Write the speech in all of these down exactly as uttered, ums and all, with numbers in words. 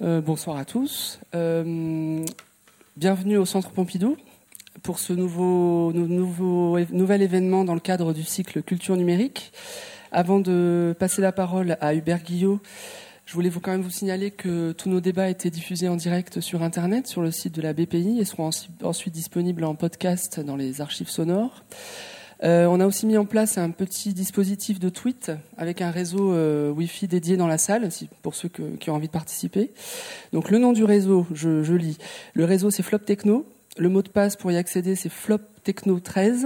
Euh, bonsoir à tous. Euh, bienvenue au Centre Pompidou pour ce nouveau, nouveau, nouvel événement dans le cadre du cycle Culture numérique. Avant de passer la parole à Hubert Guillot, je voulais vous, quand même vous signaler que tous nos débats étaient diffusés en direct sur Internet, sur le site de la B P I, et seront ensuite disponibles en podcast dans les archives sonores. Euh, on a aussi mis en place un petit dispositif de tweet avec un réseau euh, Wi-Fi dédié dans la salle, si, pour ceux que, qui ont envie de participer. Donc le nom du réseau, je, je lis. Le réseau, c'est Flop Techno. Le mot de passe pour y accéder, c'est Flop Techno treize.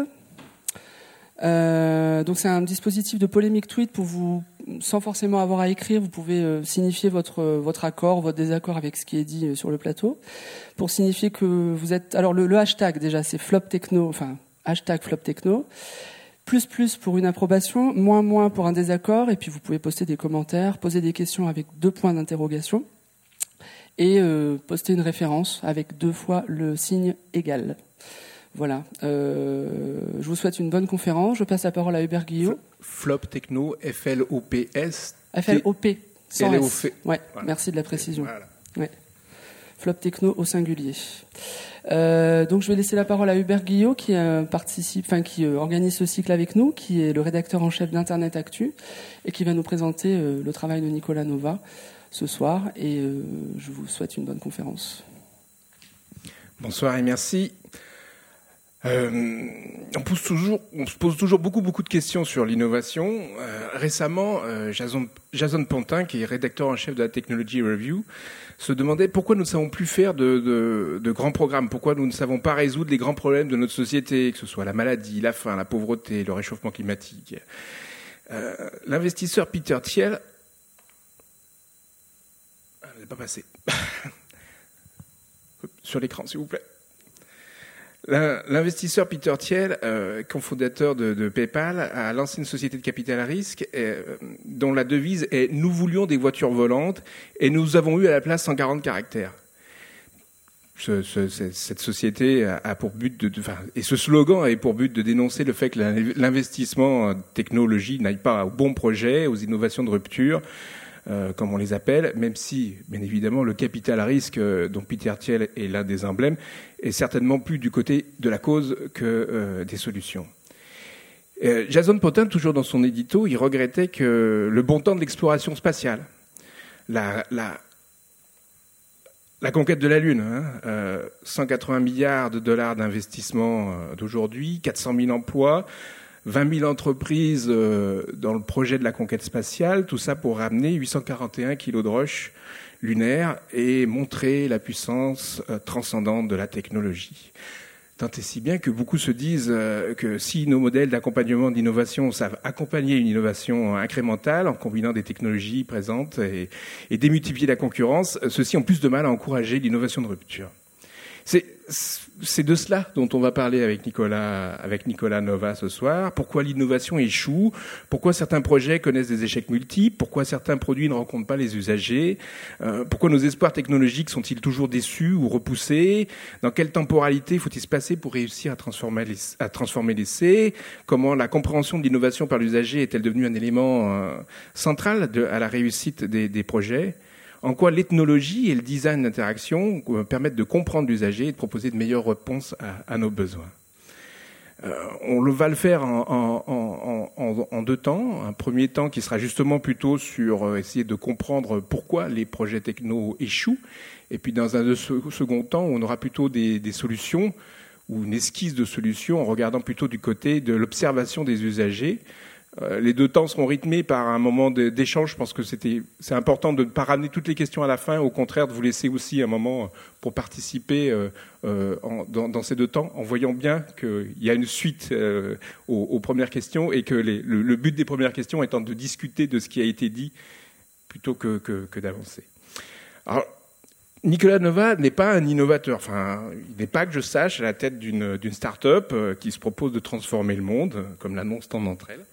Euh, donc c'est un dispositif de polémique tweet pour vous, sans forcément avoir à écrire, vous pouvez euh, signifier votre votre accord, votre désaccord avec ce qui est dit euh, sur le plateau, pour signifier que vous êtes. Alors le, le hashtag déjà, c'est Flop Techno, enfin. Hashtag Flop Techno, plus plus pour une approbation, moins moins pour un désaccord, et puis vous pouvez poster des commentaires, poser des questions avec deux points d'interrogation, et euh, poster une référence avec deux fois le signe égal. Voilà. Euh, je vous souhaite une bonne conférence. Je passe la parole à Hubert Guillot. Flop Techno, F L O P S. F L O P, sans S. Ouais, voilà. Merci de la précision. Voilà. Ouais. Flop Techno au singulier. Euh, donc je vais laisser la parole à Hubert Guillot qui euh, participe, enfin qui euh, organise ce cycle avec nous, qui est le rédacteur en chef d'Internet Actu et qui va nous présenter euh, le travail de Nicolas Nova ce soir. Et euh, je vous souhaite une bonne conférence. Bonsoir et merci. Euh, on, pose toujours, on se pose toujours beaucoup, beaucoup de questions sur l'innovation. Euh, récemment, euh, Jason, Jason Pantin, qui est rédacteur en chef de la Technology Review, se demandait pourquoi nous ne savons plus faire de, de, de grands programmes, pourquoi nous ne savons pas résoudre les grands problèmes de notre société, que ce soit la maladie, la faim, la pauvreté, le réchauffement climatique. Euh, l'investisseur Peter Thiel... Ah, je ne l'ai pas passé. Sur l'écran, s'il vous plaît. L'investisseur Peter Thiel, euh, cofondateur de, de PayPal, a lancé une société de capital à risque euh, dont la devise est « Nous voulions des voitures volantes et nous avons eu à la place cent quarante caractères ». Ce, ce, cette société a pour but de, de enfin, et ce slogan a pour but de dénoncer le fait que l'investissement en technologie n'aille pas aux bons projets, aux innovations de rupture, Euh, comme on les appelle, même si, bien évidemment, le capital à risque, euh, dont Peter Thiel est l'un des emblèmes, est certainement plus du côté de la cause que euh, des solutions. Euh, Jason Pantin, toujours dans son édito, il regrettait que le bon temps de l'exploration spatiale, la, la, la conquête de la Lune, hein, euh, cent quatre-vingts milliards de dollars d'investissement euh, d'aujourd'hui, quatre cent mille emplois, vingt mille entreprises euh, dans le projet de la conquête spatiale, tout ça pour ramener huit cent quarante et un kilos de roches lunaires et montrer la puissance euh, transcendante de la technologie. Tant et si bien que beaucoup se disent euh, que si nos modèles d'accompagnement d'innovation savent accompagner une innovation incrémentale en combinant des technologies présentes et, et démultiplier la concurrence, ceux-ci ont plus de mal à encourager l'innovation de rupture. C'est, c'est de cela dont on va parler avec Nicolas, avec Nicolas Nova ce soir. Pourquoi l'innovation échoue ? Pourquoi certains projets connaissent des échecs multiples ? Pourquoi certains produits ne rencontrent pas les usagers ? euh, Pourquoi nos espoirs technologiques sont-ils toujours déçus ou repoussés ? Dans quelle temporalité faut-il se placer pour réussir à transformer, les, à transformer l'essai ? Comment la compréhension de l'innovation par l'usager est-elle devenue un élément euh, central de, à la réussite des, des projets ? En quoi l'ethnologie et le design d'interaction permettent de comprendre l'usager et de proposer de meilleures réponses à, à nos besoins. Euh, on va le faire en, en, en, en, en deux temps. Un premier temps qui sera justement plutôt sur essayer de comprendre pourquoi les projets techno échouent. Et puis dans un second temps, on aura plutôt des, des solutions ou une esquisse de solutions en regardant plutôt du côté de l'observation des usagers. Les deux temps seront rythmés par un moment d'échange. Je pense que c'était, c'est important de ne pas ramener toutes les questions à la fin, au contraire de vous laisser aussi un moment pour participer euh, euh, en, dans, dans ces deux temps, en voyant bien qu'il y a une suite euh, aux, aux premières questions et que les, le, le but des premières questions étant de discuter de ce qui a été dit plutôt que, que, que d'avancer. Alors, Nicolas Nova n'est pas un innovateur. Enfin, il n'est pas, que je sache, à la tête d'une, d'une start-up euh, qui se propose de transformer le monde, comme l'annoncent tant d'entre elles.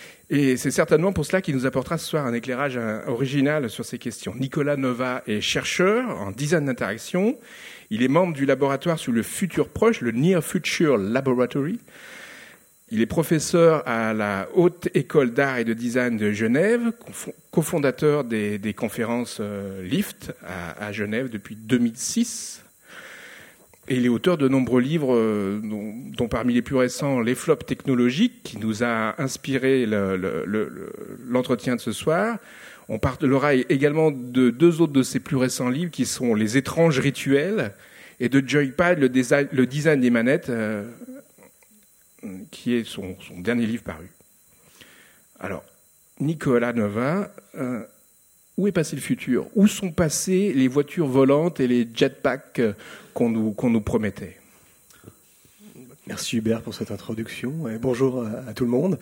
Et c'est certainement pour cela qu'il nous apportera ce soir un éclairage original sur ces questions. Nicolas Nova est chercheur en design d'interaction. Il est membre du laboratoire sur le futur proche, le Near Future Laboratory. Il est professeur à la Haute École d'Art et de Design de Genève, cofondateur des, des conférences euh, LIFT à, à Genève depuis deux mille six. Et il est auteur de nombreux livres, euh, dont, dont parmi les plus récents, Les flops technologiques, qui nous a inspiré le, le, le, l'entretien de ce soir. On parlera également de deux autres de ses plus récents livres, qui sont Les étranges rituels et de Joypad, le design, le design des manettes, euh, qui est son, son dernier livre paru. Alors, Nicolas Nova, euh, où est passé le futur ? Où sont passées les voitures volantes et les jetpacks qu'on nous, qu'on nous promettait ? Merci Hubert pour cette introduction et bonjour à, à tout le monde.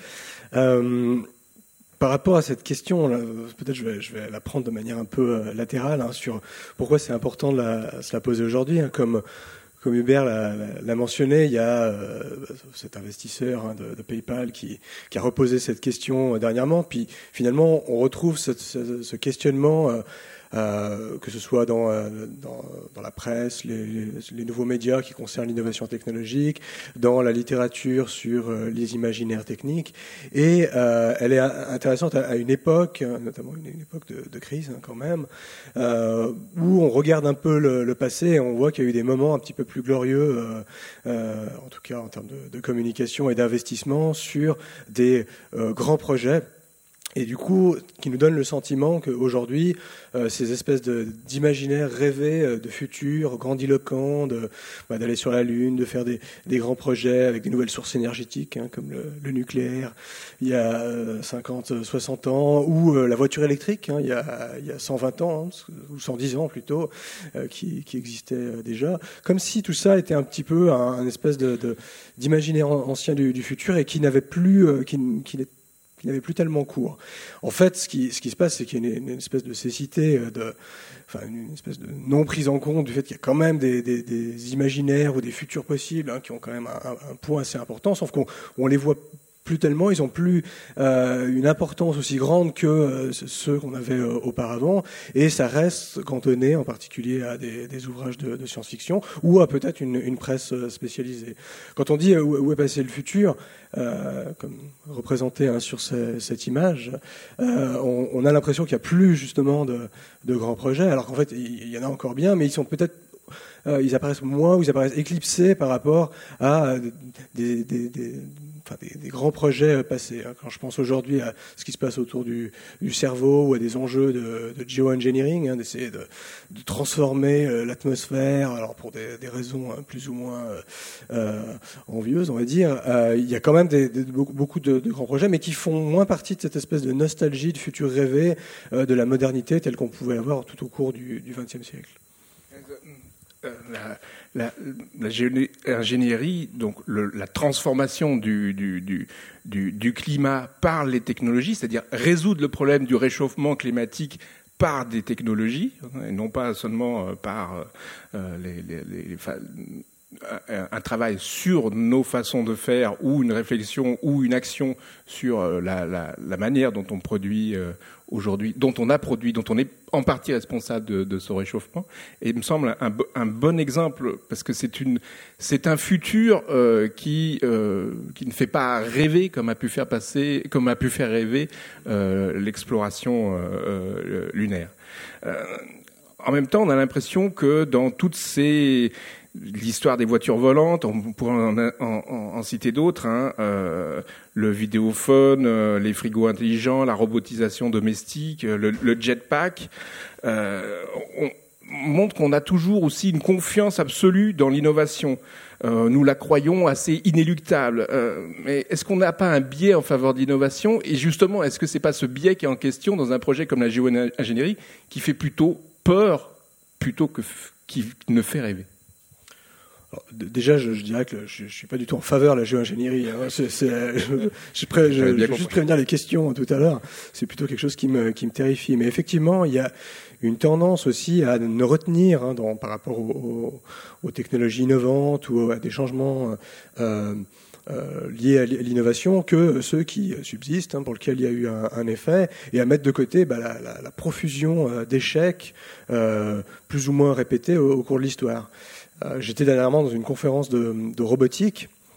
Euh, par rapport à cette question, là, peut-être je vais, je vais la prendre de manière un peu euh, latérale hein, sur pourquoi c'est important de la, se la poser aujourd'hui. Hein, comme Comme Hubert l'a, l'a mentionné, il y a euh, cet investisseur hein, de, de PayPal qui, qui a reposé cette question euh, dernièrement. Puis finalement, on retrouve ce, ce, ce questionnement, euh, euh, que ce soit dans, euh, dans, dans la presse, les, les, les nouveaux médias qui concernent l'innovation technologique, dans la littérature sur euh, les imaginaires techniques. Et euh, elle est intéressante à, à une époque, notamment une, une époque de, de crise hein, quand même, euh, où on regarde un peu le, le passé et on voit qu'il y a eu des moments un petit peu plus plus glorieux, euh, euh, en tout cas en termes de, de communication et d'investissement sur des euh, grands projets. Et du coup, qui nous donne le sentiment qu'aujourd'hui, euh, ces espèces de, d'imaginaires rêvés, euh, de futur, grandiloquents, de, bah, d'aller sur la Lune, de faire des, des grands projets avec des nouvelles sources énergétiques, hein, comme le, le nucléaire, il y a euh, cinquante, soixante ans, ou euh, la voiture électrique, hein, il, y a, il y a cent vingt ans, hein, ou cent dix ans plutôt, euh, qui, qui existait euh, déjà. Comme si tout ça était un petit peu un, un espèce de, de, d'imaginaire ancien du, du futur et qui n'avait plus... Euh, qui, qui n'était qui n'avait plus tellement cours. En fait, ce qui, ce qui se passe, c'est qu'il y a une, une espèce de cécité, de, enfin une espèce de non prise en compte du fait qu'il y a quand même des, des, des imaginaires ou des futurs possibles hein, qui ont quand même un, un point assez important, sauf qu'on on les voit plus tellement, ils ont plus euh, une importance aussi grande que euh, ceux qu'on avait euh, auparavant, et ça reste cantonné en particulier à des, des ouvrages de, de science-fiction ou à peut-être une, une presse spécialisée. Quand on dit euh, où, où est passé le futur, euh, comme représenté hein, sur ces, cette image, euh, on, on a l'impression qu'il n'y a plus justement de, de grands projets, alors qu'en fait il y en a encore bien, mais ils sont peut-être Euh, ils apparaissent moins ou ils apparaissent éclipsés par rapport à des, des, des, enfin des, des grands projets passés. Quand je pense aujourd'hui à ce qui se passe autour du, du cerveau ou à des enjeux de, de geoengineering, hein, d'essayer de, de transformer l'atmosphère, alors pour des, des raisons plus ou moins euh, envieuses, on va dire, euh, il y a quand même des, des, beaucoup de, de grands projets, mais qui font moins partie de cette espèce de nostalgie, de futur rêvé, euh, de la modernité telle qu'on pouvait avoir tout au cours du vingtième siècle. La, la, la géo-ingénierie, donc le, la transformation du, du, du, du, du climat par les technologies, c'est-à-dire résoudre le problème du réchauffement climatique par des technologies, et non pas seulement par euh, les, les, les, enfin, un, un travail sur nos façons de faire ou une réflexion ou une action sur la, la, la manière dont on produit euh, aujourd'hui, dont on a produit, dont on est en partie responsable de, de ce réchauffement. Et il me semble un, un bon exemple, parce que c'est une, c'est un futur euh, qui, euh, qui ne fait pas rêver comme a pu faire passer, comme a pu faire rêver euh, l'exploration euh, lunaire. Euh, en même temps, on a l'impression que dans toutes ces l'histoire des voitures volantes, on pourrait en, en, en citer d'autres, hein, euh, le vidéophone, euh, les frigos intelligents, la robotisation domestique, le, le jetpack, euh, on montre qu'on a toujours aussi une confiance absolue dans l'innovation. Euh, nous la croyons assez inéluctable. Euh, mais est-ce qu'on n'a pas un biais en faveur de l'innovation ? Et justement, est-ce que c'est pas ce biais qui est en question dans un projet comme la géo-ingénierie qui fait plutôt peur plutôt que f- qui ne fait rêver ? Alors, déjà, je, je dirais que je ne suis pas du tout en faveur de la géo-ingénierie. Hein. C'est, c'est, je, je, pré, je, je vais juste prévenir les questions tout à l'heure. C'est plutôt quelque chose qui me, qui me terrifie. Mais effectivement, il y a une tendance aussi à ne retenir hein, dans, par rapport aux, aux, aux technologies innovantes ou à des changements euh, euh, liés à l'innovation que ceux qui subsistent, hein, pour lesquels il y a eu un, un effet, et à mettre de côté bah, la, la, la profusion euh, d'échecs euh, plus ou moins répétés au, au cours de l'histoire. Euh, j'étais dernièrement dans une conférence de, de robotique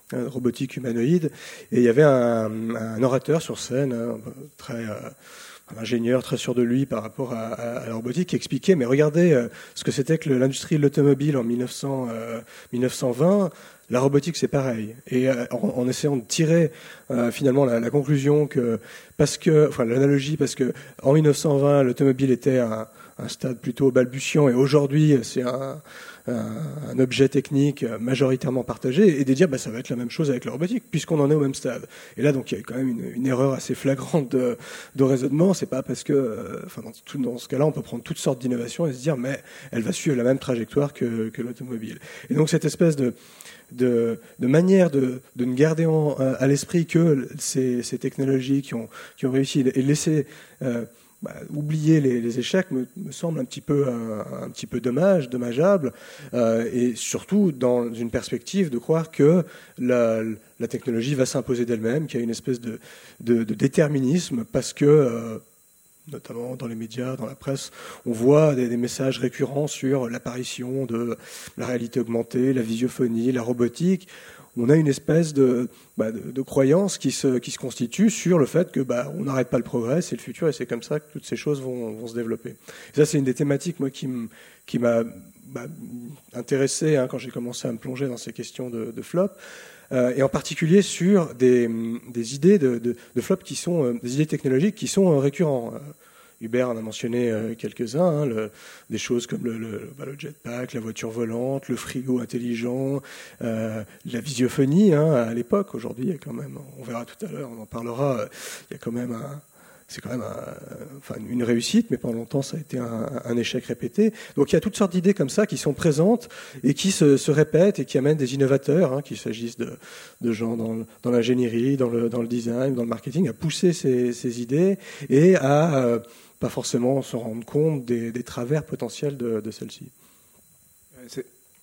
hein, robotique humanoïde, et il y avait un, un orateur sur scène, hein, très euh, un ingénieur très sûr de lui par rapport à, à, à la robotique, qui expliquait, mais regardez euh, ce que c'était que l'industrie de l'automobile en mille neuf cents, euh, mille neuf cent vingt. La robotique, c'est pareil. Et euh, en, en essayant de tirer euh, finalement la, la conclusion que, parce que, enfin l'analogie, parce que en mille neuf cent vingt, l'automobile était à un, un stade plutôt balbutiant, et aujourd'hui, c'est un, un, un objet technique majoritairement partagé, et de dire, bah, ça va être la même chose avec la robotique, puisqu'on en est au même stade. Et là, donc, il y a quand même une, une erreur assez flagrante de, de raisonnement. C'est pas parce que, euh, enfin, dans, tout, dans ce cas-là, on peut prendre toutes sortes d'innovations et se dire, mais elle va suivre la même trajectoire que, que l'automobile. Et donc, cette espèce de De, de manière de, de ne garder en, à l'esprit que ces, ces technologies qui ont, qui ont réussi et laisser euh, bah, oublier les, les échecs me, me semble un petit peu, un, un petit peu dommage, dommageable, euh, et surtout dans une perspective de croire que la, la technologie va s'imposer d'elle-même, qu'il y a une espèce de, de, de déterminisme parce que euh, notamment dans les médias, dans la presse, on voit des, des messages récurrents sur l'apparition de la réalité augmentée, la visiophonie, la robotique. On a une espèce de, bah, de, de croyance qui se, qui se constitue sur le fait que bah, on n'arrête pas le progrès, c'est le futur, et c'est comme ça que toutes ces choses vont, vont se développer. Et ça, c'est une des thématiques moi, qui, m, qui m'a bah, intéressé hein, quand j'ai commencé à me plonger dans ces questions de, de flop. Euh, et en particulier sur des, des idées de, de, de flop qui sont euh, des idées technologiques qui sont euh, récurrents. Euh, Hubert en a mentionné euh, quelques-uns, hein, le, des choses comme le, le, bah, le jetpack, la voiture volante, le frigo intelligent, euh, la visiophonie hein, à l'époque. Aujourd'hui, il y a quand même, on verra tout à l'heure, on en parlera. Euh, il y a quand même un C'est quand même un, enfin, une réussite, mais pendant longtemps, ça a été un, un échec répété. Donc il y a toutes sortes d'idées comme ça qui sont présentes et qui se, se répètent et qui amènent des innovateurs, hein, qu'il s'agisse de, de gens dans, dans l'ingénierie, dans le, dans le design, dans le marketing, à pousser ces, ces idées et à euh, pas forcément se rendre compte des, des travers potentiels de, de celles-ci. C'est...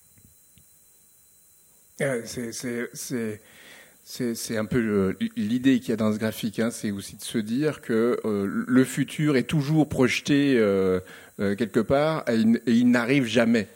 C'est, c'est, c'est... C'est, c'est un peu l'idée qu'il y a dans ce graphique, hein, c'est aussi de se dire que euh, le futur est toujours projeté euh, euh, quelque part et il, et il n'arrive jamais.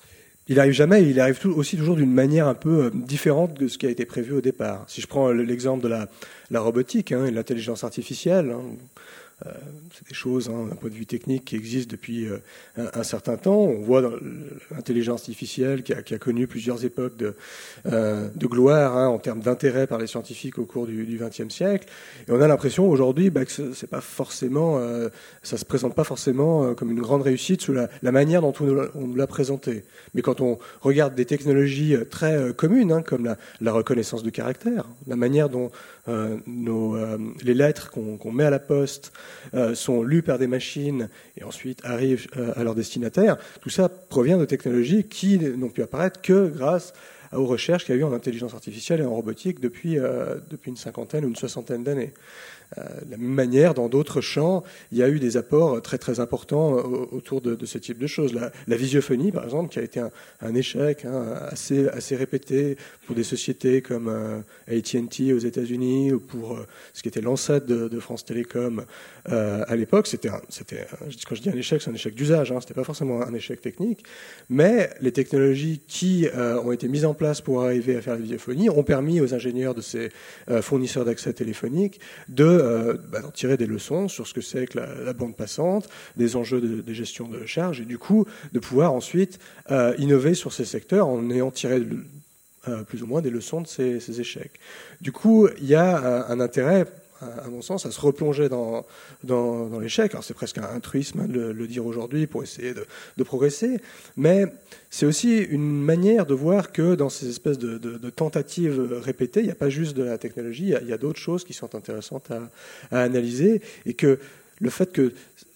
Il n'arrive jamais, et il arrive tout, aussi toujours d'une manière un peu différente de ce qui a été prévu au départ. Si je prends l'exemple de la, la robotique hein, et de l'intelligence artificielle, hein, Euh, c'est des choses, hein, d'un point de vue technique, qui existent depuis euh, un, un certain temps. On voit dans l'intelligence artificielle qui a, qui a connu plusieurs époques de, euh, de gloire hein, en termes d'intérêt par les scientifiques au cours du vingtième siècle. Et on a l'impression aujourd'hui bah, que c'est pas forcément, euh, ça se présente pas forcément euh, comme une grande réussite sous la, la manière dont on, on nous l'a présenté. Mais quand on regarde des technologies très euh, communes, hein, comme la, la reconnaissance de caractère, la manière dont euh, nos, euh, les lettres qu'on, qu'on met à la poste Euh, sont lus par des machines et ensuite arrivent euh, à leur destinataire, tout ça provient de technologies qui n'ont pu apparaître que grâce aux recherches qu'il y a eu en intelligence artificielle et en robotique depuis, euh, depuis une cinquantaine ou une soixantaine d'années. Euh, de la même manière, dans d'autres champs, il y a eu des apports très très importants autour de, de ce type de choses. La, la visiophonie, par exemple, qui a été un, un échec hein, assez, assez répété pour des sociétés comme euh, A T and T aux États-Unis ou pour euh, ce qui était l'ancêtre de, de France Télécom euh, à l'époque. C'était, un, c'était un, quand je dis un échec, c'est un échec d'usage. Hein, c'était pas forcément un échec technique, mais les technologies qui euh, ont été mises en place pour arriver à faire la visiophonie ont permis aux ingénieurs de ces euh, fournisseurs d'accès téléphoniques de Euh, bah, d'en tirer des leçons sur ce que c'est que la, la bande passante, des enjeux de, de gestion de charge, et du coup de pouvoir ensuite euh, innover sur ces secteurs en ayant tiré euh, plus ou moins des leçons de ces, ces échecs. Du coup, il y a un, un intérêt, à mon sens, à se replonger dans, dans, dans l'échec. Alors c'est presque un truisme hein, de le, le dire aujourd'hui pour essayer de, de progresser, mais c'est aussi une manière de voir que dans ces espèces de, de, de tentatives répétées, il n'y a pas juste de la technologie, il y a, il y a d'autres choses qui sont intéressantes à, à analyser, et que le fait que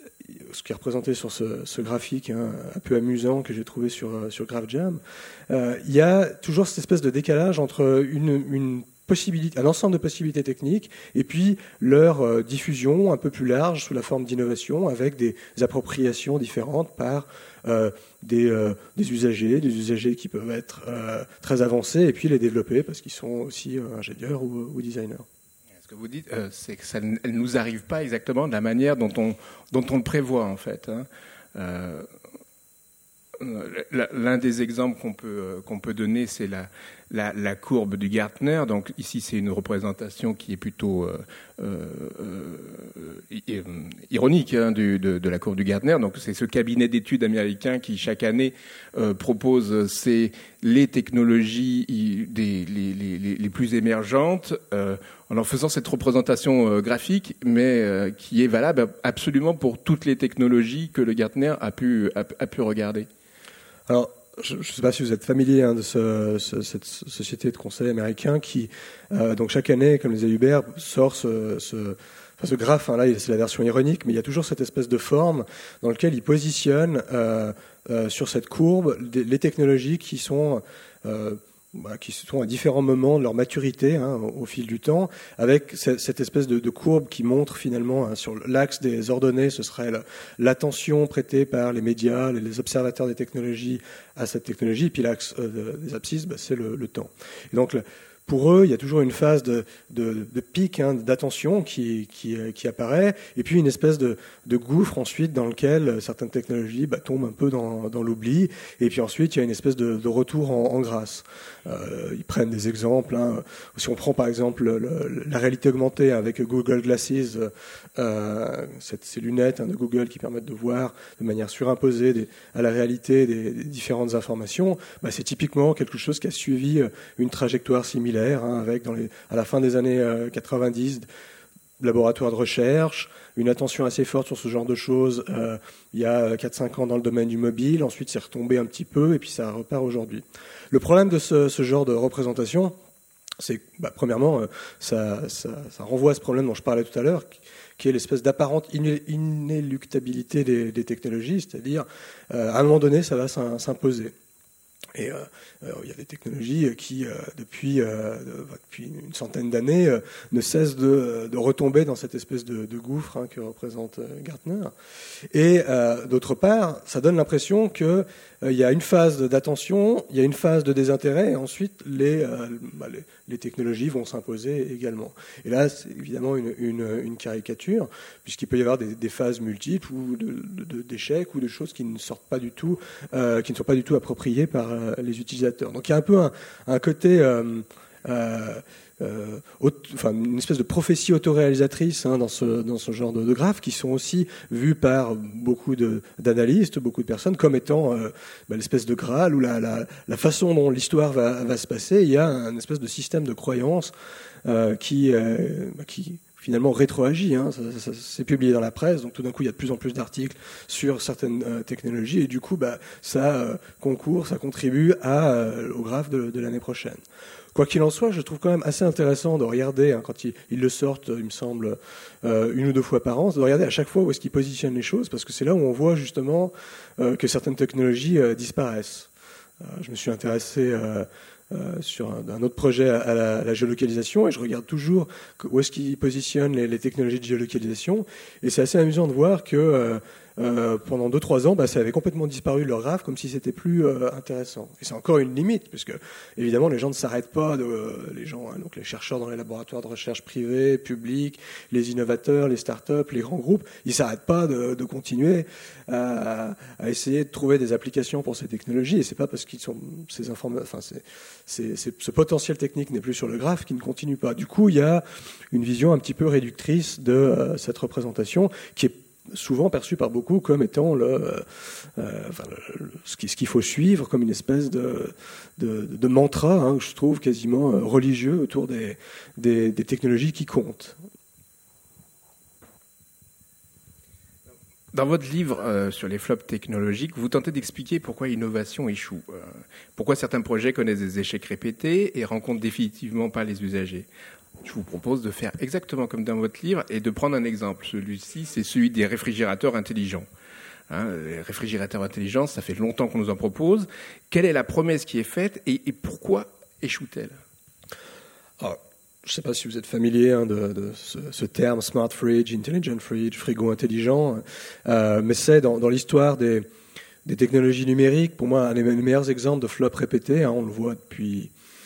ce qui est représenté sur ce, ce graphique hein, un peu amusant que j'ai trouvé sur, sur GraphJam, euh, il y a toujours cette espèce de décalage entre une, une un ensemble de possibilités techniques et puis leur euh, diffusion un peu plus large sous la forme d'innovation avec des appropriations différentes par euh, des, euh, des usagers, des usagers qui peuvent être euh, très avancés et puis les développer parce qu'ils sont aussi euh, ingénieurs ou, ou designers. Ce que vous dites, euh, c'est que ça ne nous arrive pas exactement de la manière dont on, dont on le prévoit en fait. Hein. Euh, L'un des exemples qu'on peut, qu'on peut donner, c'est la, la, la courbe du Gartner. Donc ici, c'est une représentation qui est plutôt euh, euh, euh, ironique hein, du, de, de la courbe du Gartner. Donc c'est ce cabinet d'études américain qui chaque année euh, propose c'est les technologies des, les, les, les plus émergentes euh, en leur faisant cette représentation euh, graphique, mais euh, qui est valable absolument pour toutes les technologies que le Gartner a pu, a, a pu regarder. Alors, je ne sais pas si vous êtes familier hein, de ce, ce, cette société de conseil américain qui, euh, donc chaque année, comme disait Hubert, sort ce, ce, enfin ce graphe. Hein, là, c'est la version ironique, mais il y a toujours cette espèce de forme dans laquelle il positionne euh, euh, sur cette courbe les, les technologies qui sont euh, Bah, qui sont à différents moments de leur maturité hein, au, au fil du temps, avec cette, cette espèce de, de courbe qui montre finalement hein, sur l'axe des ordonnées, ce serait la, l'attention prêtée par les médias, les, les observateurs des technologies à cette technologie, et puis l'axe euh, des abscisses, bah, c'est le, le temps. Et donc le, pour eux, il y a toujours une phase de, de, de pic, hein, d'attention qui, qui, qui apparaît, et puis une espèce de, de gouffre ensuite dans lequel certaines technologies bah, tombent un peu dans, dans l'oubli, et puis ensuite il y a une espèce de, de retour en, en grâce. Euh, ils prennent des exemples. Hein. Si on prend par exemple le, le, la réalité augmentée avec Google Glasses, euh, cette, ces lunettes hein, de Google qui permettent de voir de manière surimposée des, à la réalité des, des différentes informations, bah, c'est typiquement quelque chose qui a suivi une trajectoire similaire, hein, avec dans les, à la fin des années euh, quatre-vingt-dix, laboratoires de recherche, une attention assez forte sur ce genre de choses euh, il y a quatre cinq ans dans le domaine du mobile, ensuite c'est retombé un petit peu et puis ça repart aujourd'hui. Le problème de ce, ce genre de représentation, c'est que bah, premièrement, euh, ça, ça, ça renvoie à ce problème dont je parlais tout à l'heure, qui est l'espèce d'apparente inéluctabilité des, des technologies, c'est-à-dire euh, à un moment donné ça va s'imposer. Et euh, euh, il y a des technologies qui, euh, depuis, euh, depuis une centaine d'années, euh, ne cessent de, de retomber dans cette espèce de, de gouffre hein, que représente euh, Gartner. Et euh, d'autre part, ça donne l'impression qu'il euh, y a une phase d'attention, il y a une phase de désintérêt, et ensuite les, euh, bah, les, les technologies vont s'imposer également. Et là, c'est évidemment une, une, une caricature, puisqu'il peut y avoir des, des phases multiples ou de, de, d'échecs ou de choses qui ne sortent pas du tout, euh, qui ne sont pas du tout appropriées par les utilisateurs. Donc il y a un peu un, un côté, euh, euh, euh, auto, enfin une espèce de prophétie autoréalisatrice hein, dans ce dans ce genre de, de graphes qui sont aussi vus par beaucoup de, d'analystes, beaucoup de personnes comme étant euh, bah, l'espèce de Graal ou la, la, la façon dont l'histoire va, va se passer. Il y a un espèce de système de croyance euh, qui euh, qui finalement rétroagit, hein, ça, ça, c'est publié dans la presse, donc tout d'un coup il y a de plus en plus d'articles sur certaines euh, technologies, et du coup bah, ça euh, concourt, ça contribue à, euh, au graphe de, de l'année prochaine. Quoi qu'il en soit, je trouve quand même assez intéressant de regarder, hein, quand ils, ils le sortent, il me semble, euh, une ou deux fois par an, de regarder à chaque fois où est-ce qu'ils positionnent les choses, parce que c'est là où on voit justement euh, que certaines technologies euh, disparaissent. Euh, je me suis intéressé... Euh, Euh, sur un, un autre projet à, à, la, à la géolocalisation, et je regarde toujours où est-ce qu'ils positionnent les, les technologies de géolocalisation, et c'est assez amusant de voir que euh, euh, pendant deux trois ans, bah, ça avait complètement disparu de leur graphe, comme si c'était plus euh, intéressant. Et c'est encore une limite, puisque évidemment les gens ne s'arrêtent pas, de, euh, les gens, hein, donc les chercheurs dans les laboratoires de recherche privés, publics, les innovateurs, les startups, les grands groupes, ils s'arrêtent pas de, de continuer à, à essayer de trouver des applications pour ces technologies, et c'est pas parce qu'ils sont ces informations, enfin c'est C'est, c'est, ce potentiel technique n'est plus sur le graphe qui ne continue pas. Du coup, il y a une vision un petit peu réductrice de euh, cette représentation qui est souvent perçue par beaucoup comme étant le, euh, enfin, le, le, ce, qui, ce qu'il faut suivre comme une espèce de, de, de mantra, hein, que je trouve quasiment euh, religieux autour des, des, des technologies qui comptent. Dans votre livre euh, sur les flops technologiques, vous tentez d'expliquer pourquoi l'innovation échoue, euh, pourquoi certains projets connaissent des échecs répétés et rencontrent définitivement pas les usagers. Je vous propose de faire exactement comme dans votre livre et de prendre un exemple. Celui-ci, c'est celui des réfrigérateurs intelligents. Hein, les réfrigérateurs intelligents, ça fait longtemps qu'on nous en propose. Quelle est la promesse qui est faite et, et pourquoi échoue-t-elle ? Alors, je ne sais pas si vous êtes familier hein, de, de ce, ce terme smart fridge, intelligent fridge, frigo intelligent, euh, mais c'est dans, dans l'histoire des, des technologies numériques, pour moi, un des meilleurs exemples de flop répétés. Hein, on le voit depuis,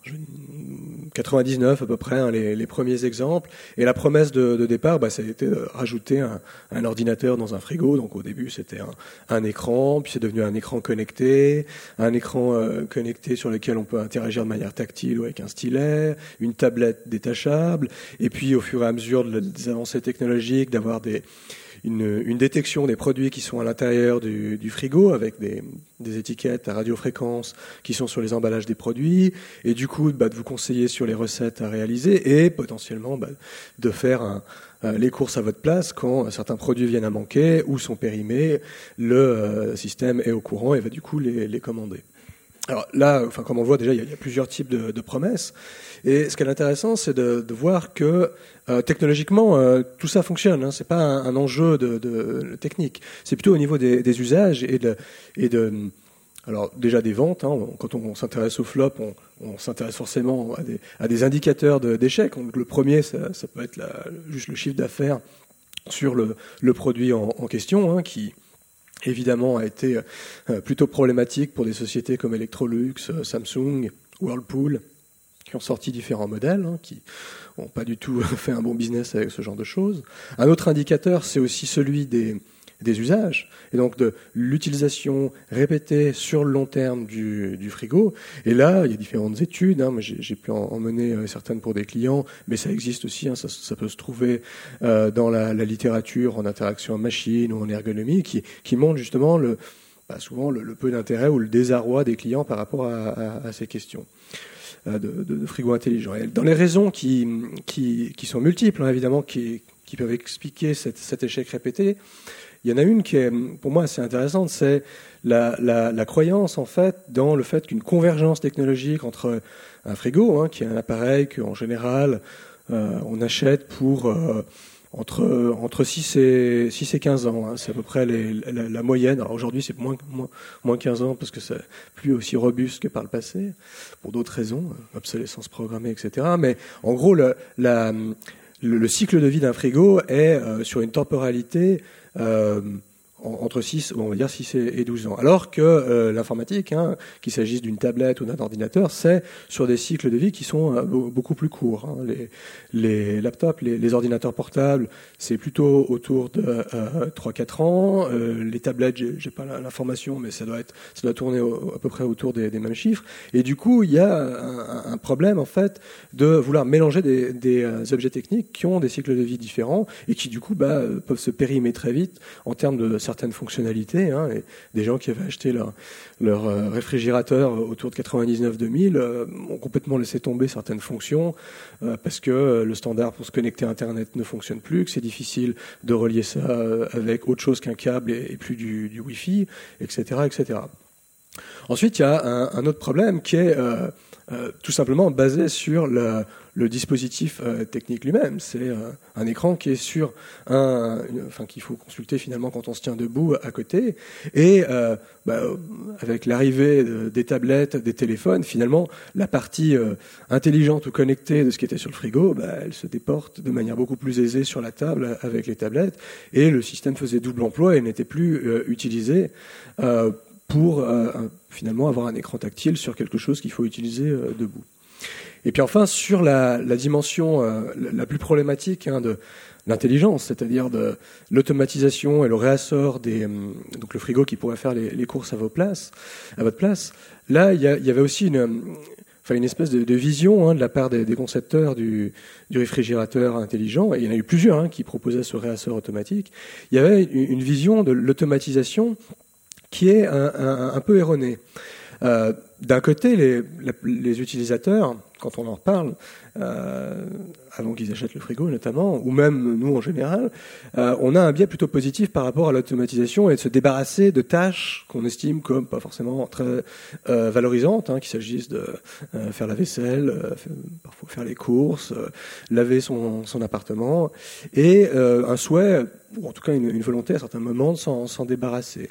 quatre-vingt-dix-neuf à peu près, hein, les, les premiers exemples. Et la promesse de, de départ, bah, ça a été de rajouter un, un ordinateur dans un frigo. Donc au début, c'était un, un écran, puis c'est devenu un écran connecté, un écran euh, connecté sur lequel on peut interagir de manière tactile ou avec un stylet, une tablette détachable. Et puis au fur et à mesure de, des avancées technologiques, d'avoir des Une, une détection des produits qui sont à l'intérieur du, du frigo avec des, des étiquettes à radiofréquence qui sont sur les emballages des produits et du coup bah, de vous conseiller sur les recettes à réaliser et potentiellement bah, de faire un, euh, les courses à votre place quand certains produits viennent à manquer ou sont périmés, le euh, système est au courant et va du coup les, les commander. Alors là, enfin, comme on le voit déjà, il y a, il y a plusieurs types de, de promesses. Et ce qui est intéressant, c'est de, de voir que euh, technologiquement, euh, tout ça fonctionne. Hein. C'est pas un, un enjeu de, de technique. C'est plutôt au niveau des, des usages et de, et de, alors déjà des ventes. Hein. Quand on s'intéresse au flop, on, on s'intéresse forcément à des, à des indicateurs de, d'échec. Donc, le premier, ça, ça peut être la, juste le chiffre d'affaires sur le, le produit en, en question, hein, qui évidemment a été plutôt problématique pour des sociétés comme Electrolux, Samsung, Whirlpool, qui ont sorti différents modèles, hein, qui n'ont pas du tout fait un bon business avec ce genre de choses. Un autre indicateur, c'est aussi celui des, des usages, et donc de l'utilisation répétée sur le long terme du, du frigo. Et là, il y a différentes études, hein, j'ai, j'ai pu en, en mener certaines pour des clients, mais ça existe aussi, hein, ça, ça peut se trouver euh, dans la, la littérature en interaction machine ou en ergonomie, qui, qui montre justement le, bah, souvent le, le peu d'intérêt ou le désarroi des clients par rapport à, à, à ces questions. De, de, de frigo intelligent. Et dans les raisons qui, qui, qui sont multiples, hein, évidemment, qui, qui peuvent expliquer cette, cet échec répété, il y en a une qui est, pour moi, assez intéressante, c'est la, la, la croyance, en fait, dans le fait qu'une convergence technologique entre un frigo, hein, qui est un appareil qu'en général, euh, on achète pour euh, entre, entre six et quinze ans. Hein, c'est à peu près les, la, la moyenne. Alors aujourd'hui, c'est moins, moins, moins quinze ans parce que c'est plus aussi robuste que par le passé, pour d'autres raisons, obsolescence programmée, et cetera. Mais en gros, le, la, le, le cycle de vie d'un frigo est euh, sur une temporalité euh, entre six, on va dire six et douze ans. Alors que euh, l'informatique, hein, qu'il s'agisse d'une tablette ou d'un ordinateur, c'est sur des cycles de vie qui sont euh, beaucoup plus courts. Hein. Les, les laptops, les, les ordinateurs portables, c'est plutôt autour de euh, trois à quatre ans. Euh, les tablettes, j'ai, j'ai pas l'information, mais ça doit être, ça doit tourner au, à peu près autour des, des mêmes chiffres. Et du coup, il y a un, un problème en fait de vouloir mélanger des, des objets techniques qui ont des cycles de vie différents et qui du coup bah, peuvent se périmer très vite en termes de certaines fonctionnalités. Hein, et des gens qui avaient acheté leur, leur euh, réfrigérateur autour de quatre-vingt-dix-neuf deux mille euh, ont complètement laissé tomber certaines fonctions euh, parce que euh, le standard pour se connecter à Internet ne fonctionne plus, que c'est difficile de relier ça euh, avec autre chose qu'un câble et, et plus du, du Wi-Fi, et cetera, et cetera. Ensuite, il y a un, un autre problème qui est euh, euh, tout simplement basé sur le, le dispositif euh, technique lui-même. C'est euh, un écran qui est sur un, une, enfin qu'il faut consulter finalement quand on se tient debout à côté. Et euh, bah, avec l'arrivée de, des tablettes, des téléphones, finalement, la partie euh, intelligente ou connectée de ce qui était sur le frigo, bah, elle se déporte de manière beaucoup plus aisée sur la table avec les tablettes. Et le système faisait double emploi et n'était plus euh, utilisé euh, pour euh, finalement avoir un écran tactile sur quelque chose qu'il faut utiliser euh, debout. Et puis enfin, sur la, la dimension euh, la plus problématique hein, de l'intelligence, c'est-à-dire de l'automatisation et le réassort des, donc le frigo qui pourrait faire les, les courses à vos places, à votre place, là, il y, y avait aussi une, enfin, une espèce de, de vision hein, de la part des, des concepteurs du, du réfrigérateur intelligent, et il y en a eu plusieurs hein, qui proposaient ce réassort automatique. Il y avait une, une vision de l'automatisation qui est un, un, un peu erronée. Euh, d'un côté, les, les utilisateurs, quand on leur parle, euh, avant qu'ils achètent le frigo notamment, ou même nous en général, euh, on a un biais plutôt positif par rapport à l'automatisation et de se débarrasser de tâches qu'on estime comme pas forcément très euh, valorisantes, hein, qu'il s'agisse de euh, faire la vaisselle, euh, parfois faire les courses, euh, laver son, son appartement, et euh, un souhait, ou en tout cas une, une volonté à certains moments de s'en, s'en débarrasser.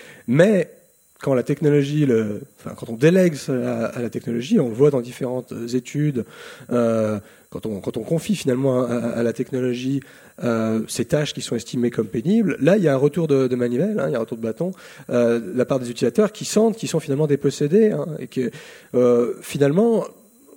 Mais quand la technologie, le, enfin, quand on délègue à, à la technologie, on le voit dans différentes études, euh, quand, on, quand on confie finalement à, à la technologie euh, ces tâches qui sont estimées comme pénibles, là il y a un retour de, de manivelle, hein, il y a un retour de bâton euh, de la part des utilisateurs qui sentent qu'ils sont finalement dépossédés hein, et que euh, finalement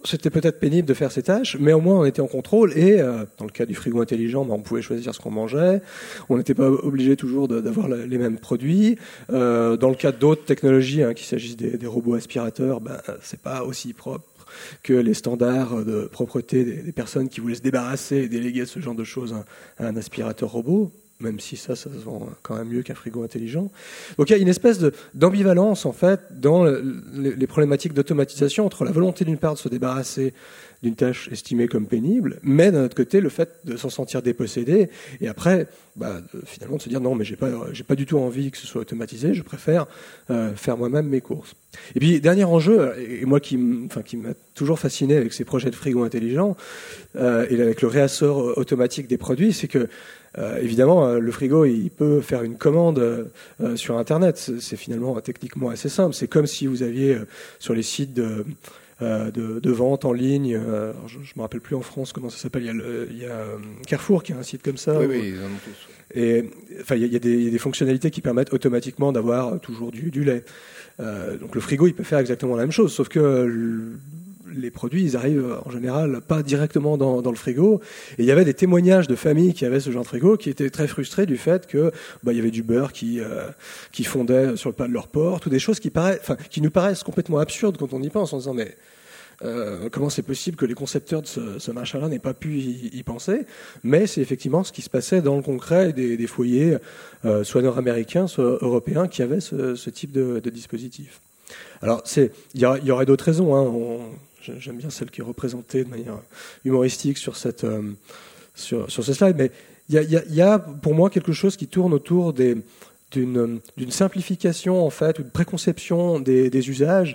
c'était peut-être pénible de faire ces tâches, mais au moins on était en contrôle et euh, dans le cas du frigo intelligent, ben, on pouvait choisir ce qu'on mangeait, on n'était pas obligé toujours de, d'avoir la, les mêmes produits. Euh, dans le cas d'autres technologies, hein, qu'il s'agisse des, des robots aspirateurs, ben, c'est pas aussi propre que les standards de propreté des, des personnes qui voulaient se débarrasser et déléguer ce genre de choses à, à un aspirateur robot. Même si ça, ça se vend quand même mieux qu'un frigo intelligent. Donc il y a une espèce de, d'ambivalence, en fait, dans le, les, les problématiques d'automatisation entre la volonté, d'une part, de se débarrasser d'une tâche estimée comme pénible, mais d'un autre côté, le fait de s'en sentir dépossédé, et après, bah, de, finalement, de se dire non, mais j'ai pas, j'ai pas du tout envie que ce soit automatisé, je préfère euh, faire moi-même mes courses. Et puis, dernier enjeu, et moi qui, enfin, qui m'a toujours fasciné avec ces projets de frigo intelligents, euh, et avec le réassort automatique des produits, c'est que Euh, évidemment, euh, le frigo, il peut faire une commande euh, sur Internet. C'est, c'est finalement euh, techniquement assez simple. C'est comme si vous aviez euh, sur les sites de, euh, de, de vente en ligne, euh, je ne me rappelle plus en France comment ça s'appelle, il y a, le, il y a euh, Carrefour qui a un site comme ça. Oui, où, oui, ils en ont tous. Et enfin, il y a, il y a, des, il y a des fonctionnalités qui permettent automatiquement d'avoir toujours du, du lait. Euh, donc le frigo, il peut faire exactement la même chose, sauf que le, les produits, ils arrivent en général pas directement dans, dans le frigo. Et il y avait des témoignages de familles qui avaient ce genre de frigo qui étaient très frustrés du fait que bah, il y avait du beurre qui euh, qui fondait sur le pas de leur porte, ou des choses qui paraissent, enfin, qui nous paraissent complètement absurdes quand on y pense, en disant mais euh, comment c'est possible que les concepteurs de ce, ce machin-là n'aient pas pu y, y penser. Mais c'est effectivement ce qui se passait dans le concret des, des foyers, euh, soit nord-américains, soit européens, qui avaient ce, ce type de, de dispositif. Alors, c'est, il y, y aurait d'autres raisons. Hein. On, J'aime bien celle qui est représentée de manière humoristique sur, cette, euh, sur, sur ce slide, mais il y a, y, a, y a pour moi quelque chose qui tourne autour des, d'une, d'une simplification en fait, ou de préconception des, des usages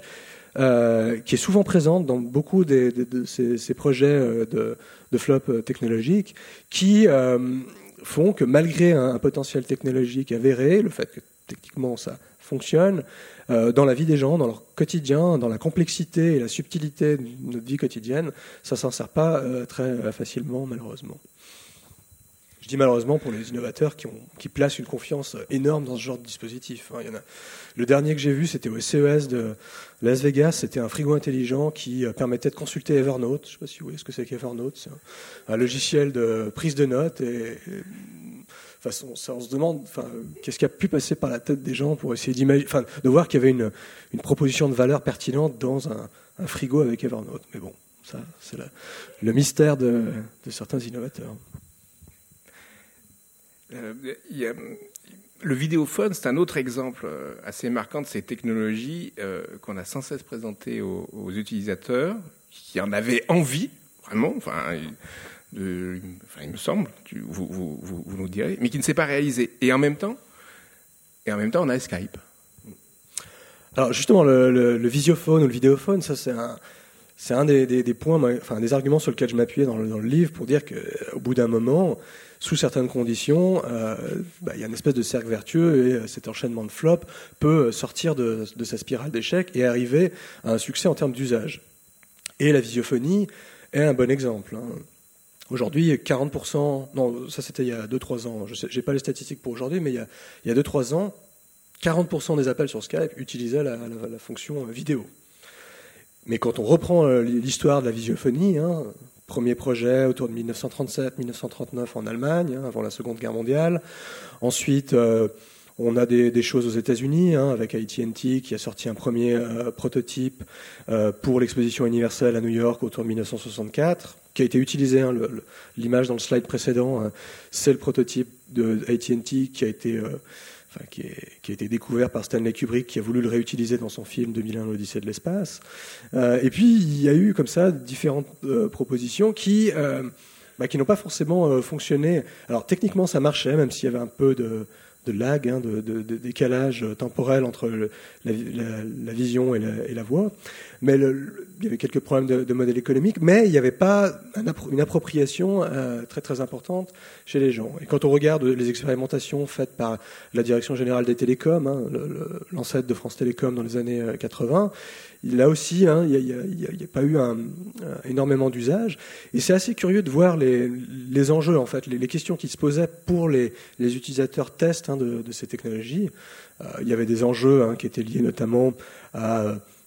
euh, qui est souvent présente dans beaucoup des, de, de ces, ces projets de, de flop technologiques qui euh, font que malgré un, un potentiel technologique avéré, le fait que techniquement ça fonctionne, euh, dans la vie des gens, dans leur quotidien, dans la complexité et la subtilité de notre vie quotidienne, ça ne s'en sert pas euh, très facilement, malheureusement. Je dis malheureusement pour les innovateurs qui, ont, qui placent une confiance énorme dans ce genre de dispositif. Hein, il y en a. Le dernier que j'ai vu, c'était au C E S de Las Vegas. C'était un frigo intelligent qui permettait de consulter Evernote. Je ne sais pas si vous voyez ce que c'est qu'Evernote. C'est un, un logiciel de prise de notes. Et, et enfin, on, ça, on se demande enfin, qu'est-ce qui a pu passer par la tête des gens pour essayer d'imaginer, enfin, de voir qu'il y avait une, une proposition de valeur pertinente dans un, un frigo avec Evernote. Mais bon, ça, c'est la, le mystère de, de certains innovateurs. Euh, y a, le vidéophone, c'est un autre exemple assez marquant de ces technologies euh, qu'on a sans cesse présentées aux, aux utilisateurs, qui en avaient envie, vraiment, enfin, de, enfin il me semble, tu, vous, vous, vous, vous nous direz, mais qui ne s'est pas réalisé. Et en même temps, et en même temps, on a Skype. Alors justement, le, le, le visiophone ou le vidéophone, ça c'est un... C'est un des, des, des points, enfin des arguments sur lesquels je m'appuyais dans le, dans le livre pour dire qu'au bout d'un moment, sous certaines conditions, euh, bah, il y a une espèce de cercle vertueux et euh, cet enchaînement de flops peut sortir de, de sa spirale d'échecs et arriver à un succès en termes d'usage. Et la visiophonie est un bon exemple. Hein. Aujourd'hui, quarante pour cent, non, ça c'était il y a deux trois ans, je n'ai pas les statistiques pour aujourd'hui, mais il y a, il y a deux trois ans, quarante pour cent des appels sur Skype utilisaient la, la, la fonction vidéo. Mais quand on reprend l'histoire de la visiophonie, hein, premier projet autour de dix-neuf cent trente-sept dix-neuf cent trente-neuf en Allemagne, hein, avant la Seconde Guerre mondiale. Ensuite, euh, on a des, des choses aux États-Unis, hein, avec A T and T qui a sorti un premier euh, prototype euh, pour l'exposition universelle à New York autour de dix-neuf cent soixante-quatre, qui a été utilisé. Hein, le, le, l'image dans le slide précédent, hein, c'est le prototype de A T and T qui a été euh, Enfin, qui, est, qui a été découvert par Stanley Kubrick, qui a voulu le réutiliser dans son film deux mille un, l'Odyssée de l'espace. Euh, et puis, il y a eu comme ça différentes euh, propositions qui, euh, bah, qui n'ont pas forcément euh, fonctionné. Alors, techniquement, ça marchait, même s'il y avait un peu de, de lag, hein, de, de, de décalage temporel entre le, la, la, la vision et la, et la voix. Mais le, le, il y avait quelques problèmes de, de modèle économique, mais il n'y avait pas un, une appropriation euh, très très importante chez les gens. Et quand on regarde les expérimentations faites par la Direction générale des télécoms, hein, le, le, l'ancêtre de France Télécom dans les années quatre-vingts, là aussi, hein, il n'y a, a, a pas eu un, un, énormément d'usage. Et c'est assez curieux de voir les, les enjeux, en fait, les, les questions qui se posaient pour les, les utilisateurs tests hein, de, de ces technologies. Euh, il y avait des enjeux hein, qui étaient liés notamment à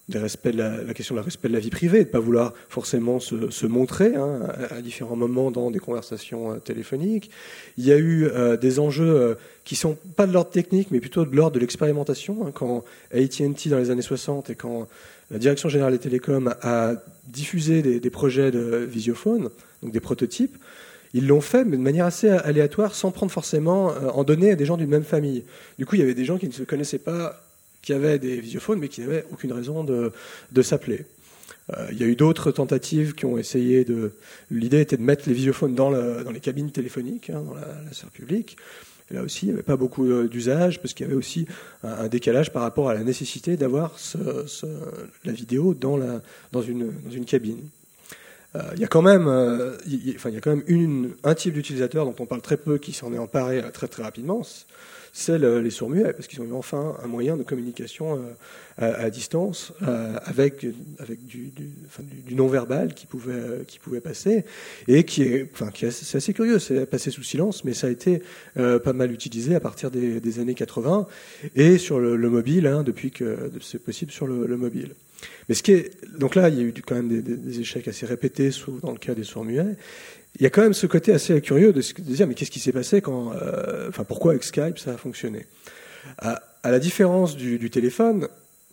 des respects de la, la question de la respect de la vie privée, de ne pas vouloir forcément se, se montrer hein, à, à différents moments dans des conversations euh, téléphoniques. Il y a eu euh, des enjeux euh, qui sont pas de l'ordre technique, mais plutôt de l'ordre de l'expérimentation. Hein, quand A T and T, dans les années soixante, et quand la Direction générale des télécoms a diffusé des, des projets de visiophone, donc des prototypes, ils l'ont fait, mais de manière assez aléatoire, sans prendre forcément euh, en donner à des gens d'une même famille. Du coup, il y avait des gens qui ne se connaissaient pas, qui avaient des visiophones, mais qui n'avaient aucune raison de, de s'appeler. Euh, il y a eu d'autres tentatives qui ont essayé de... L'idée était de mettre les visiophones dans, la, dans les cabines téléphoniques, hein, dans la, la sphère publique. Et là aussi, il n'y avait pas beaucoup d'usage, parce qu'il y avait aussi un, un décalage par rapport à la nécessité d'avoir ce, ce, la vidéo dans, la, dans, une, dans une cabine. Euh, il y a quand même, euh, il, enfin, il y a quand même une, un type d'utilisateur dont on parle très peu, qui s'en est emparé très très rapidement, c'est le, les sourds-muets, parce qu'ils ont eu enfin un moyen de communication euh, à, à distance euh, avec, avec du, du, enfin, du, du non-verbal qui pouvait, euh, qui pouvait passer, et qui est, enfin, qui est assez, c'est assez curieux, c'est passé sous silence, mais ça a été euh, pas mal utilisé à partir des, des années quatre-vingts, et sur le, le mobile, hein, depuis que c'est possible sur le, le mobile. Mais ce qui est, donc là, il y a eu quand même des, des échecs assez répétés, sauf dans le cas des sourds-muets. Il y a quand même ce côté assez curieux de se dire, mais qu'est-ce qui s'est passé quand, euh, enfin, pourquoi avec Skype ça a fonctionné? À, à la différence du, du téléphone,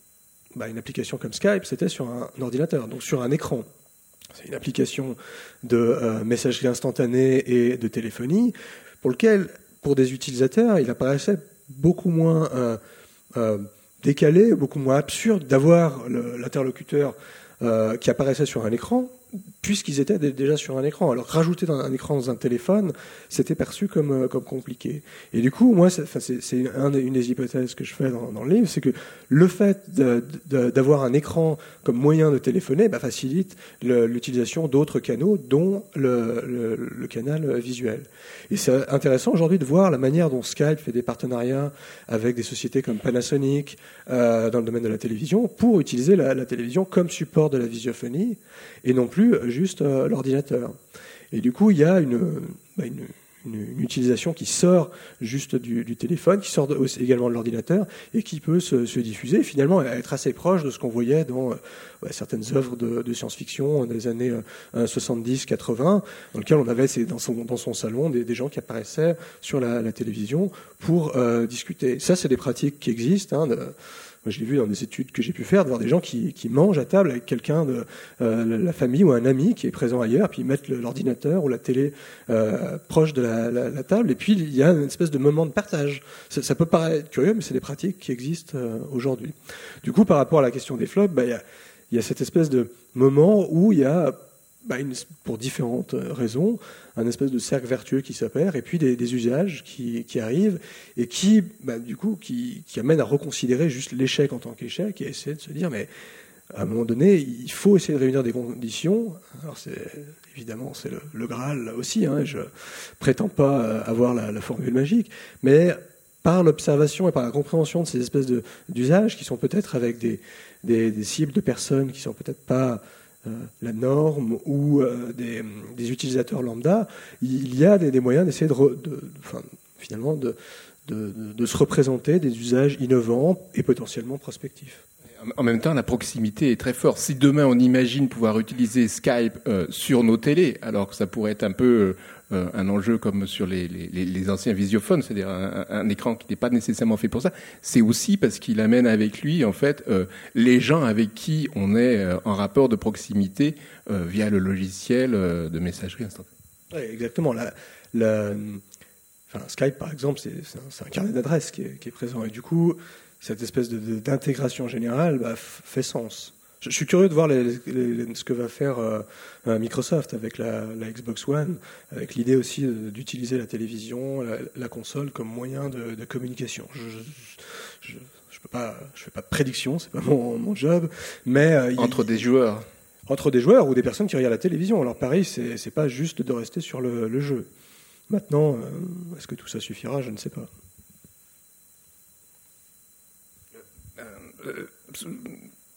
bah, une application comme Skype, c'était sur un, un ordinateur, donc sur un écran. C'est une application de euh, messagerie instantanée et de téléphonie, pour lequel, pour des utilisateurs, il apparaissait beaucoup moins euh, euh, décalé, beaucoup moins absurde d'avoir le, l'interlocuteur euh, qui apparaissait sur un écran, puisqu'ils étaient déjà sur un écran. Alors rajouter un écran dans un téléphone, c'était perçu comme, comme compliqué. Et du coup, moi, c'est, c'est, c'est un, une des hypothèses que je fais dans, dans le livre, c'est que le fait de, de, d'avoir un écran comme moyen de téléphoner bah, facilite le, l'utilisation d'autres canaux, dont le, le, le canal visuel. Et c'est intéressant aujourd'hui de voir la manière dont Skype fait des partenariats avec des sociétés comme Panasonic euh, dans le domaine de la télévision pour utiliser la, la télévision comme support de la visiophonie et non plus juste euh, l'ordinateur. Et du coup, il y a une, bah, une, une, une utilisation qui sort juste du, du téléphone, qui sort de, aussi, également de l'ordinateur et qui peut se, se diffuser, et finalement être assez proche de ce qu'on voyait dans euh, bah, certaines œuvres de, de science-fiction des années euh, soixante-dix quatre-vingts, dans lesquelles on avait dans son, dans son salon des, des gens qui apparaissaient sur la, la télévision pour euh, discuter. Ça, c'est des pratiques qui existent. Hein, de, Moi, je l'ai vu dans des études que j'ai pu faire, de voir des gens qui, qui mangent à table avec quelqu'un de euh, la famille ou un ami qui est présent ailleurs, puis ils mettent le, l'ordinateur ou la télé euh, proche de la, la, la table, et puis il y a une espèce de moment de partage. Ça, ça peut paraître curieux, mais c'est des pratiques qui existent euh, aujourd'hui. Du coup, par rapport à la question des flops, bah, il y a, il y a cette espèce de moment où il y a, bah, une, pour différentes raisons, un espèce de cercle vertueux qui s'opère, et puis des, des usages qui, qui arrivent et qui, bah, du coup, qui, qui amènent à reconsidérer juste l'échec en tant qu'échec et à essayer de se dire, mais à un moment donné, il faut essayer de réunir des conditions. Alors, c'est, évidemment, c'est le, le Graal là aussi. Hein, je prétends pas avoir la, la formule magique, mais par l'observation et par la compréhension de ces espèces de, d'usages qui sont peut-être avec des, des, des cibles de personnes qui sont peut-être pas la norme ou euh, des, des utilisateurs lambda, il y a des, des moyens d'essayer de, re, de, de enfin, finalement de, de, de se représenter des usages innovants et potentiellement prospectifs. En même temps, la proximité est très forte. Si demain on imagine pouvoir utiliser Skype euh, sur nos télés, alors que ça pourrait être un peu euh, un enjeu comme sur les, les, les anciens visiophones, c'est-à-dire un, un écran qui n'est pas nécessairement fait pour ça, c'est aussi parce qu'il amène avec lui en fait euh, les gens avec qui on est euh, en rapport de proximité euh, via le logiciel euh, de messagerie instantanée. Oui, exactement. La, la, enfin, Skype, par exemple, c'est, c'est, un, c'est un carnet d'adresses qui est, qui est présent, et du coup, cette espèce de, de, d'intégration générale bah, fait sens. Je, je suis curieux de voir les, les, ce que va faire euh, Microsoft avec la, la Xbox One, avec l'idée aussi de, d'utiliser la télévision, la, la console comme moyen de, de communication. Je, je, je, je peux pas, je fais pas de prédiction, c'est pas mon, mon job, mais euh, entre il, des joueurs, entre des joueurs ou des personnes qui regardent la télévision. Alors pareil, c'est, c'est pas juste de rester sur le, le jeu. Maintenant, euh, est-ce que tout ça suffira? Je ne sais pas.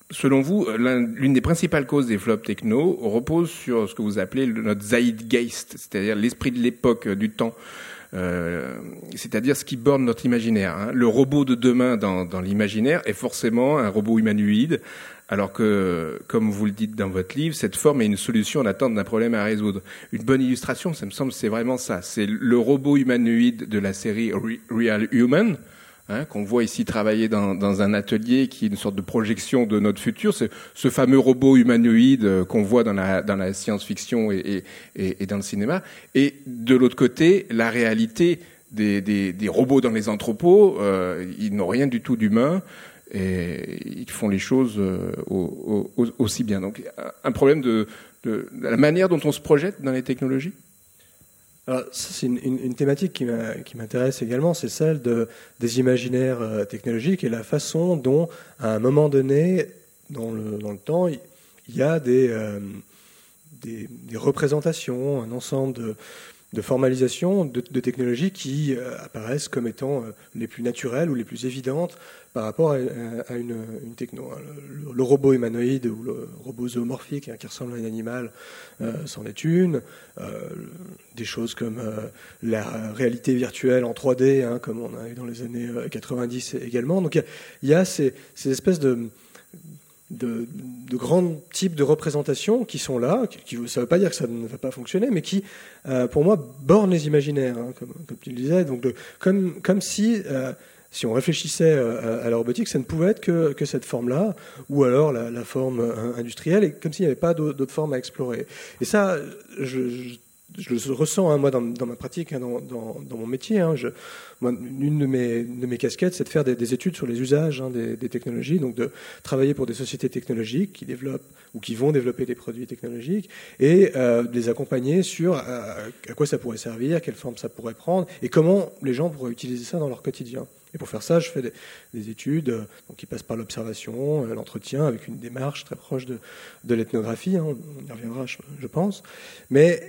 selon vous, l'une des principales causes des flops techno repose sur ce que vous appelez notre Zeitgeist, c'est-à-dire l'esprit de l'époque, du temps. Euh, c'est-à-dire ce qui borne notre imaginaire. Hein. Le robot de demain dans, dans l'imaginaire est forcément un robot humanoïde, alors que, comme vous le dites dans votre livre, cette forme est une solution en attente d'un problème à résoudre. Une bonne illustration, ça me semble, c'est vraiment ça. C'est le robot humanoïde de la série Real Human, hein, qu'on voit ici travailler dans, dans un atelier qui est une sorte de projection de notre futur. C'est ce fameux robot humanoïde qu'on voit dans la, dans la science-fiction et, et, et dans le cinéma. Et de l'autre côté, la réalité des, des, des robots dans les entrepôts, euh, ils n'ont rien du tout d'humain. Et ils font les choses euh, au, au, aussi bien. Donc, un problème de, de, de la manière dont on se projette dans les technologies. Alors, ça, c'est une, une, une thématique qui, m'a, qui m'intéresse également, c'est celle de, des imaginaires euh, technologiques et la façon dont, à un moment donné, dans le, dans le temps, il y a des, euh, des, des représentations, un ensemble de, de formalisation de, de technologies qui euh, apparaissent comme étant euh, les plus naturelles ou les plus évidentes par rapport à, à une, une techno. Le, le robot humanoïde ou le robot zoomorphique, hein, qui ressemble à un animal, euh, c'en est une. Euh, des choses comme euh, la réalité virtuelle en trois D, hein, comme on a eu dans les années quatre-vingt-dix également. Donc il y, y a ces, ces espèces de... De, de grands types de représentations qui sont là, qui, qui, ça ne veut pas dire que ça ne va pas fonctionner, mais qui, euh, pour moi, bornent les imaginaires, hein, comme, comme tu le disais. Donc, de, comme, comme si, euh, si on réfléchissait à, à la robotique, ça ne pouvait être que, que cette forme-là, ou alors la, la forme industrielle, et comme s'il n'y avait pas d'autres, d'autres formes à explorer. Et ça, je, je je le ressens, hein, moi, dans, dans ma pratique, hein, dans, dans, dans mon métier. Hein, je, moi, une de mes, de mes casquettes, c'est de faire des, des études sur les usages, hein, des, des technologies, donc de travailler pour des sociétés technologiques qui développent ou qui vont développer des produits technologiques et euh, de les accompagner sur euh, à quoi ça pourrait servir, quelle forme ça pourrait prendre et comment les gens pourraient utiliser ça dans leur quotidien. Et pour faire ça, je fais des, des études euh, donc, qui passent par l'observation, euh, l'entretien, avec une démarche très proche de, de l'ethnographie. Hein, on y reviendra, je, je pense. Mais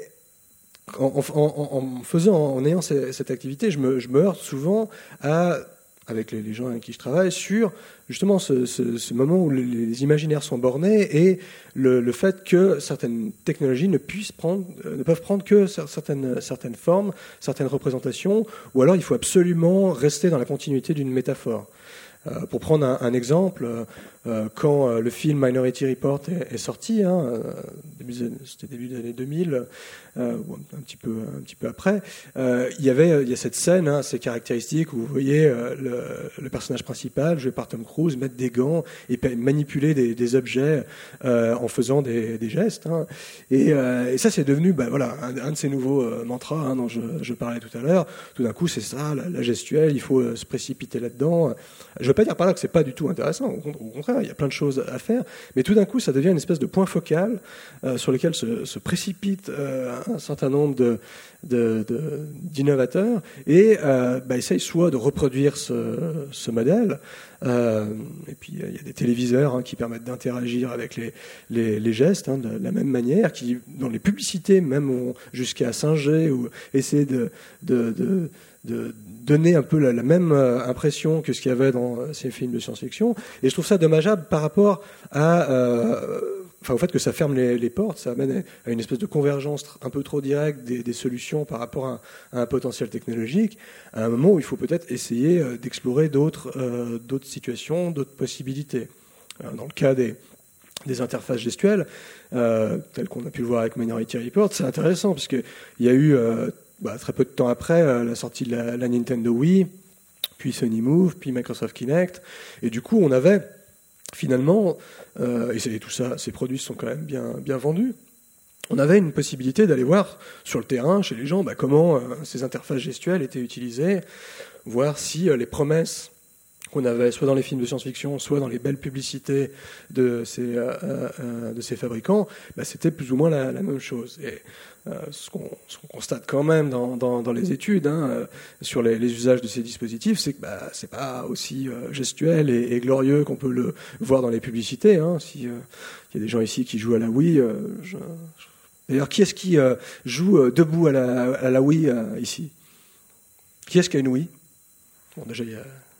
En, en, en faisant, en ayant cette activité, je me, je me heurte souvent à, avec les, les gens avec qui je travaille, sur justement ce, ce, ce moment où les, les imaginaires sont bornés et le, le fait que certaines technologies ne puissent prendre, ne peuvent prendre que certaines, certaines formes, certaines représentations, ou alors il faut absolument rester dans la continuité d'une métaphore. Euh, pour prendre un, un exemple, euh, quand euh, le film Minority Report est, est sorti, hein, euh, début, c'était début des années deux mille, euh, ou un, un petit peu, un petit peu après, euh, il y avait, il y a cette scène, hein, assez caractéristique où vous voyez euh, le, le personnage principal, joué par Tom Cruise, mettre des gants et manipuler des, des objets euh, en faisant des, des gestes. Hein. Et, euh, et ça, c'est devenu, ben voilà, un, un de ces nouveaux euh, mantras hein, dont je, je parlais tout à l'heure. Tout d'un coup, c'est ça, la, la gestuelle. Il faut euh, se précipiter là-dedans. Je ne veux pas dire par là que c'est pas du tout intéressant. Au contraire, il y a plein de choses à faire. Mais tout d'un coup, ça devient une espèce de point focal euh, sur lequel se, se précipitent euh, un certain nombre de, de, de, d'innovateurs et euh, bah, essayent soit de reproduire ce, ce modèle. Euh, et puis il y a des téléviseurs hein, qui permettent d'interagir avec les, les, les gestes hein, de la même manière, qui dans les publicités même ont jusqu'à singer ou essayer de, de, de de donner un peu la, la même impression que ce qu'il y avait dans ces films de science-fiction. Et je trouve ça dommageable par rapport à, euh, enfin, au fait que ça ferme les, les portes, ça amène à une espèce de convergence un peu trop directe des, des solutions par rapport à, à un potentiel technologique, à un moment où il faut peut-être essayer d'explorer d'autres, euh, d'autres situations, d'autres possibilités. Dans le cas des des interfaces gestuelles, euh, telles qu'on a pu le voir avec Minority Report, c'est intéressant, parce qu'il y a eu... Euh, Bah, très peu de temps après euh, la sortie de la, la Nintendo Wii, puis Sony Move, puis Microsoft Kinect, et du coup on avait finalement, euh, et, c'est, et tout ça, ces produits sont quand même bien, bien vendus, on avait une possibilité d'aller voir sur le terrain, chez les gens, bah, comment euh, ces interfaces gestuelles étaient utilisées, voir si euh, les promesses qu'on avait soit dans les films de science-fiction, soit dans les belles publicités de ces, euh, euh, de ces fabricants, bah, c'était plus ou moins la, la même chose. Et euh, ce, qu'on, ce qu'on constate quand même dans, dans, dans les études hein, euh, sur les, les usages de ces dispositifs, c'est que bah, c'est pas aussi euh, gestuel et, et glorieux qu'on peut le voir dans les publicités. Hein. Si euh, il y a des gens ici qui jouent à la Wii, euh, je, je... d'ailleurs, qui est-ce qui euh, joue euh, debout à la, à la Wii euh, ici ? Qui est-ce qui a une Wii ? Bon, déjà, il y a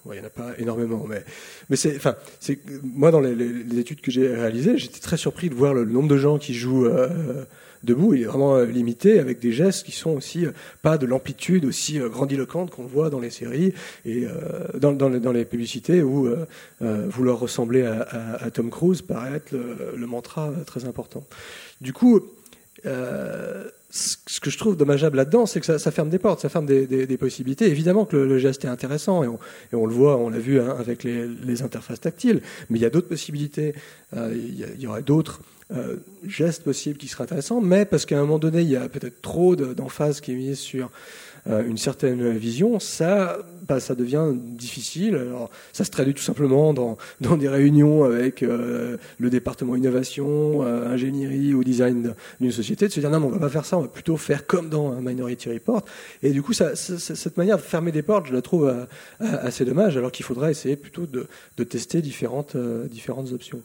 Ouais, il n'y en a pas énormément, mais, mais c'est, enfin, c'est, moi, dans les, les, les études que j'ai réalisées, j'étais très surpris de voir le, le nombre de gens qui jouent euh, debout. Il est vraiment euh, limité, avec des gestes qui sont aussi euh, pas de l'amplitude aussi euh, grandiloquente qu'on voit dans les séries et euh, dans, dans, les, dans les publicités où euh, euh, vouloir ressembler à, à, à Tom Cruise paraît être le, le mantra euh, très important. Du coup, euh, ce que je trouve dommageable là-dedans, c'est que ça, ça ferme des portes, ça ferme des, des, des possibilités. Évidemment que le, le geste est intéressant, et on, et on le voit, on l'a vu hein, avec les, les interfaces tactiles, mais il y a d'autres possibilités, euh, il, y a, il y aurait d'autres euh, gestes possibles qui seraient intéressants, mais parce qu'à un moment donné, il y a peut-être trop de, d'emphase qui est mise sur euh, une certaine vision, ça, bah, ça devient difficile. Alors, ça se traduit tout simplement dans, dans des réunions avec euh, le département innovation, euh, ingénierie ou design d'une société, de se dire non, mais on va pas faire ça, on va plutôt faire comme dans un Minority Report. Et du coup, ça, ça, cette manière de fermer des portes, je la trouve euh, assez dommage, alors qu'il faudrait essayer plutôt de, de tester différentes, euh, différentes options.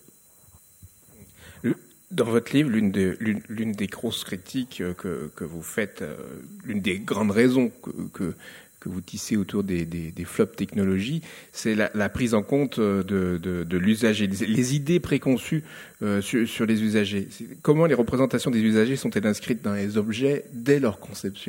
Dans votre livre, l'une, de, l'une, l'une des grosses critiques que, que vous faites, euh, l'une des grandes raisons que, que, que vous tissez autour des, des, des flops technologies, c'est la, la prise en compte de, de, de l'usager, les, les idées préconçues euh, sur, sur les usagers. C'est, comment les représentations des usagers sont-elles inscrites dans les objets dès leur conception?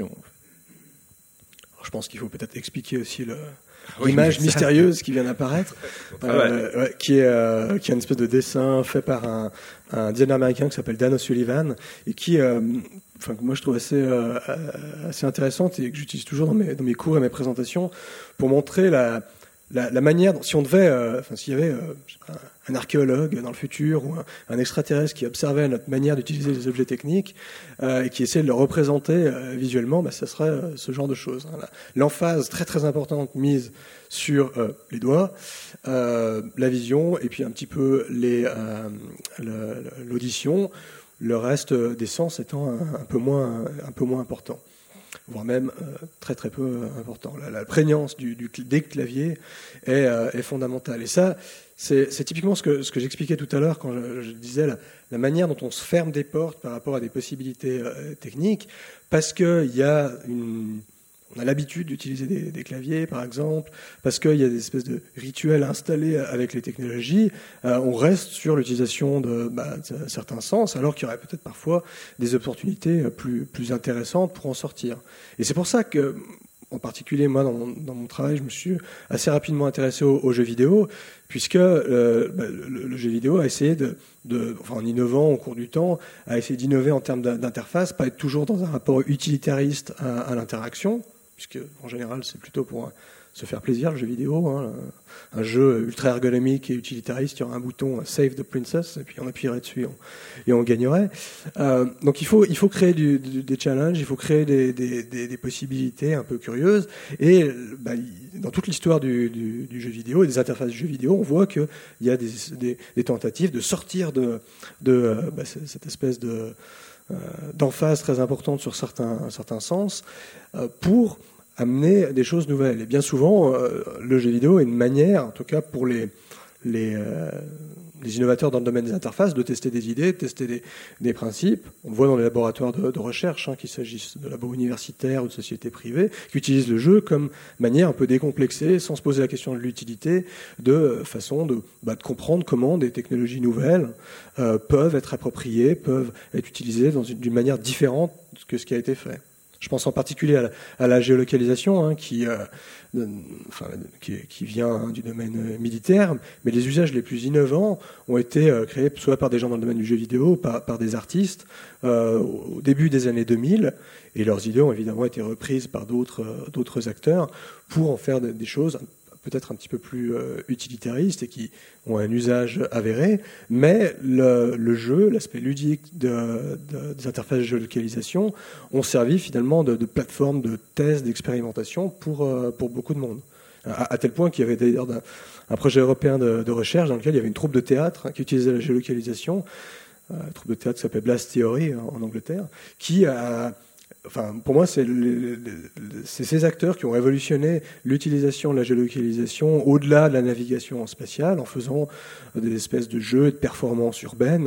Alors, je pense qu'il faut peut-être expliquer aussi le... Oui, l'image ça... mystérieuse qui vient d'apparaître, euh, ouais, qui, est, euh, qui est une espèce de dessin fait par un, un designer américain qui s'appelle Dan O'Sullivan et qui, euh, enfin, que moi je trouve assez, euh, assez intéressante et que j'utilise toujours dans mes, dans mes cours et mes présentations pour montrer la, la, la manière dont, si on devait, euh, enfin, s'il y avait euh, un archéologue dans le futur ou un, un extraterrestre qui observait notre manière d'utiliser les objets techniques euh, et qui essayait de le représenter euh, visuellement, bah, ça serait euh, ce genre de choses. Hein. L'emphase très très importante mise sur euh, les doigts, euh, la vision et puis un petit peu les, euh, le, l'audition, le reste des sens étant un, un peu moins un peu moins important, voire même euh, très très peu important. La, la prégnance du, du, des claviers est, euh, est fondamentale. Et ça, c'est, c'est typiquement ce que, ce que j'expliquais tout à l'heure quand je, je disais la, la manière dont on se ferme des portes par rapport à des possibilités euh, techniques, parce qu'il y a une... On a l'habitude d'utiliser des, des claviers, par exemple, parce qu'il y a des espèces de rituels installés avec les technologies. Euh, on reste sur l'utilisation de, bah, de certains sens, alors qu'il y aurait peut-être parfois des opportunités plus, plus intéressantes pour en sortir. Et c'est pour ça que, en particulier, moi, dans mon, dans mon travail, je me suis assez rapidement intéressé aux, aux jeux vidéo, puisque euh, bah, le, le jeu vidéo a essayé de, de, enfin, en innovant au cours du temps, a essayé d'innover en termes d'interface, pas être toujours dans un rapport utilitariste à, à l'interaction, puisque en général c'est plutôt pour se faire plaisir le jeu vidéo, hein, un jeu ultra ergonomique et utilitariste, il y aurait un bouton Save the Princess et puis on appuierait dessus et on, et on gagnerait. Euh, donc il faut il faut créer du, du, des challenges, il faut créer des, des, des, des possibilités un peu curieuses et bah, dans toute l'histoire du, du, du jeu vidéo et des interfaces du jeu vidéo, on voit qu'il y a des, des, des tentatives de sortir de, de bah, cette espèce de Euh, d'emphase très importante sur certains, certains sens euh, pour amener des choses nouvelles. Et bien souvent, euh, le jeu vidéo est une manière, en tout cas pour les, les, euh, les innovateurs dans le domaine des interfaces, de tester des idées, de tester des, des principes. On le voit dans les laboratoires de, de recherche, hein, qu'il s'agisse de labos universitaires ou de sociétés privées, qui utilisent le jeu comme manière un peu décomplexée, sans se poser la question de l'utilité, de façon de, bah, de comprendre comment des technologies nouvelles euh, peuvent être appropriées, peuvent être utilisées dans une, d'une manière différente que ce qui a été fait. Je pense en particulier à la, à la géolocalisation, hein, qui, euh, de, enfin, qui, qui vient hein, du domaine militaire, mais les usages les plus innovants ont été euh, créés soit par des gens dans le domaine du jeu vidéo, par, par des artistes, euh, au début des années deux mille, et leurs idées ont évidemment été reprises par d'autres, euh, d'autres acteurs pour en faire des, des choses peut-être un petit peu plus euh, utilitaristes et qui ont un usage avéré, mais le, le jeu, l'aspect ludique de, de, des interfaces de géolocalisation ont servi finalement de, de plateforme de test, d'expérimentation pour, euh, pour beaucoup de monde. À, à tel point qu'il y avait d'ailleurs un, un projet européen de, de recherche dans lequel il y avait une troupe de théâtre hein, qui utilisait la géolocalisation, euh, une troupe de théâtre qui s'appelle Blast Theory en, en Angleterre, qui a... Enfin, pour moi, c'est, le, le, c'est ces acteurs qui ont révolutionné l'utilisation de la géolocalisation au-delà de la navigation spatiale en faisant des espèces de jeux de performance urbaine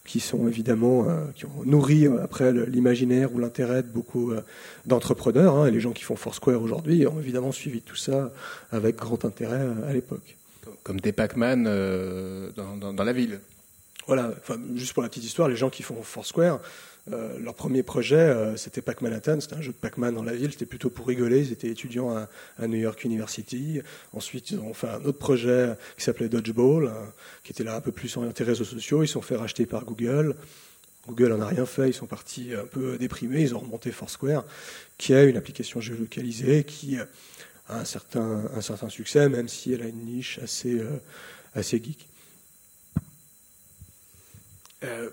qui sont évidemment euh, qui ont nourri euh, après le, l'imaginaire ou l'intérêt de beaucoup euh, d'entrepreneurs. Hein, et les gens qui font Foursquare aujourd'hui ont évidemment suivi tout ça avec grand intérêt euh, à l'époque. Comme des Pac-Man euh, dans, dans, dans la ville. Voilà, enfin, juste pour la petite histoire, les gens qui font Foursquare, euh, leur premier projet, euh, c'était Pac Manhattan, c'était un jeu de Pac-Man dans la ville, c'était plutôt pour rigoler, ils étaient étudiants à, à New York University. Ensuite, ils ont fait un autre projet qui s'appelait Dodgeball, hein, qui était là un peu plus orienté réseaux sociaux, ils se sont fait racheter par Google. Google en a rien fait, ils sont partis un peu déprimés, ils ont remonté Foursquare, qui a une application géolocalisée, qui a un certain, un certain succès, même si elle a une niche assez, euh, assez geek. Euh,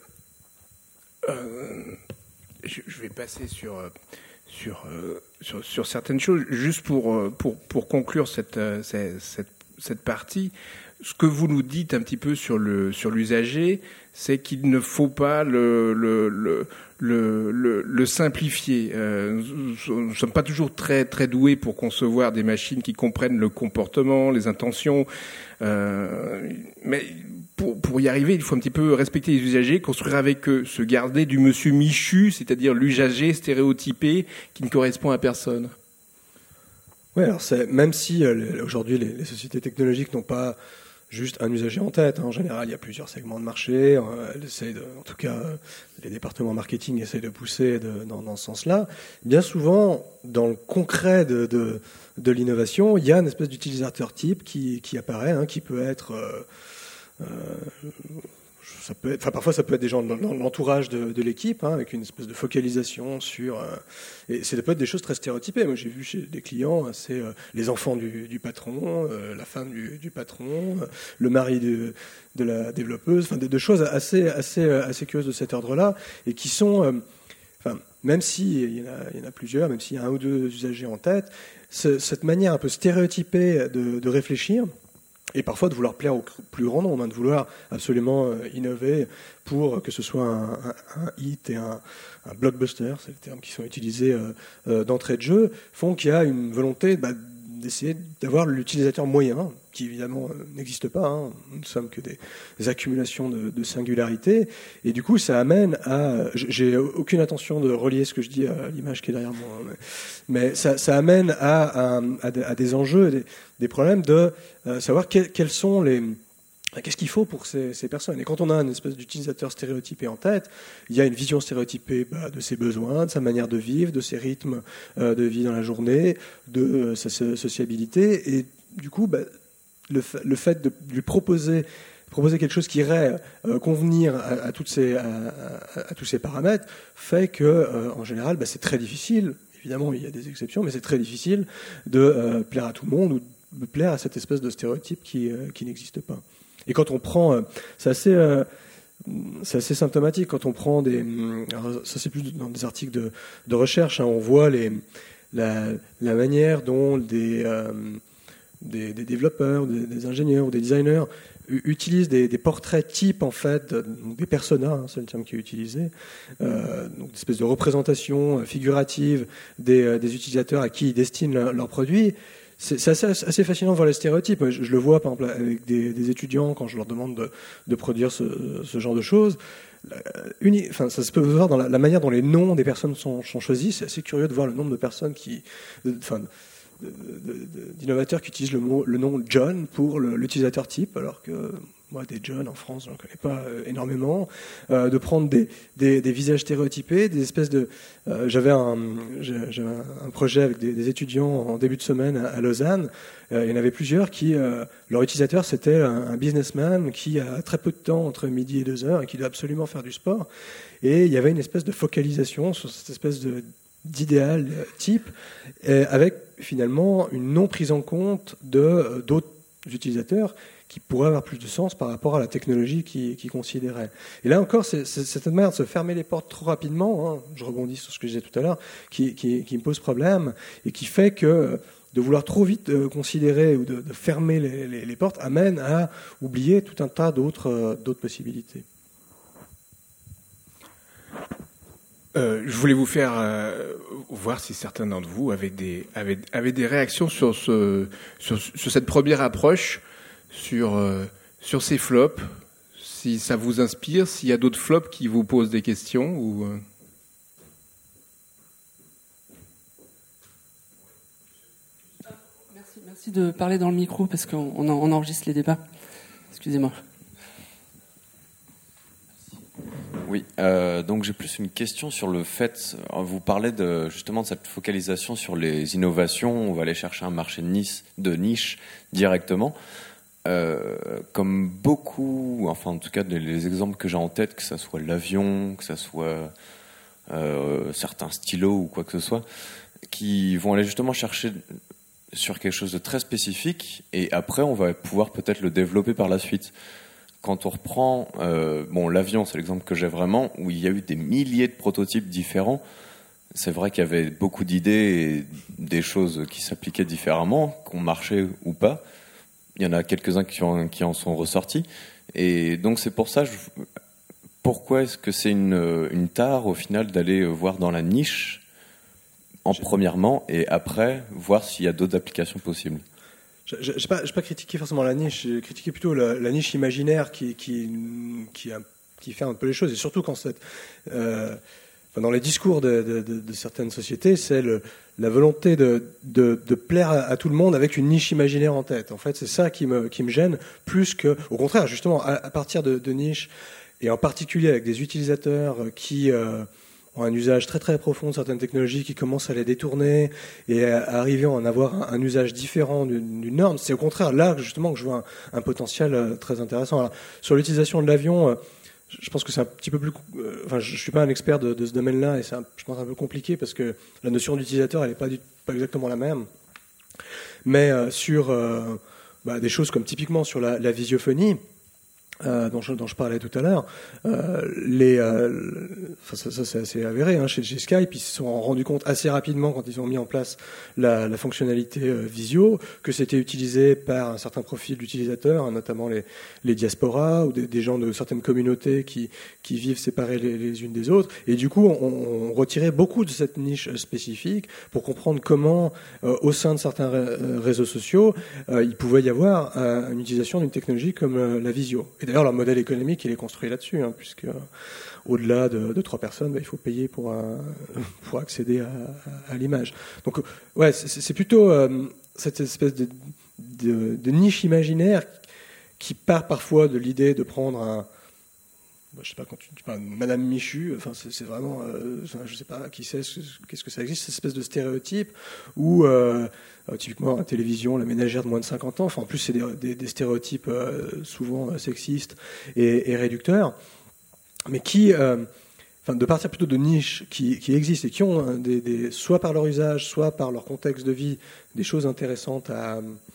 euh, je, je vais passer sur, sur, euh, sur, sur certaines choses, juste pour, pour, pour conclure cette, cette, cette, cette partie. Ce que vous nous dites un petit peu sur, le, sur l'usager, c'est qu'il ne faut pas le, le, le, le, le, le simplifier. Euh, nous ne sommes pas toujours très, très doués pour concevoir des machines qui comprennent le comportement, les intentions. Euh, mais pour, pour y arriver, il faut un petit peu respecter les usagers, construire avec eux, se garder du monsieur Michu, c'est-à-dire l'usager stéréotypé qui ne correspond à personne. Oui, alors c'est, même si euh, aujourd'hui les, les sociétés technologiques n'ont pas juste un usager en tête. En général, il y a plusieurs segments de marché. Elle essaie de, en tout cas, les départements marketing essayent de pousser de, dans, dans ce sens-là. Bien souvent, dans le concret de, de, de l'innovation, il y a une espèce d'utilisateur type qui, qui apparaît, hein, qui peut être... Euh, euh, ça peut être, enfin, parfois, ça peut être des gens dans, dans l'entourage de, de l'équipe, hein, avec une espèce de focalisation sur... Euh, et ça peut être des choses très stéréotypées. Moi, j'ai vu chez des clients, c'est euh, les enfants du, du patron, euh, la femme du, du patron, euh, le mari de, de la développeuse, enfin, des, des choses assez, assez, assez curieuses de cet ordre-là, et qui sont... Euh, enfin, même s'il y, y en a plusieurs, même s'il y a un ou deux usagers en tête, ce, cette manière un peu stéréotypée de, de réfléchir, et parfois de vouloir plaire au plus grand nombre, hein, de vouloir absolument euh, innover pour que ce soit un, un, un hit et un, un blockbuster, c'est les termes qui sont utilisés euh, euh, d'entrée de jeu, font qu'il y a une volonté bah, d'essayer d'avoir l'utilisateur moyen, qui évidemment euh, n'existe pas, hein. Nous ne sommes que des, des accumulations de, de singularités, et du coup ça amène à... J'ai aucune intention de relier ce que je dis à l'image qui est derrière moi, mais, mais ça, ça amène à, à, à des enjeux, des, des problèmes de euh, savoir quels, quels sont les... Qu'est-ce qu'il faut pour ces, ces personnes ? Et quand on a une espèce d'utilisateur stéréotypé en tête, il y a une vision stéréotypée bah, de ses besoins, de sa manière de vivre, de ses rythmes euh, de vie dans la journée, de euh, sa sociabilité. Et du coup, bah, le, le fait de lui proposer, proposer quelque chose qui irait euh, convenir à, à, toutes ces, à, à, à tous ces paramètres fait que, euh, en général, bah, c'est très difficile. Évidemment, il y a des exceptions, mais c'est très difficile de euh, plaire à tout le monde ou de plaire à cette espèce de stéréotype qui, euh, qui n'existe pas. Et quand on prend, c'est assez, euh, c'est assez symptomatique quand on prend des, alors ça c'est plus dans des articles de, de recherche, hein, on voit les, la, la manière dont des, euh, des, des développeurs, des, des ingénieurs ou des designers utilisent des, des portraits types en fait, donc des personas, hein, c'est le terme qui est utilisé, euh, donc une espèce de représentation figurative des, des utilisateurs à qui ils destinent leurs leur produits. C'est, c'est assez, assez fascinant de voir les stéréotypes. Je, je le vois, par exemple, avec des, des étudiants, quand je leur demande de, de produire ce, ce genre de choses. Uni, enfin, ça se peut voir dans la, la manière dont les noms des personnes sont, sont choisis. C'est assez curieux de voir le nombre de personnes qui... De, enfin, de, de, de, d'innovateurs qui utilisent le, mot, le nom John pour le, l'utilisateur type, alors que... Moi, des John en France, je n'en connais pas euh, énormément. Euh, de prendre des, des, des visages stéréotypés, des espèces de. Euh, j'avais un, j'avais un projet avec des, des étudiants en début de semaine à, à Lausanne. Euh, il y en avait plusieurs qui, euh, leur utilisateur, c'était un, un businessman qui a très peu de temps entre midi et deux heures et qui doit absolument faire du sport. Et il y avait une espèce de focalisation sur cette espèce de d'idéal type, euh, avec finalement une non prise en compte de euh, d'autres utilisateurs qui pourrait avoir plus de sens par rapport à la technologie qu'ils qui considéraient. Et là encore, c'est, c'est cette manière de se fermer les portes trop rapidement, hein, je rebondis sur ce que je disais tout à l'heure, qui, qui, qui me pose problème et qui fait que de vouloir trop vite euh, considérer ou de, de fermer les, les, les portes amène à oublier tout un tas d'autres, euh, d'autres possibilités. Euh, je voulais vous faire euh, voir si certains d'entre vous avaient des, avaient, avaient des réactions sur, ce, sur, sur cette première approche, sur, euh, sur ces flops, si ça vous inspire, s'il y a d'autres flops qui vous posent des questions ou... Merci, merci de parler dans le micro parce qu'on on, on enregistre les débats. Excusez-moi. Oui, euh, donc j'ai plus une question sur le fait, vous parlez de, justement de cette focalisation sur les innovations, on va aller chercher un marché de niche, de niche directement. Euh, comme beaucoup, enfin en tout cas les exemples que j'ai en tête, que ça soit l'avion, que ça soit euh, certains stylos ou quoi que ce soit, qui vont aller justement chercher sur quelque chose de très spécifique et après on va pouvoir peut-être le développer par la suite. Quand on reprend, euh, bon, l'avion, c'est l'exemple que j'ai vraiment, où il y a eu des milliers de prototypes différents. C'est vrai qu'il y avait beaucoup d'idées et des choses qui s'appliquaient différemment, qui ont marché ou pas. Il y en a quelques-uns qui, ont, qui en sont ressortis. Et donc c'est pour ça, je, pourquoi est-ce que c'est une, une tare au final d'aller voir dans la niche en premièrement et après voir s'il y a d'autres applications possibles? Je n'ai pas, pas critiqué forcément la niche, j'ai critiqué plutôt la, la niche imaginaire qui, qui, qui, a, qui fait un peu les choses. Et surtout quand c'est, euh, enfin dans les discours de, de, de, de certaines sociétés, c'est le, la volonté de, de, de plaire à, à tout le monde avec une niche imaginaire en tête. En fait, c'est ça qui me, qui me gêne, plus que, au contraire, justement, à, à partir de, de niches, et en particulier avec des utilisateurs qui... Euh, ont un usage très très profond de certaines technologies qui commencent à les détourner et à arriver à en avoir un, un usage différent d'une, d'une norme. C'est au contraire là justement que je vois un, un potentiel euh, très intéressant. Alors, sur l'utilisation de l'avion, euh, je pense que c'est un petit peu plus... Euh, enfin, je ne suis pas un expert de, de ce domaine-là et c'est un, je pense un peu compliqué parce que la notion d'utilisateur, elle n'est pas, du, pas exactement la même. Mais euh, sur euh, bah, des choses comme typiquement sur la, la visiophonie, Euh, dont, je, dont je parlais tout à l'heure, euh, les, euh, enfin, ça, ça c'est assez avéré, hein, chez, chez Skype, ils se sont rendus compte assez rapidement quand ils ont mis en place la, la fonctionnalité euh, visio que c'était utilisé par un certain profil d'utilisateurs, hein, notamment les, les diasporas ou des, des gens de certaines communautés qui, qui vivent séparés les, les unes des autres. Et du coup, on, on retirait beaucoup de cette niche spécifique pour comprendre comment, euh, au sein de certains réseaux sociaux, euh, il pouvait y avoir euh, une utilisation d'une technologie comme euh, la visio. Et d'ailleurs, leur modèle économique, il est construit là-dessus, hein, puisque euh, au-delà de, de trois personnes, bah, il faut payer pour, euh, pour accéder à, à, à l'image. Donc, euh, ouais, c'est, c'est plutôt euh, cette espèce de, de, de niche imaginaire qui part parfois de l'idée de prendre un, bah, je sais pas, quand tu, tu parles de Madame Michu, enfin, c'est, c'est vraiment, euh, je sais pas qui c'est, qu'est-ce que ça existe, cette espèce de stéréotype où euh, Euh, typiquement, la télévision, la ménagère de moins de cinquante ans. Enfin, en plus, c'est des, des, des stéréotypes euh, souvent euh, sexistes et, et réducteurs, mais qui, euh, enfin, de partir plutôt de niches qui, qui existent et qui ont hein, des, des, soit par leur usage, soit par leur contexte de vie, des choses intéressantes à,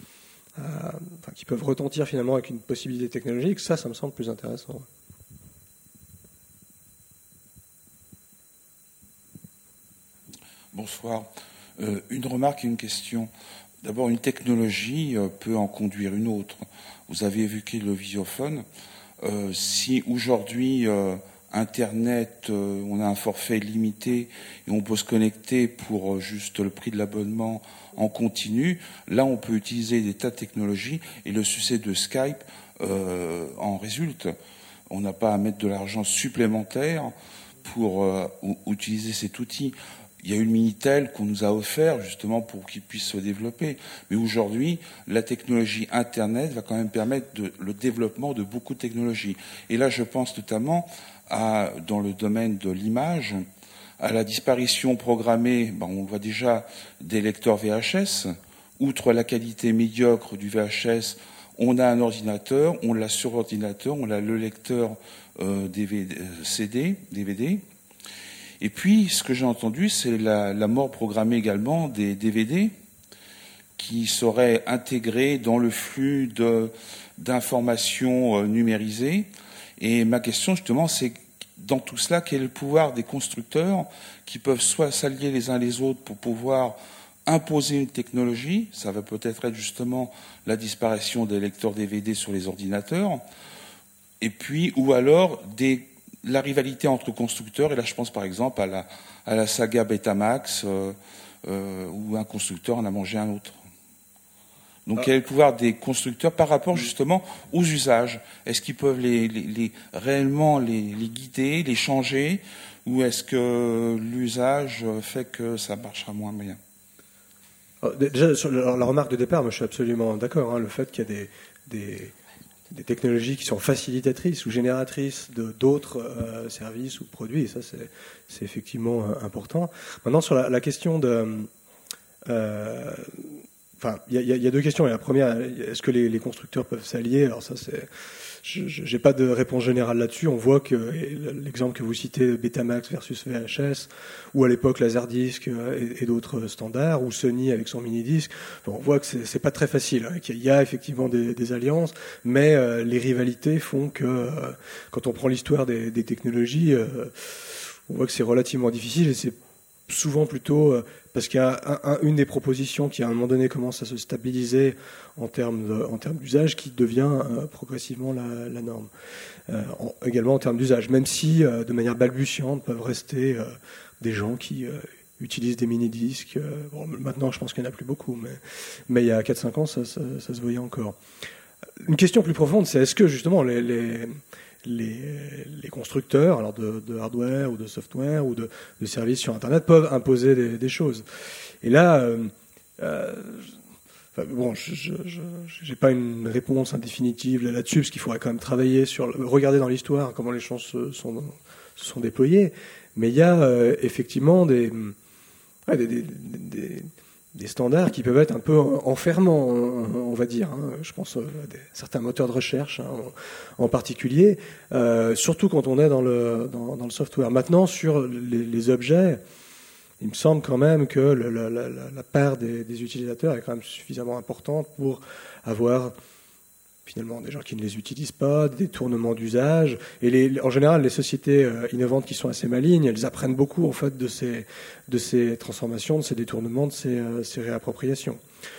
à, enfin, qui peuvent retentir finalement avec une possibilité technologique. Ça, ça me semble plus intéressant. Bonsoir. Euh, une remarque et une question. D'abord, une technologie euh, peut en conduire une autre. Vous avez évoqué le visiophone. Euh, si aujourd'hui, euh, Internet, euh, on a un forfait limité et on peut se connecter pour euh, juste le prix de l'abonnement en continu, là, on peut utiliser des tas de technologies et le succès de Skype euh, en résulte. On n'a pas à mettre de l'argent supplémentaire pour euh, utiliser cet outil. Il y a eu le Minitel qu'on nous a offert justement pour qu'il puisse se développer. Mais aujourd'hui, la technologie Internet va quand même permettre de, le développement de beaucoup de technologies. Et là, je pense notamment à, dans le domaine de l'image, à la disparition programmée, ben on le voit déjà, des lecteurs V H S. Outre la qualité médiocre du V H S, on a un ordinateur, on l'a sur ordinateur, on a le lecteur euh, D V D, C D, D V D. Et puis, ce que j'ai entendu, c'est la, la mort programmée également des D V D qui seraient intégrés dans le flux de, d'informations numérisées. Et ma question, justement, c'est dans tout cela, quel est le pouvoir des constructeurs qui peuvent soit s'allier les uns les autres pour pouvoir imposer une technologie, ça va peut-être être justement la disparition des lecteurs D V D sur les ordinateurs, et puis, ou alors des la rivalité entre constructeurs, et là je pense par exemple à la, à la saga Betamax, euh, euh, où un constructeur en a mangé un autre. Donc, Ah. quel est le pouvoir des constructeurs par rapport justement aux usages? Est-ce qu'ils peuvent les, les, les réellement les, les guider, les changer, ou est-ce que l'usage fait que ça marchera moins bien? Alors, déjà, sur la, la remarque de départ, moi, je suis absolument d'accord. Hein, le fait qu'il y a des, des, des technologies qui sont facilitatrices ou génératrices de d'autres euh, services ou produits, ça, c'est, c'est effectivement euh, important. Maintenant, sur la, la question de... Euh, Enfin, il y, y a deux questions. Et la première, est-ce que les, les constructeurs peuvent s'allier? Alors ça, c'est, je n'ai pas de réponse générale là-dessus. On voit que l'exemple que vous citez, Betamax versus V H S, ou à l'époque Laserdisc et, et d'autres standards, ou Sony avec son mini-disque, bon, on voit que c'est, c'est pas très facile. Hein, qu'il y a effectivement des, des alliances, mais euh, les rivalités font que, euh, quand on prend l'histoire des, des technologies, euh, on voit que c'est relativement difficile et c'est souvent plutôt euh, parce qu'il y a un, un, une des propositions qui à un moment donné commence à se stabiliser en termes, de, en termes d'usage qui devient euh, progressivement la, la norme. Euh, en, également en termes d'usage, même si euh, de manière balbutiante peuvent rester euh, des gens qui euh, utilisent des mini-disques. Euh, bon, maintenant je pense qu'il n'y en a plus beaucoup, mais, mais il y a quatre cinq ans ça, ça, ça se voyait encore. Une question plus profonde, c'est est-ce que justement les, les Les, les constructeurs, alors de, de hardware ou de software ou de, de services sur Internet, peuvent imposer des, des choses. Et là, euh, euh, enfin, bon, je n'ai pas une réponse définitive là-dessus, parce qu'il faudrait quand même travailler sur, regarder dans l'histoire comment les choses se sont, se sont déployées. Mais il y a euh, effectivement des, ouais, des, des, des des standards qui peuvent être un peu enfermants, on va dire. Je pense à des, certains moteurs de recherche hein, en particulier, euh, surtout quand on est dans le, dans, dans le software. Maintenant, sur les, les objets, il me semble quand même que le, la, la, la part des, des utilisateurs est quand même suffisamment importante pour avoir finalement des gens qui ne les utilisent pas, des détournements d'usage. Et les, en général, les sociétés euh, innovantes qui sont assez malignes, elles apprennent beaucoup en fait de ces, de ces transformations, de ces détournements, de ces, euh, ces réappropriations.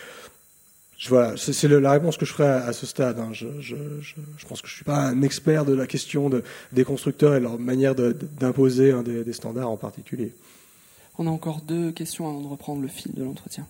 Je, voilà, c'est, c'est le, la réponse que je ferai à, à ce stade. Hein. Je, je, je, je pense que je ne suis pas un expert de la question de, des constructeurs et leur manière de, de, d'imposer hein, des, des standards en particulier. On a encore deux questions avant de reprendre le fil de l'entretien.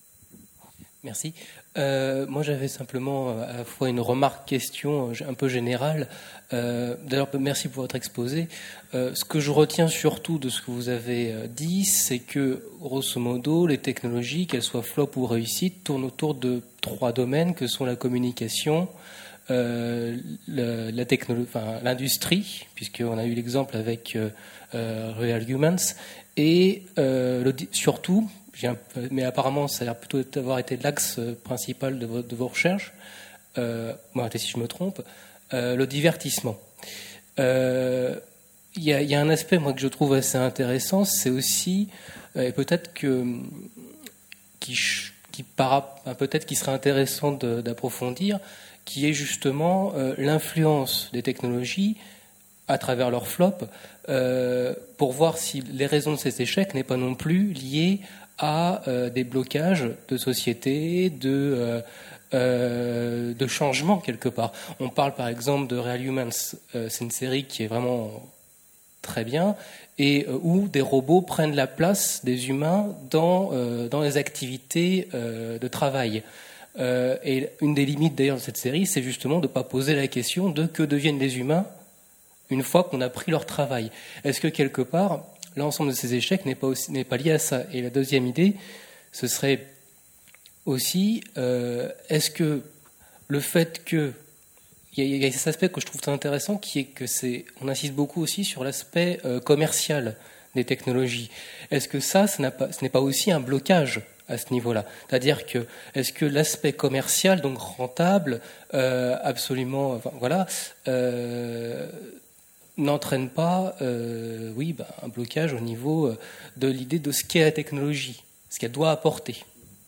Merci. Euh, moi, j'avais simplement à la fois une remarque, question un peu générale. Euh, d'ailleurs, merci pour votre exposé. Euh, ce que je retiens surtout de ce que vous avez dit, c'est que, grosso modo, les technologies, qu'elles soient flop ou réussites, tournent autour de trois domaines que sont la communication, euh, la, la technolo- enfin, l'industrie, puisqu'on a eu l'exemple avec euh, euh, Real Humans, et euh, le, surtout, mais apparemment ça a l'air plutôt d'avoir été l'axe principal de vos, de vos recherches, euh, bon, arrêtez si je me trompe, euh, le divertissement. Il euh, y, y a un aspect moi, que je trouve assez intéressant, c'est aussi, euh, et peut-être que qui, qui para, peut-être qu'il serait intéressant de, d'approfondir, qui est justement euh, l'influence des technologies à travers leur flop, euh, pour voir si les raisons de ces échecs n'est pas non plus liées à euh, des blocages de société, de, euh, euh, de changements quelque part. On parle par exemple de Real Humans, euh, c'est une série qui est vraiment très bien, et euh, où des robots prennent la place des humains dans, euh, dans les activités euh, de travail. Euh, et une des limites d'ailleurs de cette série, c'est justement de ne pas poser la question de que deviennent les humains une fois qu'on a pris leur travail. Est-ce que quelque part, l'ensemble de ces échecs n'est pas, aussi, n'est pas lié à ça? Et la deuxième idée, ce serait aussi, euh, est-ce que le fait que... Il y, y a cet aspect que je trouve très intéressant, qui est que c'est, on insiste beaucoup aussi sur l'aspect euh, commercial des technologies. Est-ce que ça, ce n'est pas, ce n'est pas aussi un blocage à ce niveau-là? C'est-à-dire que, est-ce que l'aspect commercial, donc rentable, euh, absolument, enfin, voilà... Euh, n'entraîne pas euh, oui, bah, un blocage au niveau de l'idée de ce qu'est la technologie, ce qu'elle doit apporter.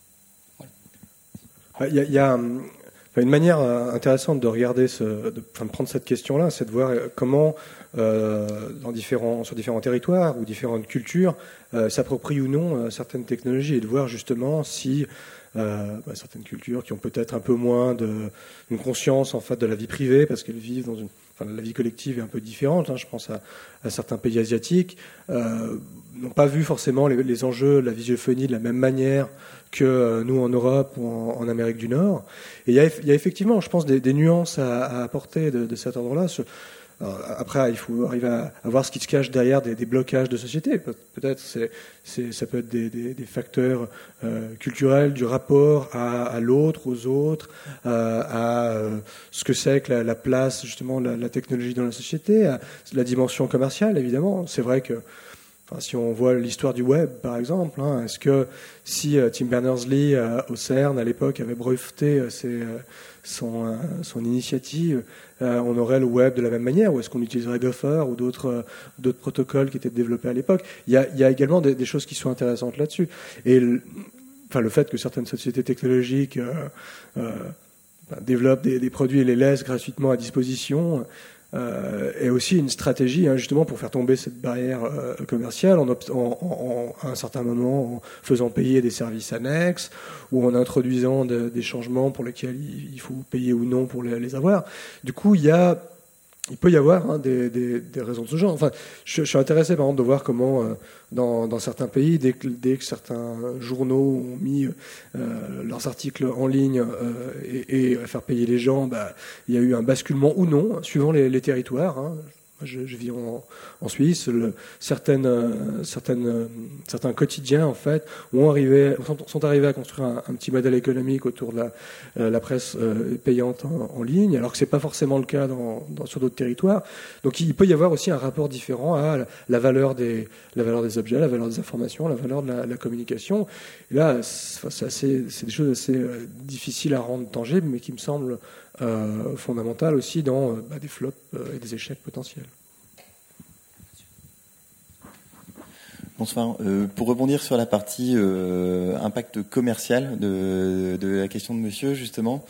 Voilà. Il y a, il y a une manière intéressante de regarder, ce, de, enfin, de prendre cette question-là, c'est de voir comment, euh, dans différents, sur différents territoires ou différentes cultures, euh, s'approprient ou non euh, certaines technologies, et de voir justement si euh, bah, certaines cultures qui ont peut-être un peu moins de, une conscience en fait de la vie privée parce qu'elles vivent dans une, enfin, la vie collective est un peu différente. Hein, je pense à, à certains pays asiatiques euh, n'ont pas vu forcément les, les enjeux de la visiophonie de la même manière que euh, nous en Europe ou en, en Amérique du Nord. Et il y a, il y a effectivement, je pense, des, des nuances à, à apporter de, de cet ordre-là. Alors, après, il faut arriver à, à voir ce qui se cache derrière des, des blocages de société. Pe- peut-être, c'est, c'est, ça peut être des, des, des facteurs euh, culturels, du rapport à, à l'autre, aux autres, euh, à euh, ce que c'est que la, la place justement de la, la technologie dans la société, à la dimension commerciale, évidemment. C'est vrai que Enfin, si on voit l'histoire du web, par exemple, hein, est-ce que si euh, Tim Berners-Lee euh, au CERN à l'époque avait breveté euh, ses, euh, son, euh, son initiative, euh, on aurait le web de la même manière, ou est-ce qu'on utiliserait Gopher ou d'autres, euh, d'autres protocoles qui étaient développés à l'époque? Il y a, il y a également des, des choses qui sont intéressantes là-dessus. Et le, enfin, le fait que certaines sociétés technologiques euh, euh, ben, développent des, des produits et les laissent gratuitement à disposition. Euh, et aussi une stratégie hein, justement pour faire tomber cette barrière euh, commerciale en, en, en, en, à un certain moment en faisant payer des services annexes ou en introduisant de, des changements pour lesquels il, il faut payer ou non pour les, les avoir. Du coup, il y a Il peut y avoir hein, des, des, des raisons de ce genre. Enfin, je, je suis intéressé par exemple de voir comment euh, dans, dans certains pays, dès que, dès que certains journaux ont mis euh, leurs articles en ligne euh, et, et à faire payer les gens, bah, il y a eu un basculement ou non, suivant les, les territoires. Hein. Je, je vis en, en Suisse. Le, certaines, euh, certaines, euh, certains quotidiens en fait ont arrivé, sont, sont arrivés à construire un, un petit modèle économique autour de la, euh, la presse euh, payante en, en ligne, alors que c'est pas forcément le cas dans, dans, sur d'autres territoires. Donc il peut y avoir aussi un rapport différent à la, la valeur des, la valeur des objets, la valeur des informations, la valeur de la, la communication. Et là, c'est, c'est, assez, c'est des choses assez euh, difficiles à rendre tangibles, mais qui me semblent Euh, fondamentale aussi dans euh, bah, des flops euh, et des échecs potentiels. Bonsoir. Euh, pour rebondir sur la partie euh, impact commercial de, de la question de monsieur, justement,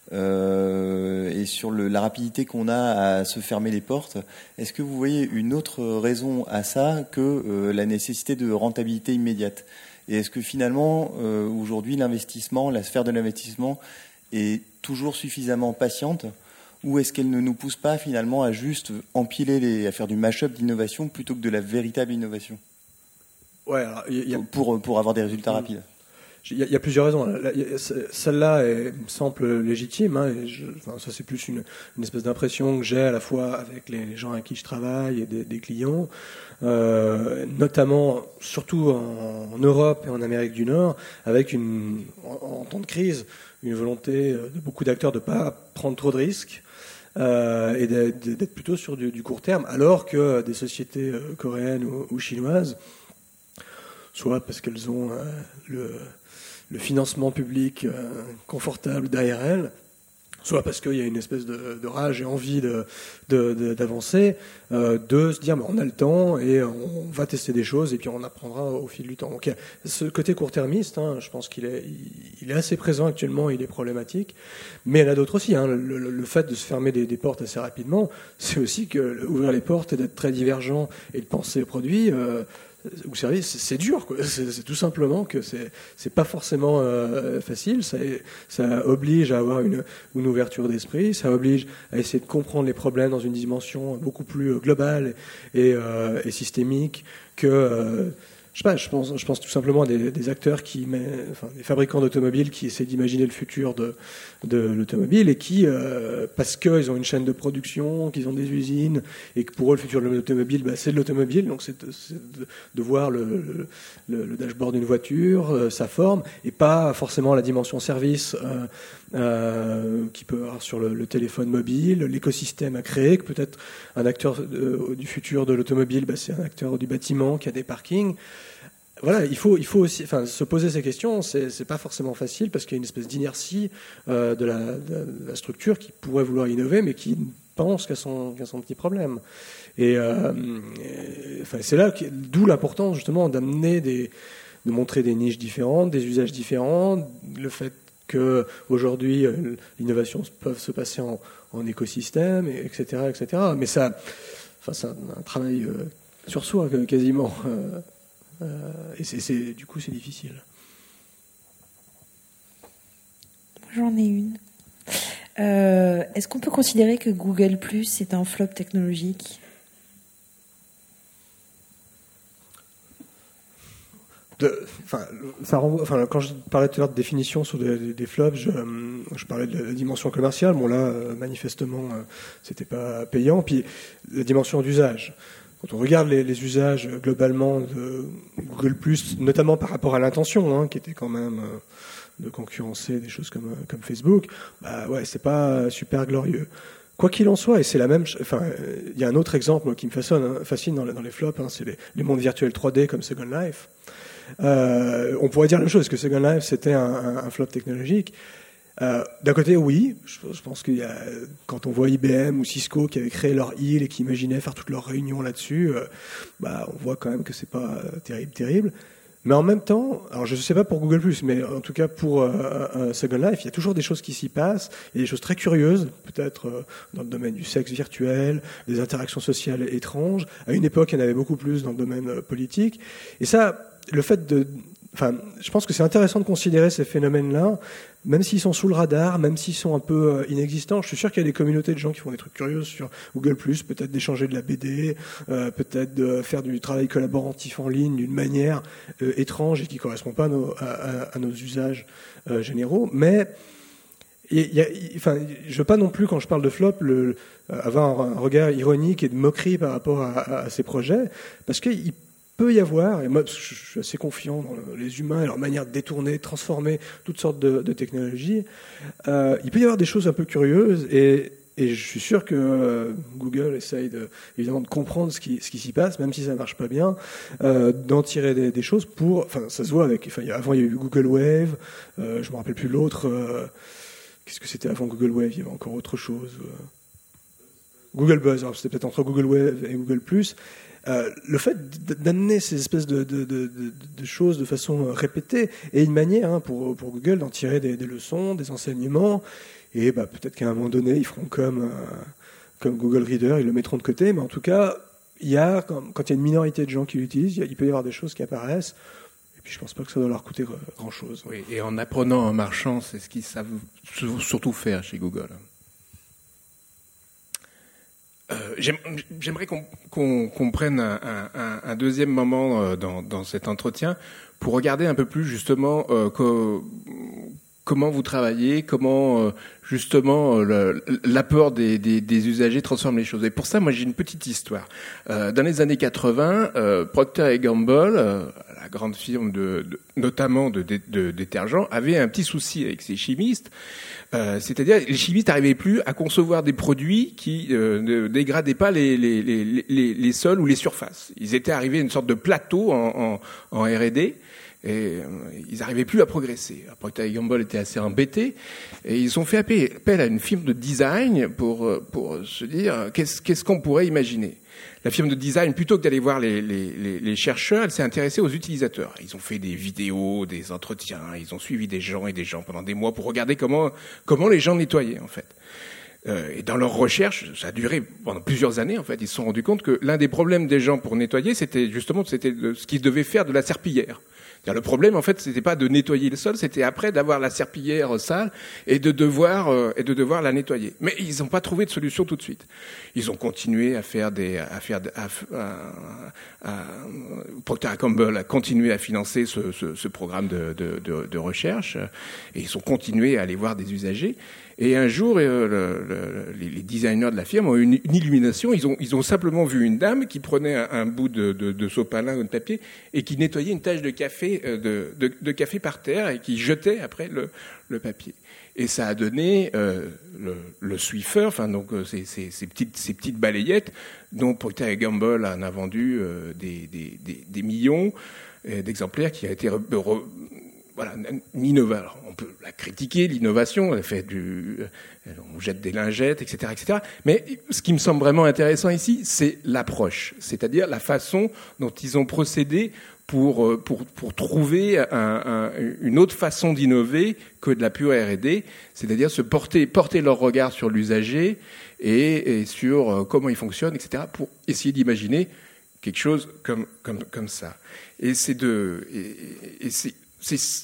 euh, et sur le, la rapidité qu'on a à se fermer les portes, est-ce que vous voyez une autre raison à ça que euh, la nécessité de rentabilité immédiate? Et est-ce que finalement, euh, aujourd'hui, l'investissement, la sphère de l'investissement est toujours suffisamment patiente, ou est-ce qu'elle ne nous pousse pas finalement à juste empiler les, à faire du mash-up d'innovation plutôt que de la véritable innovation? Ouais, alors, y a, pour, pour avoir des résultats mmh. rapides. Il y, y a plusieurs raisons. Celle-là est, me semble légitime. Hein, et je, enfin, ça, c'est plus une, une espèce d'impression que j'ai à la fois avec les, les gens avec qui je travaille et des, des clients, euh, notamment, surtout en, en Europe et en Amérique du Nord, avec une, en, en temps de crise, une volonté de beaucoup d'acteurs de ne pas prendre trop de risques euh, et d'être plutôt sur du, du court terme, alors que des sociétés coréennes ou, ou chinoises, soit parce qu'elles ont euh, le, le financement public euh, confortable derrière elles, soit parce qu'il y a une espèce de, de rage et envie de, de, de, d'avancer, euh, de se dire bah, on a le temps et on va tester des choses et puis on apprendra au fil du temps. Donc ce côté court-termiste, hein, je pense qu'il est, il est assez présent actuellement, il est problématique, mais il y en a d'autres aussi. Hein. Le, le, le fait de se fermer des, des portes assez rapidement, c'est aussi que ouvrir les portes et d'être très divergent et de penser aux produits euh, ou service, c'est, c'est dur, quoi. C'est, c'est tout simplement que c'est, c'est pas forcément euh, facile. Ça, ça oblige à avoir une, une ouverture d'esprit, ça oblige à essayer de comprendre les problèmes dans une dimension beaucoup plus globale et, euh, et systémique que. Euh, Je sais pas, je pense, je pense tout simplement à des, des acteurs qui, mais, enfin, des fabricants d'automobiles qui essaient d'imaginer le futur de, de l'automobile et qui, euh, parce qu'ils ont une chaîne de production, qu'ils ont des usines et que pour eux le futur de l'automobile, bah, c'est de l'automobile, donc c'est de, c'est de, de voir le, le, le dashboard d'une voiture, euh, sa forme, et pas forcément la dimension service euh, euh, qui peut avoir sur le, le téléphone mobile, l'écosystème à créer, que peut-être un acteur de, du futur de l'automobile, bah, c'est un acteur du bâtiment qui a des parkings. Voilà, il faut, il faut aussi, enfin, se poser ces questions. C'est, c'est pas forcément facile parce qu'il y a une espèce d'inertie euh, de, la, de la structure qui pourrait vouloir innover, mais qui pense qu'à son, qu'à son petit problème. Et, euh, et enfin, c'est là que, d'où l'importance justement d'amener des, de montrer des niches différentes, des usages différents, le fait que aujourd'hui l'innovation peut se passer en, en écosystème, et cetera, et cetera. Mais ça, enfin, c'est un, un travail euh, sur soi quasiment. Euh, Euh, et c'est, c'est, du coup, c'est difficile. j'en ai une. Euh, est-ce qu'on peut considérer que Google Plus est un flop technologique ? De, enfin, ça renvoie, enfin, quand je parlais tout à l'heure de définition sur des, des flops, je, je parlais de la, la dimension commerciale. Bon, là, manifestement, c'était pas payant. Puis la dimension d'usage. Quand on regarde les, les usages globalement de Google+, notamment par rapport à l'intention, hein, qui était quand même de concurrencer des choses comme, comme Facebook, bah ouais, c'est pas super glorieux. Quoi qu'il en soit, et c'est la même, enfin, il y a un autre exemple qui me fascine, hein, fascine dans, les, dans les flops, hein, c'est les, les mondes virtuels trois D comme Second Life. Euh, on pourrait dire la même chose, que Second Life c'était un, un, un flop technologique. Euh, d'un côté, oui, je, je pense qu'il y a, quand on voit I B M ou Cisco qui avaient créé leur île et qui imaginaient faire toutes leurs réunions là-dessus, euh, bah, on voit quand même que c'est pas euh, terrible, terrible. Mais en même temps, alors je ne sais pas pour Google+, mais en tout cas pour euh, euh, Second Life, il y a toujours des choses qui s'y passent, il y a des choses très curieuses, peut-être euh, dans le domaine du sexe virtuel, des interactions sociales étranges. À une époque, il y en avait beaucoup plus dans le domaine euh, politique. Et ça, le fait de... Enfin, je pense que c'est intéressant de considérer ces phénomènes-là, même s'ils sont sous le radar, même s'ils sont un peu euh, inexistants. Je suis sûr qu'il y a des communautés de gens qui font des trucs curieux sur Google+, peut-être d'échanger de la B D, euh, peut-être de faire du travail collaboratif en ligne d'une manière euh, étrange et qui ne correspond pas à nos, à, à, à nos usages euh, généraux. Mais il y a, il, enfin, je ne veux pas non plus, quand je parle de flop, le, avoir un regard ironique et de moquerie par rapport à, à, à ces projets, parce qu'il peut y avoir, et moi je suis assez confiant dans les humains et leur manière de détourner, de transformer toutes sortes de, de technologies, euh, il peut y avoir des choses un peu curieuses et, et je suis sûr que euh, Google essaye de, évidemment de comprendre ce qui, ce qui s'y passe, même si ça ne marche pas bien, euh, d'en tirer des, des choses pour... Enfin, ça se voit avec... Enfin, avant, il y a eu Google Wave, euh, je ne me rappelle plus l'autre... Euh, qu'est-ce que c'était avant Google Wave ? Il y avait encore autre chose. Euh, Google Buzz, alors c'était peut-être entre Google Wave et Google+. Euh, le fait d'amener ces espèces de, de, de, de, de choses de façon répétée est une manière hein, pour, pour Google d'en tirer des, des leçons, des enseignements, et bah, peut-être qu'à un moment donné, ils feront comme, euh, comme Google Reader, ils le mettront de côté, mais en tout cas, il y a, quand, quand il y a une minorité de gens qui l'utilisent, il peut y avoir des choses qui apparaissent, et puis je pense pas que ça doit leur coûter grand-chose. Oui, et en apprenant en marchant, c'est ce qu'ils savent surtout faire chez Google. Euh, j'aimerais qu'on qu'on, qu'on prenne un, un, un deuxième moment dans, dans cet entretien pour regarder un peu plus justement euh, co, comment vous travaillez, comment euh, justement le, l'apport des, des, des usagers transforme les choses. Et pour ça, moi j'ai une petite histoire. Euh, dans les années quatre-vingts, euh, Procter et Gamble, euh, la grande firme de, de notamment de, de, de détergents, avait un petit souci avec ses chimistes. Euh, c'est-à-dire, les chimistes n'arrivaient plus à concevoir des produits qui euh, ne dégradaient pas les, les, les, les, les sols ou les surfaces. Ils étaient arrivés à une sorte de plateau en, en, en R et D et euh, ils n'arrivaient plus à progresser. Procter et Gamble étaient assez embêtés et ils ont fait appel à une firme de design pour, pour se dire qu'est-ce, qu'est-ce qu'on pourrait imaginer. La firme de design, plutôt que d'aller voir les, les, les, les chercheurs, elle s'est intéressée aux utilisateurs. Ils ont fait des vidéos, des entretiens, ils ont suivi des gens et des gens pendant des mois pour regarder comment comment les gens nettoyaient en fait. Euh, et dans leur recherche, ça a duré pendant plusieurs années en fait. Ils se sont rendus compte que l'un des problèmes des gens pour nettoyer, c'était justement c'était de, ce qu'ils devaient faire de la serpillière. C'est-à-dire, le problème, en fait, c'était pas de nettoyer le sol, c'était après d'avoir la serpillière sale et de devoir euh, et de devoir la nettoyer. Mais ils n'ont pas trouvé de solution tout de suite. Ils ont continué à faire des, à faire, à, à, à, Procter et Gamble a continué à financer ce, ce, ce programme de, de, de, de recherche et ils ont continué à aller voir des usagers. Et un jour, euh, le, le, les designers de la firme ont eu une, une illumination. Ils ont, ils ont simplement vu une dame qui prenait un, un bout de, de, de sopalin ou de papier et qui nettoyait une tache de café, euh, de, de, de café par terre et qui jetait après le, le papier. Et ça a donné euh, le, le Swiffer, enfin donc euh, ces, ces, ces petites, ces petites balayettes dont Procter et Gamble en a vendu euh, des, des, des, des millions euh, d'exemplaires qui a été re, re, voilà, innovateur. On peut la critiquer, l'innovation, elle fait du, on jette des lingettes, et cetera, et cetera. Mais ce qui me semble vraiment intéressant ici, c'est l'approche, c'est-à-dire la façon dont ils ont procédé pour pour pour trouver un, un, une autre façon d'innover que de la pure R et D, c'est-à-dire se porter porter leur regard sur l'usager et, et sur comment il fonctionne, et cetera, pour essayer d'imaginer quelque chose comme comme comme ça. Et c'est de et, et c'est C'est,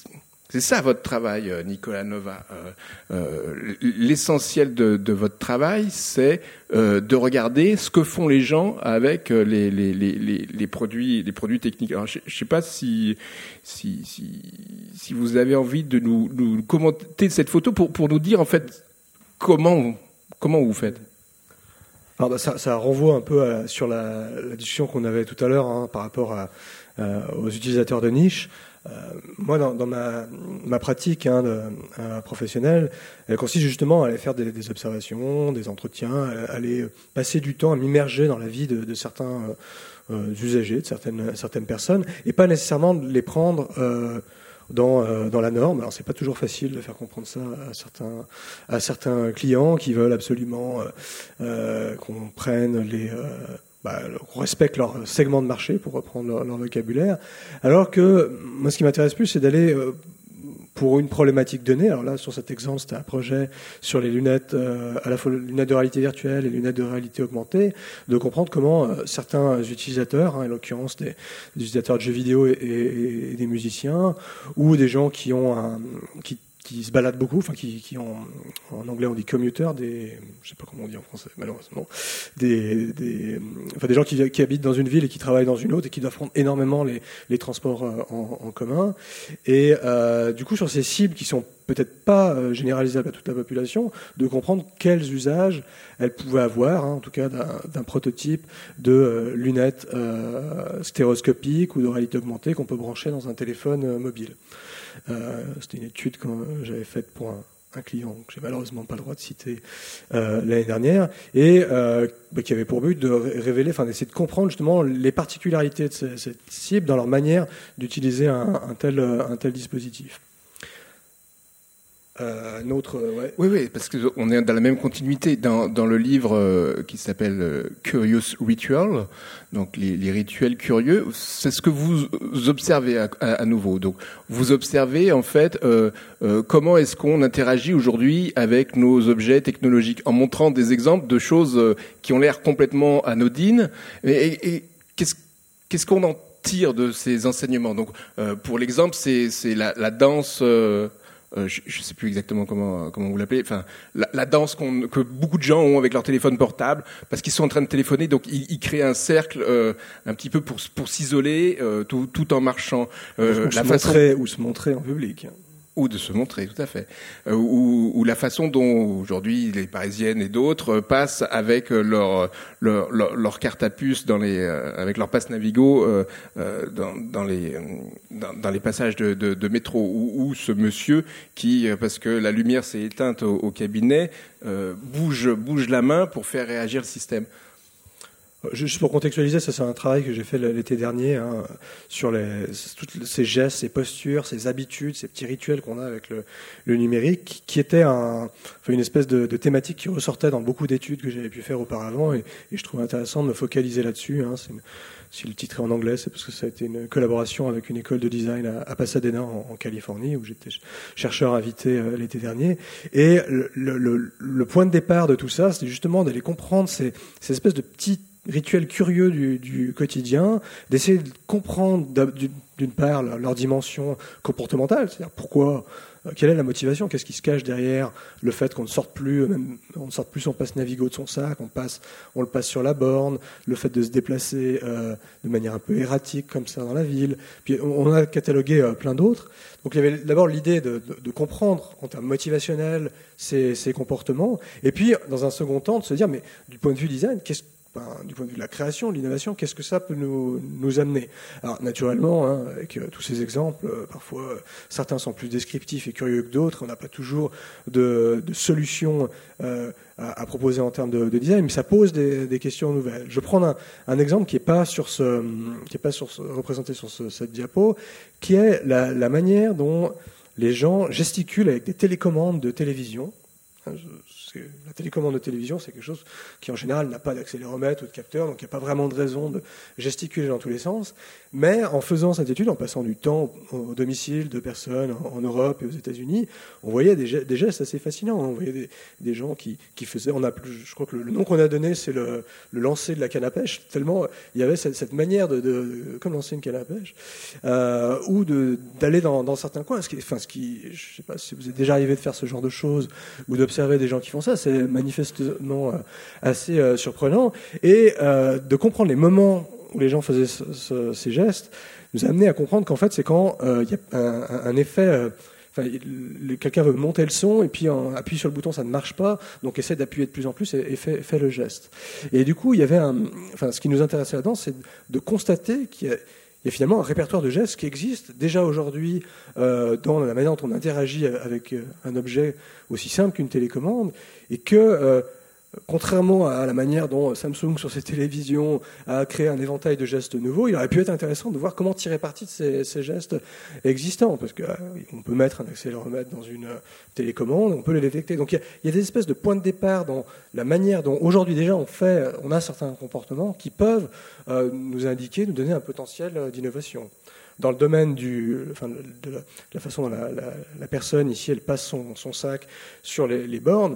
C'est ça votre travail, Nicolas Nova. Euh, euh, l'essentiel de, de votre travail, c'est euh, de regarder ce que font les gens avec les, les, les, les, les produits, les produits techniques. Alors, je ne sais pas si, si, si, si vous avez envie de nous, nous commenter cette photo pour, pour nous dire en fait comment, comment vous faites. Alors bah, ça, ça renvoie un peu à, sur la, la discussion qu'on avait tout à l'heure hein, par rapport à, euh, aux utilisateurs de niche. Euh, moi, dans, dans ma, ma pratique hein, de, euh, professionnelle, elle consiste justement à aller faire des, des observations, des entretiens, à aller passer du temps à m'immerger dans la vie de, de certains euh, usagers, de certaines, certaines personnes, et pas nécessairement de les prendre euh, dans, euh, dans la norme. Alors, c'est pas toujours facile de faire comprendre ça à certains, à certains clients qui veulent absolument euh, euh, qu'on prenne les... Euh, Bah, qu'on respecte leur segment de marché, pour reprendre leur, leur vocabulaire. Alors que, moi, ce qui m'intéresse plus, c'est d'aller, euh, pour une problématique donnée, alors là, sur cet exemple, c'était un projet sur les lunettes, euh, à la fois les lunettes de réalité virtuelle et les lunettes de réalité augmentée, de comprendre comment euh, certains utilisateurs, hein, en l'occurrence des, des utilisateurs de jeux vidéo et, et, et des musiciens, ou des gens qui ont un... qui qui se baladent beaucoup, enfin qui, qui ont, en anglais on dit commuters, des, je sais pas comment on dit en français malheureusement, des, des, enfin des gens qui, qui habitent dans une ville et qui travaillent dans une autre et qui doivent prendre énormément les, les transports en, en commun. Et euh, du coup sur ces cibles qui sont peut-être pas euh, généralisables à toute la population, de comprendre quels usages elles pouvaient avoir, hein, en tout cas d'un, d'un prototype de euh, lunettes euh, stéréoscopiques ou de réalité augmentée qu'on peut brancher dans un téléphone euh, mobile. Euh, c'était une étude que j'avais faite pour un, un client que j'ai malheureusement pas le droit de citer euh, l'année dernière et euh, bah, qui avait pour but de révéler, enfin d'essayer de comprendre justement les particularités de ces, cette cible dans leur manière d'utiliser un, un tel un tel dispositif. Euh, un autre, ouais. Oui, oui, parce qu'on est dans la même continuité. Dans, dans le livre euh, qui s'appelle euh, Curious Ritual, donc les, les rituels curieux, c'est ce que vous observez à, à, à nouveau. Donc, vous observez en fait euh, euh, comment est-ce qu'on interagit aujourd'hui avec nos objets technologiques, en montrant des exemples de choses euh, qui ont l'air complètement anodines. Et, et, et qu'est-ce, qu'est-ce qu'on en tire de ces enseignements? Donc, euh, pour l'exemple, c'est, c'est la, la danse. Euh, Euh, je ne sais plus exactement comment comment vous l'appelez. Enfin, la, la danse qu'on, que beaucoup de gens ont avec leur téléphone portable, parce qu'ils sont en train de téléphoner, donc ils, ils créent un cercle euh, un petit peu pour pour s'isoler, euh, tout, tout en marchant. Euh, ou, la se façon... montrer, ou se montrer en public. Ou de se montrer, tout à fait. Euh, ou, ou la façon dont aujourd'hui les Parisiennes et d'autres passent avec leur leur, leur, leur carte à puce dans les euh, avec leur passe Navigo euh, euh, dans, dans les dans, dans les passages de, de, de métro. Ou, ou ce monsieur qui, parce que la lumière s'est éteinte au, au cabinet, euh, bouge bouge la main pour faire réagir le système. Juste pour contextualiser, ça c'est un travail que j'ai fait l'été dernier hein, sur les, toutes ces gestes, ces postures, ces habitudes, ces petits rituels qu'on a avec le, le numérique, qui était un, enfin une espèce de, de thématique qui ressortait dans beaucoup d'études que j'avais pu faire auparavant, et, et je trouvais intéressant de me focaliser là-dessus. Hein. C'est une, si le titre est en anglais, c'est parce que ça a été une collaboration avec une école de design à, à Pasadena en, en Californie, où j'étais chercheur invité euh, l'été dernier. Et le, le, le, le point de départ de tout ça, c'était justement d'aller comprendre ces, ces espèces de petits rituels curieux du, du quotidien, d'essayer de comprendre d'une part leur, leur dimension comportementale, c'est-à-dire pourquoi, euh, quelle est la motivation, qu'est-ce qui se cache derrière le fait qu'on ne sorte plus, même, on ne sorte plus son passe Navigo de son sac, on passe, on le passe sur la borne, le fait de se déplacer euh, de manière un peu erratique comme ça dans la ville. Puis on, on a catalogué euh, plein d'autres. Donc il y avait d'abord l'idée de, de, de comprendre en termes motivationnels ces, ces comportements, et puis dans un second temps de se dire mais du point de vue design, qu'est-ce Ben, du point de vue de la création, de l'innovation, qu'est-ce que ça peut nous, nous amener? Alors, naturellement, hein, avec euh, tous ces exemples, euh, parfois, euh, certains sont plus descriptifs et curieux que d'autres. On n'a pas toujours de, de solutions euh, à, à proposer en termes de, de design, mais ça pose des, des questions nouvelles. Je vais prendre un, un exemple qui n'est pas, sur ce, qui est pas sur ce, représenté sur ce, cette diapo, qui est la, la manière dont les gens gesticulent avec des télécommandes de télévision. La télécommande de télévision, c'est quelque chose qui en général n'a pas d'accéléromètre ou de capteur, donc il n'y a pas vraiment de raison de gesticuler dans tous les sens. Mais en faisant cette étude, en passant du temps au domicile de personnes en Europe et aux États-Unis, on voyait des, des gestes assez fascinants. On voyait des, des gens qui, qui faisaient, on a, je crois que le, le nom qu'on a donné, c'est le, le lancer de la canne à pêche. Tellement il y avait cette, cette manière de, de, comme lancer une canne à pêche, euh, ou de, d'aller dans, dans certains coins. Ce qui, enfin, ce qui, je sais pas si vous êtes déjà arrivé de faire ce genre de choses ou d'observer des gens qui font ça, c'est manifestement assez euh, surprenant. Et euh, de comprendre les moments où les gens faisaient ce, ce, ces gestes nous a amené à comprendre qu'en fait, c'est quand il euh, y a un, un effet... Euh, Enfin, quelqu'un veut monter le son et puis en, appuie sur le bouton, ça ne marche pas, donc essaie d'appuyer de plus en plus et, et fait, fait le geste. Et du coup, il y avait un, enfin, ce qui nous intéressait là-dedans, c'est de constater qu'il y a, il y a finalement un répertoire de gestes qui existe déjà aujourd'hui euh, dans la manière dont on interagit avec un objet aussi simple qu'une télécommande, et que euh, contrairement à la manière dont Samsung, sur ses télévisions, a créé un éventail de gestes nouveaux, il aurait pu être intéressant de voir comment tirer parti de ces, ces gestes existants, parce qu'on euh, peut mettre un accéléromètre dans une télécommande, on peut les détecter. Donc il y a, il y a des espèces de points de départ dans la manière dont aujourd'hui déjà on fait, on a certains comportements qui peuvent euh, nous indiquer, nous donner un potentiel d'innovation. Dans le domaine du, enfin, de, la, de la façon dont la, la, la personne ici elle passe son, son sac sur les, les bornes,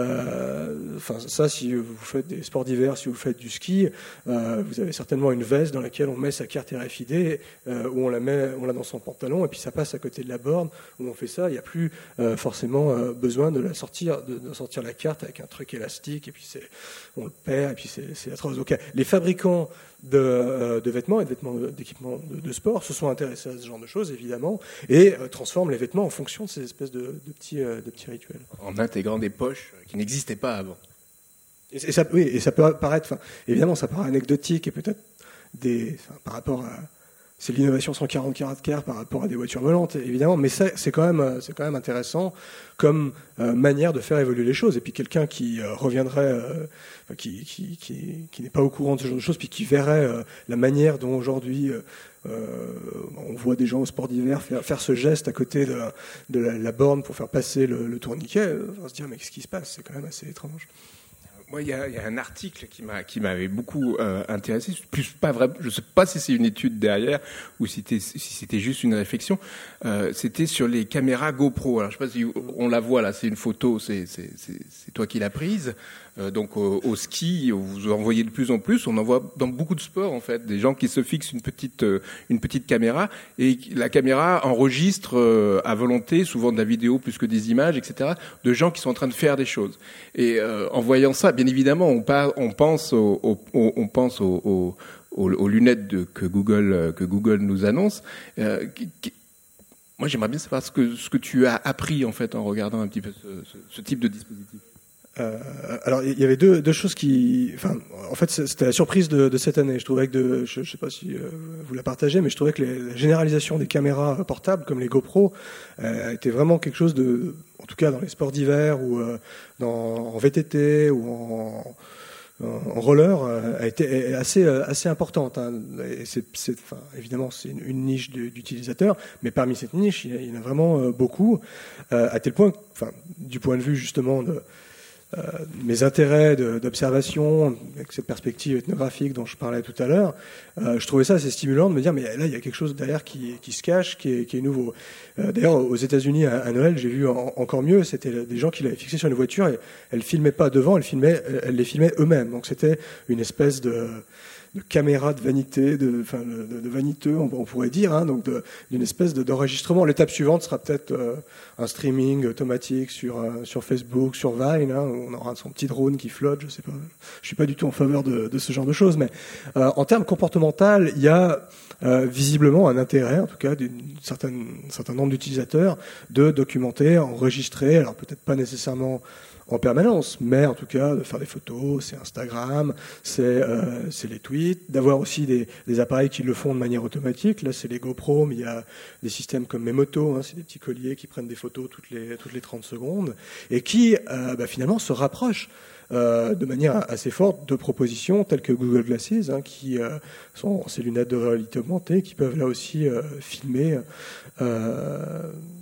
euh, enfin ça, si vous faites des sports d'hiver, si vous faites du ski, euh, vous avez certainement une veste dans laquelle on met sa carte R F I D, euh, où on la met, on l'a dans son pantalon et puis ça passe à côté de la borne où on fait ça. Il n'y a plus euh, forcément euh, besoin de la sortir, de, de sortir la carte avec un truc élastique et puis c'est, on le perd et puis c'est, c'est atroce. Donc les fabricants de, euh, de vêtements et de vêtements d'équipements de, de sport se sont intéressés à ce genre de choses évidemment et euh, transforment les vêtements en fonction de ces espèces de, de petits, euh, de petits rituels. En intégrant des poches qui n'existaient pas avant. Et, et ça, oui, et ça peut paraître, enfin, évidemment, ça paraît anecdotique et peut-être des, enfin, par rapport à, c'est l'innovation cent quarante caractères par rapport à des voitures volantes, évidemment, mais ça, c'est quand même, c'est quand même intéressant comme euh, manière de faire évoluer les choses. Et puis quelqu'un qui euh, reviendrait, euh, qui, qui, qui, qui n'est pas au courant de ce genre de choses, puis qui verrait euh, la manière dont aujourd'hui euh, euh, on voit des gens au sport d'hiver faire, faire ce geste à côté de, de la, la borne pour faire passer le, le tourniquet, on va se dire mais qu'est-ce qui se passe? C'est quand même assez étrange. Moi, il y, y a un article qui m'a qui m'avait beaucoup euh, intéressé. Plus pas vrai, je sais pas si c'est une étude derrière ou si c'était si c'était juste une réflexion. Euh, c'était sur les caméras GoPro. Alors, je sais pas si on la voit là. C'est une photo. C'est c'est c'est, c'est toi qui l'as prise. Euh, donc au, au ski, vous en voyez de plus en plus. On en voit dans beaucoup de sports en fait, des gens qui se fixent une petite euh, une petite caméra et la caméra enregistre euh, à volonté, souvent de la vidéo plus que des images, et cetera, de gens qui sont en train de faire des choses. Et euh, en voyant ça, bien évidemment, on, par, on pense au, au, au, on pense au, au, aux, aux lunettes de, que Google que Google nous annonce. Euh, qui, qui, moi, j'aimerais bien savoir ce que ce que tu as appris en fait en regardant un petit peu ce, ce, ce type de dispositif. Euh, alors il y avait deux, deux choses qui, enfin, en fait c'était la surprise de, de cette année. Je trouvais que, de, je, je sais pas si euh, vous la partagez, mais je trouvais que les, la généralisation des caméras portables comme les GoPro euh, était vraiment quelque chose de, en tout cas dans les sports d'hiver ou euh, dans, en V T T ou en, en roller, euh, a été assez assez importante. Hein. Et c'est, c'est, enfin, évidemment c'est une, une niche d'utilisateurs, mais parmi cette niche il y, il y en a vraiment euh, beaucoup, euh, à tel point, enfin, du point de vue justement de Euh, mes intérêts de, d'observation, avec cette perspective ethnographique dont je parlais tout à l'heure, euh, je trouvais ça assez stimulant de me dire mais là il y a quelque chose derrière qui, qui se cache, qui est, qui est nouveau. Euh, d'ailleurs aux États-Unis à, à Noël j'ai vu en, encore mieux, c'était des gens qui l'avaient fixé sur une voiture et elles filmaient pas devant, elles filmaient, elles les filmaient eux-mêmes. Donc c'était une espèce de de caméra de vanité, de, enfin, de, de vaniteux, on, on pourrait dire, hein, donc de, d'une espèce de, d'enregistrement. L'étape suivante sera peut-être euh, un streaming automatique sur euh, sur Facebook, sur Vine, hein, où on aura son petit drone qui flotte. Je sais pas, je suis pas du tout en faveur de, de ce genre de choses, mais euh, en termes comportemental, il y a euh, visiblement un intérêt, en tout cas d'une certaine un certain nombre d'utilisateurs, de documenter, enregistrer. Alors peut-être pas nécessairement en permanence, mais en tout cas de faire des photos, c'est Instagram, c'est, euh, c'est les tweets, d'avoir aussi des, des appareils qui le font de manière automatique. Là, c'est les GoPro, mais il y a des systèmes comme Memoto, hein, c'est des petits colliers qui prennent des photos toutes les toutes les trente secondes et qui euh, bah, finalement se rapprochent euh, de manière assez forte de propositions telles que Google Glasses, hein, qui euh, sont ces lunettes de réalité augmentée, qui peuvent là aussi euh, filmer. Euh,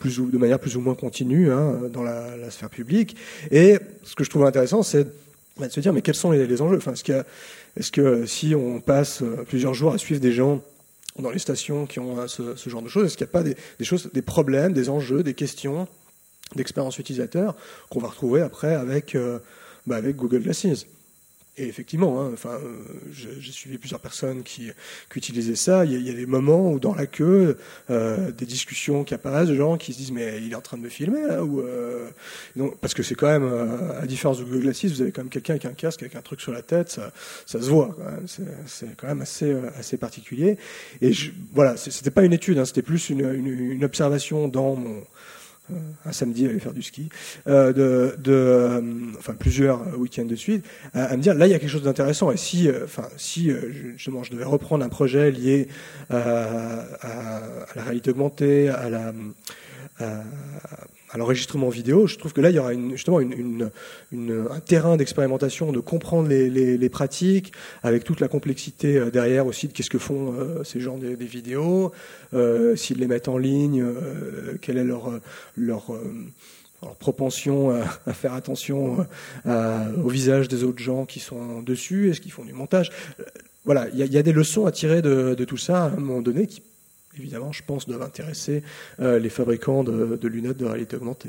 plus ou, de manière plus ou moins continue hein, dans la, la sphère publique. Et ce que je trouve intéressant, c'est bah, de se dire mais quels sont les, les enjeux. Enfin, est-ce, qu'il y a, est-ce que si on passe plusieurs jours à suivre des gens dans les stations qui ont ce, ce genre de choses, est-ce qu'il n'y a pas des, des choses, des problèmes, des enjeux, des questions d'expérience utilisateur qu'on va retrouver après avec, euh, bah avec Google Glasses. Et effectivement, hein, enfin, euh, j'ai suivi plusieurs personnes qui, qui utilisaient ça. Il y, a, il y a des moments où dans la queue, euh, des discussions qui apparaissent, de gens qui se disent mais il est en train de me filmer là ou euh... donc, parce que c'est quand même, euh, à différence de Google Glasses, vous avez quand même quelqu'un avec un casque, avec un truc sur la tête, ça, ça se voit quand même. C'est, c'est quand même assez, euh, assez particulier. Et je, voilà, c'était pas une étude, hein, c'était plus une, une, une observation dans mon un samedi aller faire du ski, euh, de, de euh, enfin plusieurs week-ends de suite, à, à me dire là il y a quelque chose d'intéressant et si, euh, enfin si euh, justement je devais reprendre un projet lié à, à, à la réalité augmentée, à la à, à l'enregistrement vidéo, je trouve que là il y aura une, justement une, une, une, un terrain d'expérimentation, de comprendre les, les, les pratiques, avec toute la complexité derrière aussi de qu'est-ce que font euh, ces gens des, des vidéos, euh, s'ils les mettent en ligne, euh, quelle est leur, leur, euh, leur propension à, à faire attention à, au visage des autres gens qui sont dessus, est-ce qu'ils font du montage. Voilà, il y a, il y a des leçons à tirer de, de tout ça à un moment donné qui évidemment, je pense, doivent intéresser euh, les fabricants de, de lunettes de réalité augmentée.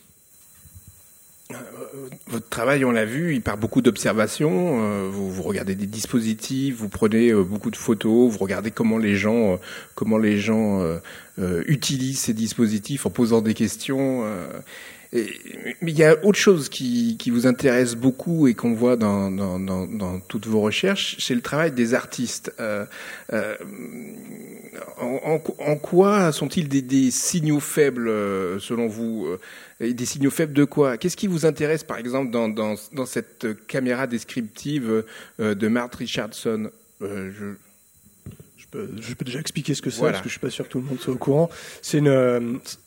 Votre travail, on l'a vu, il part beaucoup d'observations. Euh, vous, vous regardez des dispositifs, vous prenez euh, beaucoup de photos, vous regardez comment les gens, euh, comment les gens euh, euh, utilisent ces dispositifs en posant des questions. Euh, et, mais il y a autre chose qui, qui vous intéresse beaucoup et qu'on voit dans, dans, dans, dans toutes vos recherches, c'est le travail des artistes. Euh, euh, en, en, en quoi sont-ils des, des signaux faibles, selon vous ? Et des signaux faibles de quoi ? Qu'est-ce qui vous intéresse, par exemple, dans, dans, dans cette caméra descriptive euh, de Mark Richardson ? euh, je... Je, peux, je peux déjà expliquer ce que c'est, voilà. Parce que je suis pas sûr que tout le monde soit au courant. C'est une... Euh,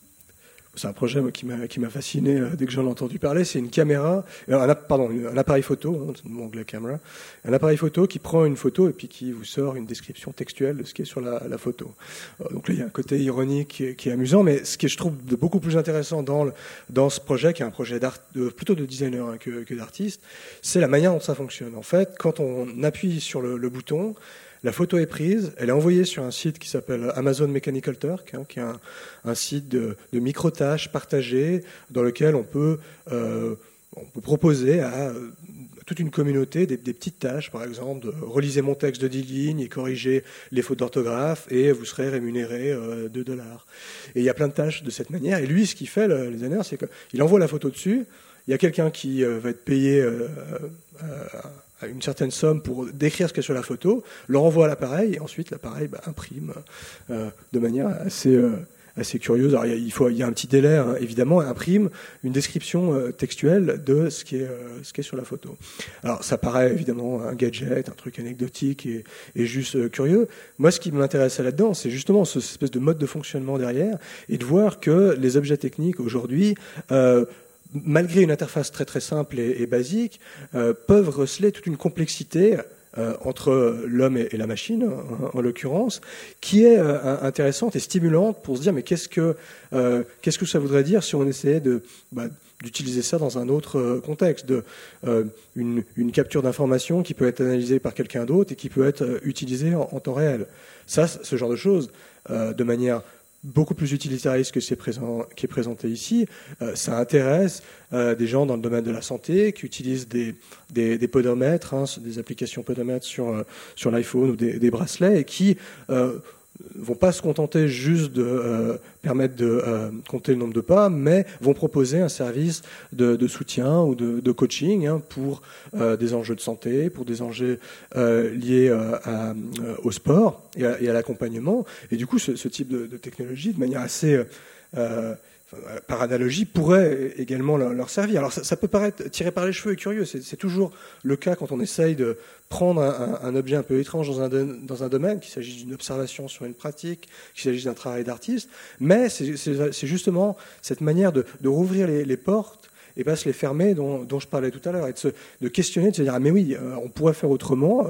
C'est un projet qui m'a qui m'a fasciné dès que j'en ai entendu parler. C'est une caméra, un, pardon, un appareil photo, hein, mon anglais camera, un appareil photo qui prend une photo et puis qui vous sort une description textuelle de ce qui est sur la, la photo. Donc là, il y a un côté ironique qui est, qui est amusant, mais ce que je trouve de beaucoup plus intéressant dans le, dans ce projet, qui est un projet d'art, de, plutôt de designer hein, que, que d'artiste, c'est la manière dont ça fonctionne. En fait, quand on appuie sur le, le bouton, la photo est prise, elle est envoyée sur un site qui s'appelle Amazon Mechanical Turk, hein, qui est un, un site de, de micro-tâches partagées dans lequel on peut, euh, on peut proposer à, à toute une communauté des, des petites tâches, par exemple, de relisez mon texte de dix lignes et corrigez les fautes d'orthographe et vous serez rémunéré euh, deux dollars. Et il y a plein de tâches de cette manière. Et lui, ce qu'il fait, le, le designer, c'est qu'il envoie la photo dessus, il y a quelqu'un qui euh, va être payé euh, euh, à une certaine somme pour décrire ce qu'il y a sur la photo, le renvoie à l'appareil, et ensuite l'appareil bah, imprime euh, de manière assez, euh, assez curieuse. Alors, il, y a, il, faut, il y a un petit délai, hein, évidemment, imprime une description euh, textuelle de ce qui, est, euh, ce qui est sur la photo. Alors, ça paraît évidemment un gadget, un truc anecdotique et, et juste euh, curieux. Moi, ce qui m'intéressait là-dedans, c'est justement ce, cette espèce de mode de fonctionnement derrière, et de voir que les objets techniques aujourd'hui... Euh, malgré une interface très très simple et, et basique, euh, peuvent receler toute une complexité euh, entre l'homme et, et la machine, en, en l'occurrence, qui est euh, intéressante et stimulante pour se dire mais qu'est-ce que euh, qu'est-ce que ça voudrait dire si on essayait de bah, d'utiliser ça dans un autre contexte, de euh, une, une capture d'information qui peut être analysée par quelqu'un d'autre et qui peut être utilisée en, en temps réel. Ça, ce genre de choses, euh, de manière beaucoup plus utilitariste que c'est présent, qui est présenté ici. Euh, ça intéresse euh, des gens dans le domaine de la santé qui utilisent des, des, des podomètres, hein, des applications podomètres sur, euh, sur l'iPhone ou des, des bracelets et qui euh, vont pas se contenter juste de euh, permettre de euh, compter le nombre de pas, mais vont proposer un service de, de soutien ou de, de coaching hein, pour euh, des enjeux de santé, pour des enjeux euh, liés euh, à, euh, au sport et à, et à l'accompagnement. Et du coup, ce, ce type de, de technologie, de manière assez... Euh, par analogie, pourrait également leur, leur servir. Alors ça, ça peut paraître tiré par les cheveux et curieux, c'est, c'est toujours le cas quand on essaye de prendre un, un objet un peu étrange dans un, dans un domaine, qu'il s'agisse d'une observation sur une pratique, qu'il s'agisse d'un travail d'artiste, mais c'est, c'est, c'est justement cette manière de, de rouvrir les, les portes et pas se les fermer dont, dont je parlais tout à l'heure, et de, se, de questionner, de se dire ah mais oui, euh, on pourrait faire autrement. Alors,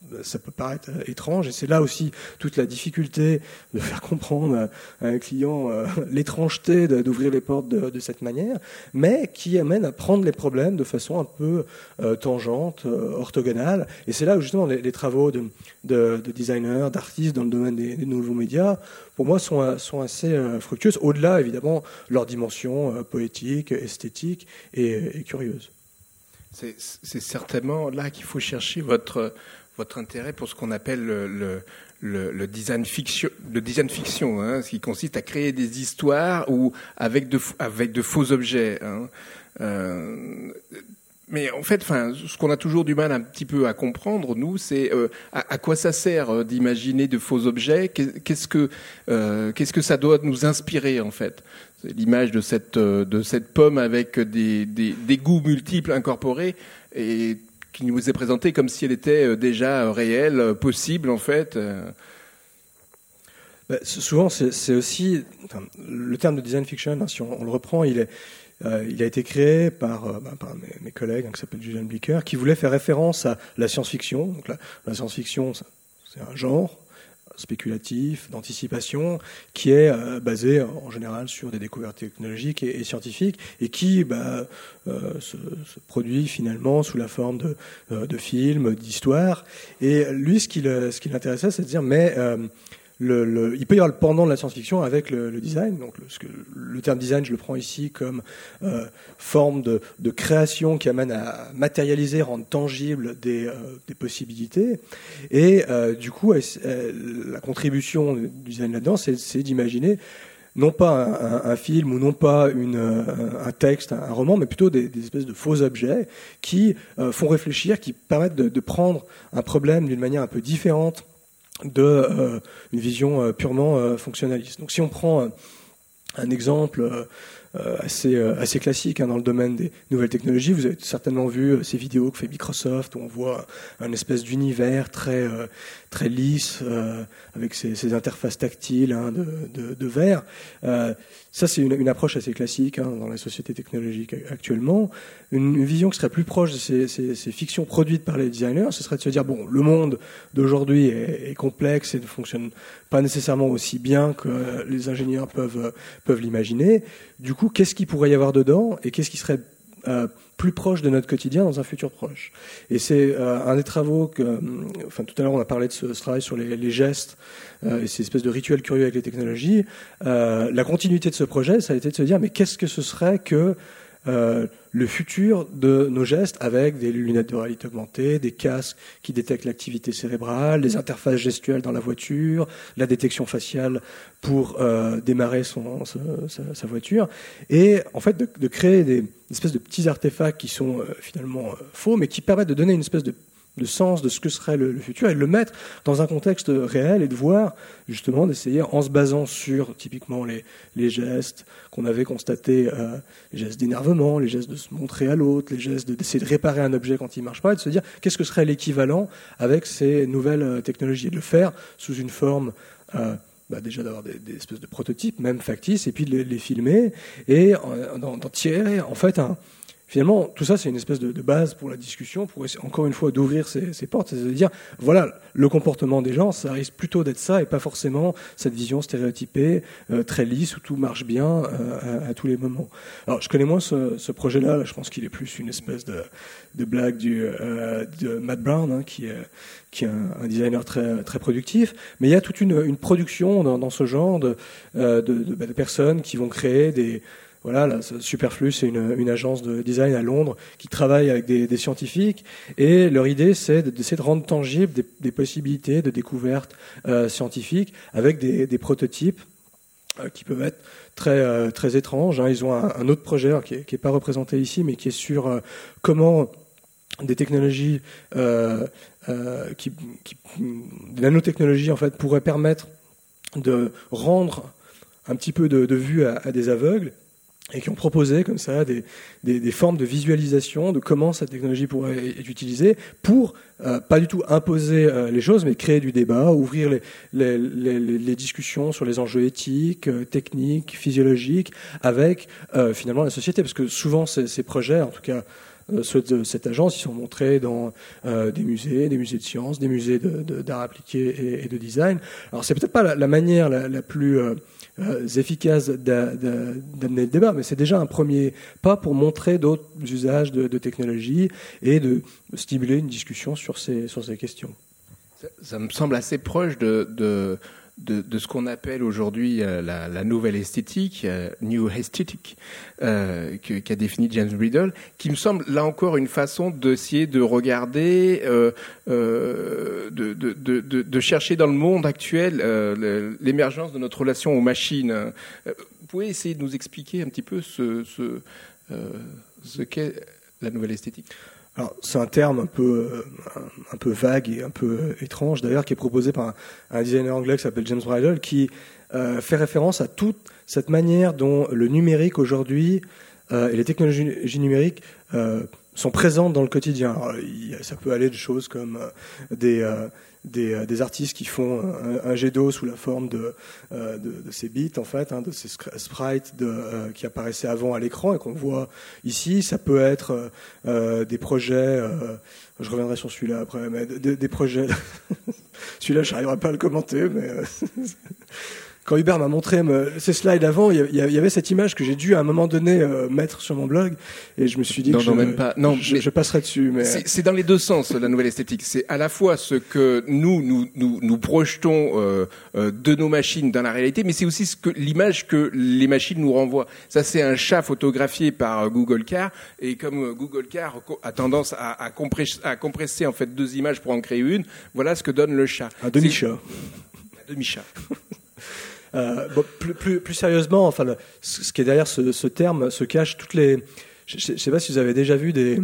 ça peut paraître étrange, et c'est là aussi toute la difficulté de faire comprendre à un client euh, l'étrangeté de, d'ouvrir les portes de, de cette manière, mais qui amène à prendre les problèmes de façon un peu euh, tangente, euh, orthogonale. Et c'est là où justement les, les travaux de, de, de designers, d'artistes dans le domaine des, des nouveaux médias, pour moi, sont, sont assez euh, fructueuses, au-delà évidemment leur dimension euh, poétique, esthétique et, et curieuse. C'est, c'est certainement là qu'il faut chercher votre votre intérêt pour ce qu'on appelle le, le, le, le design fiction, le design fiction, hein, ce qui consiste à créer des histoires ou avec de avec de faux objets. Hein. Euh, mais en fait, enfin, ce qu'on a toujours du mal un petit peu à comprendre, nous, c'est euh, à, à quoi ça sert euh, d'imaginer de faux objets. Qu'est-ce que euh, qu'est-ce que ça doit nous inspirer en fait? C'est l'image de cette de cette pomme avec des, des, des goûts multiples incorporés et qui nous est présentée comme si elle était déjà réelle, possible en fait. Ben, souvent, c'est, c'est aussi enfin, le terme de design fiction. Hein, si on, on le reprend, il est euh, il a été créé par, euh, ben, par mes, mes collègues hein, qui s'appellent Julian Blicker, qui voulait faire référence à la science-fiction. Donc la, la science-fiction, c'est un genre spéculatif, d'anticipation, qui est euh, basé en général sur des découvertes technologiques et, et scientifiques, et qui bah, euh, se, se produit finalement sous la forme de, euh, de films, d'histoires. Et lui, ce qui, le, ce qui l'intéressait, c'est de dire, mais euh, le, le, il peut y avoir le pendant de la science-fiction avec le, le design. Donc, le, ce que, le terme design, je le prends ici comme euh, forme de, de création qui amène à matérialiser, rendre tangible des, euh, des possibilités. Et euh, du coup, euh, la contribution du design là-dedans, c'est, c'est d'imaginer non pas un, un, un film ou non pas une, un, un texte, un roman, mais plutôt des, des espèces de faux objets qui euh, font réfléchir, qui permettent de, de prendre un problème d'une manière un peu différente de euh, une vision euh, purement euh, fonctionnaliste. Donc si on prend euh, un exemple euh, assez euh, assez classique hein, dans le domaine des nouvelles technologies, vous avez certainement vu euh, ces vidéos que fait Microsoft où on voit un espèce d'univers très euh, très lisse euh, avec ces, ces interfaces tactiles hein, de, de, de verre. Euh, ça c'est une, une approche assez classique hein, dans la société technologique actuellement. Une, une vision qui serait plus proche de ces, ces, ces fictions produites par les designers, ce serait de se dire bon, le monde d'aujourd'hui est, est complexe et ne fonctionne pas nécessairement aussi bien que les ingénieurs peuvent peuvent l'imaginer. Du coup, qu'est-ce qu'il pourrait y avoir dedans et qu'est-ce qui serait euh, plus proche de notre quotidien dans un futur proche. Et c'est euh, un des travaux que, euh, enfin tout à l'heure on a parlé de ce, ce travail sur les, les gestes euh, et ces espèces de rituels curieux avec les technologies. Euh, la continuité de ce projet, ça a été de se dire mais qu'est-ce que ce serait que euh, le futur de nos gestes avec des lunettes de réalité augmentée, des casques qui détectent l'activité cérébrale, des interfaces gestuelles dans la voiture, la détection faciale pour euh, démarrer son, sa, sa, sa voiture, et en fait de, de créer des, des espèces de petits artefacts qui sont euh, finalement euh, faux, mais qui permettent de donner une espèce de de sens de ce que serait le, le futur et de le mettre dans un contexte réel et de voir justement d'essayer en se basant sur typiquement les, les gestes qu'on avait constatés, euh, les gestes d'énervement, les gestes de se montrer à l'autre, les gestes de, d'essayer de réparer un objet quand il marche pas et de se dire qu'est-ce que serait l'équivalent avec ces nouvelles euh, technologies et de le faire sous une forme euh, bah déjà d'avoir des, des espèces de prototypes même factices et puis de les, les filmer et euh, d'en, d'en tirer en fait un finalement, tout ça, c'est une espèce de, de base pour la discussion, pour essayer, encore une fois, d'ouvrir ces, ces portes, c'est-à-dire, voilà, le comportement des gens, ça risque plutôt d'être ça, et pas forcément cette vision stéréotypée, euh, très lisse, où tout marche bien euh, à, à tous les moments. Alors, je connais moins ce, ce projet-là, je pense qu'il est plus une espèce de, de blague du, euh, de Matt Brown, hein, qui est, qui est un, un designer très, très productif, mais il y a toute une, une production dans, dans ce genre de, euh, de, de, de personnes qui vont créer des... Voilà, là, Superflu, c'est une, une agence de design à Londres qui travaille avec des, des scientifiques et leur idée, c'est d'essayer de rendre tangibles des, des possibilités de découverte euh, scientifiques avec des, des prototypes euh, qui peuvent être très euh, très étranges. Hein. Ils ont un, un autre projet alors, qui n'est qui est pas représenté ici, mais qui est sur euh, comment des technologies, euh, euh, qui, qui, des nanotechnologies en fait, pourraient permettre de rendre un petit peu de, de vue à, à des aveugles, et qui ont proposé comme ça des, des, des formes de visualisation de comment cette technologie pourrait être utilisée pour euh, pas du tout imposer euh, les choses, mais créer du débat, ouvrir les, les, les, les discussions sur les enjeux éthiques, euh, techniques, physiologiques, avec euh, finalement la société, parce que souvent ces, ces projets, en tout cas euh, ceux de cette agence, ils sont montrés dans euh, des musées, des musées de sciences, des musées de, de, d'art appliqué et, et de design. Alors c'est peut-être pas la, la manière la, la plus euh, euh, efficace d'a, d'a, d'amener le débat, mais c'est déjà un premier pas pour montrer d'autres usages de, de technologie et de stimuler une discussion sur ces, sur ces questions. Ça, ça me semble assez proche de... de... De, de ce qu'on appelle aujourd'hui euh, la, la nouvelle esthétique, euh, New Aesthetic, euh, que, qu'a défini James Bridle, qui me semble là encore une façon d'essayer de regarder, euh, euh, de, de, de, de chercher dans le monde actuel euh, l'émergence de notre relation aux machines. Euh, vous pouvez essayer de nous expliquer un petit peu ce, ce, euh, ce qu'est la nouvelle esthétique ? Alors, c'est un terme un peu, un, un peu vague et un peu étrange, d'ailleurs, qui est proposé par un, un designer anglais qui s'appelle James Bridle, qui euh, fait référence à toute cette manière dont le numérique aujourd'hui euh, et les technologies numériques euh, sont présentes dans le quotidien. Alors, il, ça peut aller de choses comme euh, des... Euh, Des, euh, des artistes qui font un, un jet d'eau sous la forme de, euh, de, de ces bits, en fait, hein, de ces sprites de, euh, qui apparaissaient avant à l'écran et qu'on voit ici. Ça peut être euh, des projets, euh, je reviendrai sur celui-là après, mais des, des projets... celui-là, je n'arriverai pas à le commenter, mais... Euh, quand Hubert m'a montré me, ces slides avant, il y, y avait cette image que j'ai dû à un moment donné euh, mettre sur mon blog, et je me suis dit non, que non, je, même pas. Non, je, je passerai dessus. Mais c'est, c'est dans les deux sens la nouvelle esthétique. C'est à la fois ce que nous nous nous, nous projetons euh, euh, de nos machines dans la réalité, mais c'est aussi ce que l'image que les machines nous renvoient. Ça, c'est un chat photographié par Google Car, et comme Google Car a tendance à, à, compresser, à compresser en fait deux images pour en créer une, voilà ce que donne le chat. Un demi-chat. Un demi-chat. Euh, bon, plus, plus, plus sérieusement, enfin, le, ce qui est derrière ce, ce terme se cache toutes les. Je ne sais pas si vous avez déjà vu des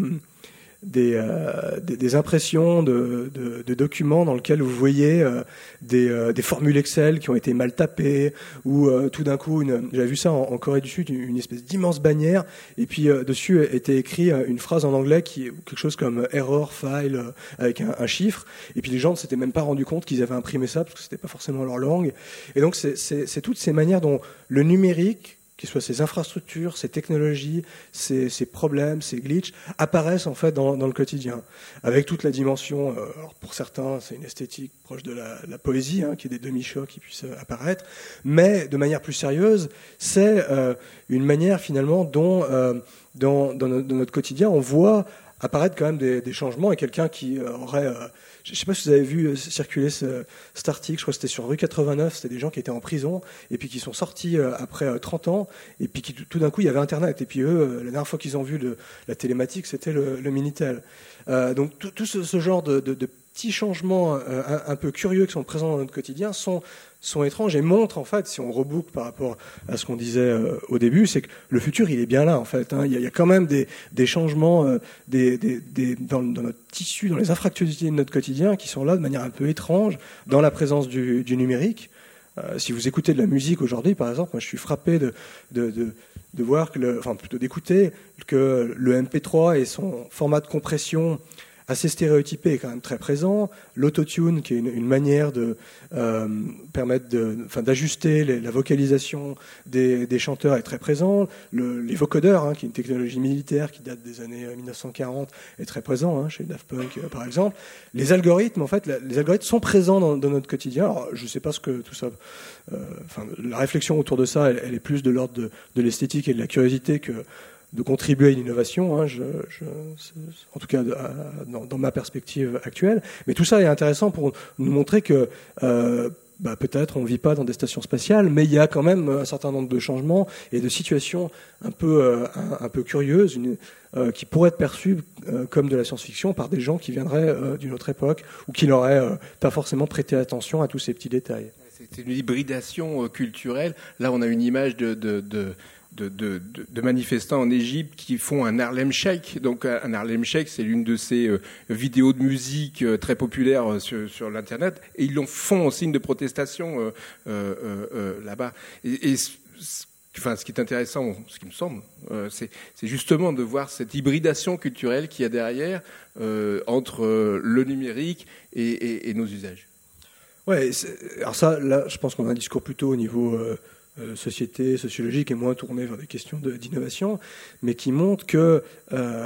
des, euh, des, des impressions de, de, de documents dans lesquels vous voyez euh, des, euh, des formules Excel qui ont été mal tapées, ou euh, tout d'un coup, une, j'avais vu ça en, en Corée du Sud, une, une espèce d'immense bannière, et puis euh, dessus était écrit une phrase en anglais qui est quelque chose comme error file euh, avec un, un chiffre, et puis les gens ne s'étaient même pas rendu compte qu'ils avaient imprimé ça parce que c'était pas forcément leur langue. Et donc c'est, c'est, c'est toutes ces manières dont le numérique, que ce soit ces infrastructures, ces technologies, ces, ces problèmes, ces glitches, apparaissent en fait dans, dans le quotidien, avec toute la dimension, euh, alors pour certains c'est une esthétique proche de la, la poésie, hein, qui est des demi-chats qui puissent apparaître, mais de manière plus sérieuse, c'est euh, une manière finalement dont euh, dans, dans, notre, dans notre quotidien on voit apparaître quand même des, des changements, et quelqu'un qui euh, aurait... Euh, je ne sais pas si vous avez vu circuler ce, cet article, je crois que c'était sur rue quatre-vingt-neuf, c'était des gens qui étaient en prison et puis qui sont sortis après trente ans, et puis qui, tout d'un coup il y avait Internet, et puis eux, la dernière fois qu'ils ont vu le, la télématique, c'était le, le Minitel. Euh, donc tout, tout ce, ce genre de, de, de petits changements euh, un, un peu curieux qui sont présents dans notre quotidien sont, sont étranges et montrent, en fait, si on reboucle par rapport à ce qu'on disait euh, au début, c'est que le futur, il est bien là, en fait. Hein. Il, y a, il y a quand même des, des changements euh, des, des, des, dans, dans notre tissu, dans les infractualités de notre quotidien, qui sont là de manière un peu étrange, dans la présence du, du numérique. Euh, si vous écoutez de la musique aujourd'hui, par exemple, moi je suis frappé de, de, de, de voir, que le, enfin plutôt d'écouter que le M P trois et son format de compression assez stéréotypé est quand même très présent. L'autotune, qui est une, une manière de euh, permettre de, enfin, d'ajuster les, la vocalisation des, des chanteurs, est très présent. Le, les vocodeurs, hein, qui est une technologie militaire qui date des années mille neuf cent quarante, est très présent, hein, chez Daft Punk euh, par exemple. Les algorithmes, en fait, la, les algorithmes sont présents dans, dans notre quotidien. Alors, je ne sais pas ce que tout ça. Euh, enfin, la réflexion autour de ça, elle, elle est plus de l'ordre de, de l'esthétique et de la curiosité que de contribuer à une innovation, hein, je, je, en tout cas dans, dans ma perspective actuelle. Mais tout ça est intéressant pour nous montrer que euh, bah, peut-être on ne vit pas dans des stations spatiales, mais il y a quand même un certain nombre de changements et de situations un peu, euh, un, un peu curieuses, une, euh, qui pourraient être perçues euh, comme de la science-fiction par des gens qui viendraient euh, d'une autre époque ou qui n'auraient euh, pas forcément prêté attention à tous ces petits détails. C'est une hybridation culturelle. Là, on a une image de... de, de... De, de, de manifestants en Égypte qui font un Harlem Shake. Donc un Harlem Shake, c'est l'une de ces euh, vidéos de musique euh, très populaires euh, sur, sur l'internet, et ils l'ont font en signe de protestation euh, euh, euh, là-bas. Et, et enfin, ce qui est intéressant, ce qui me semble, euh, c'est, c'est justement de voir cette hybridation culturelle qu'il y a derrière euh, entre euh, le numérique et, et, et nos usages. Ouais. Alors ça, là, je pense qu'on a un discours plutôt au niveau euh, Euh, société, sociologique, et moins tournée vers des questions de, d'innovation, mais qui montre que euh,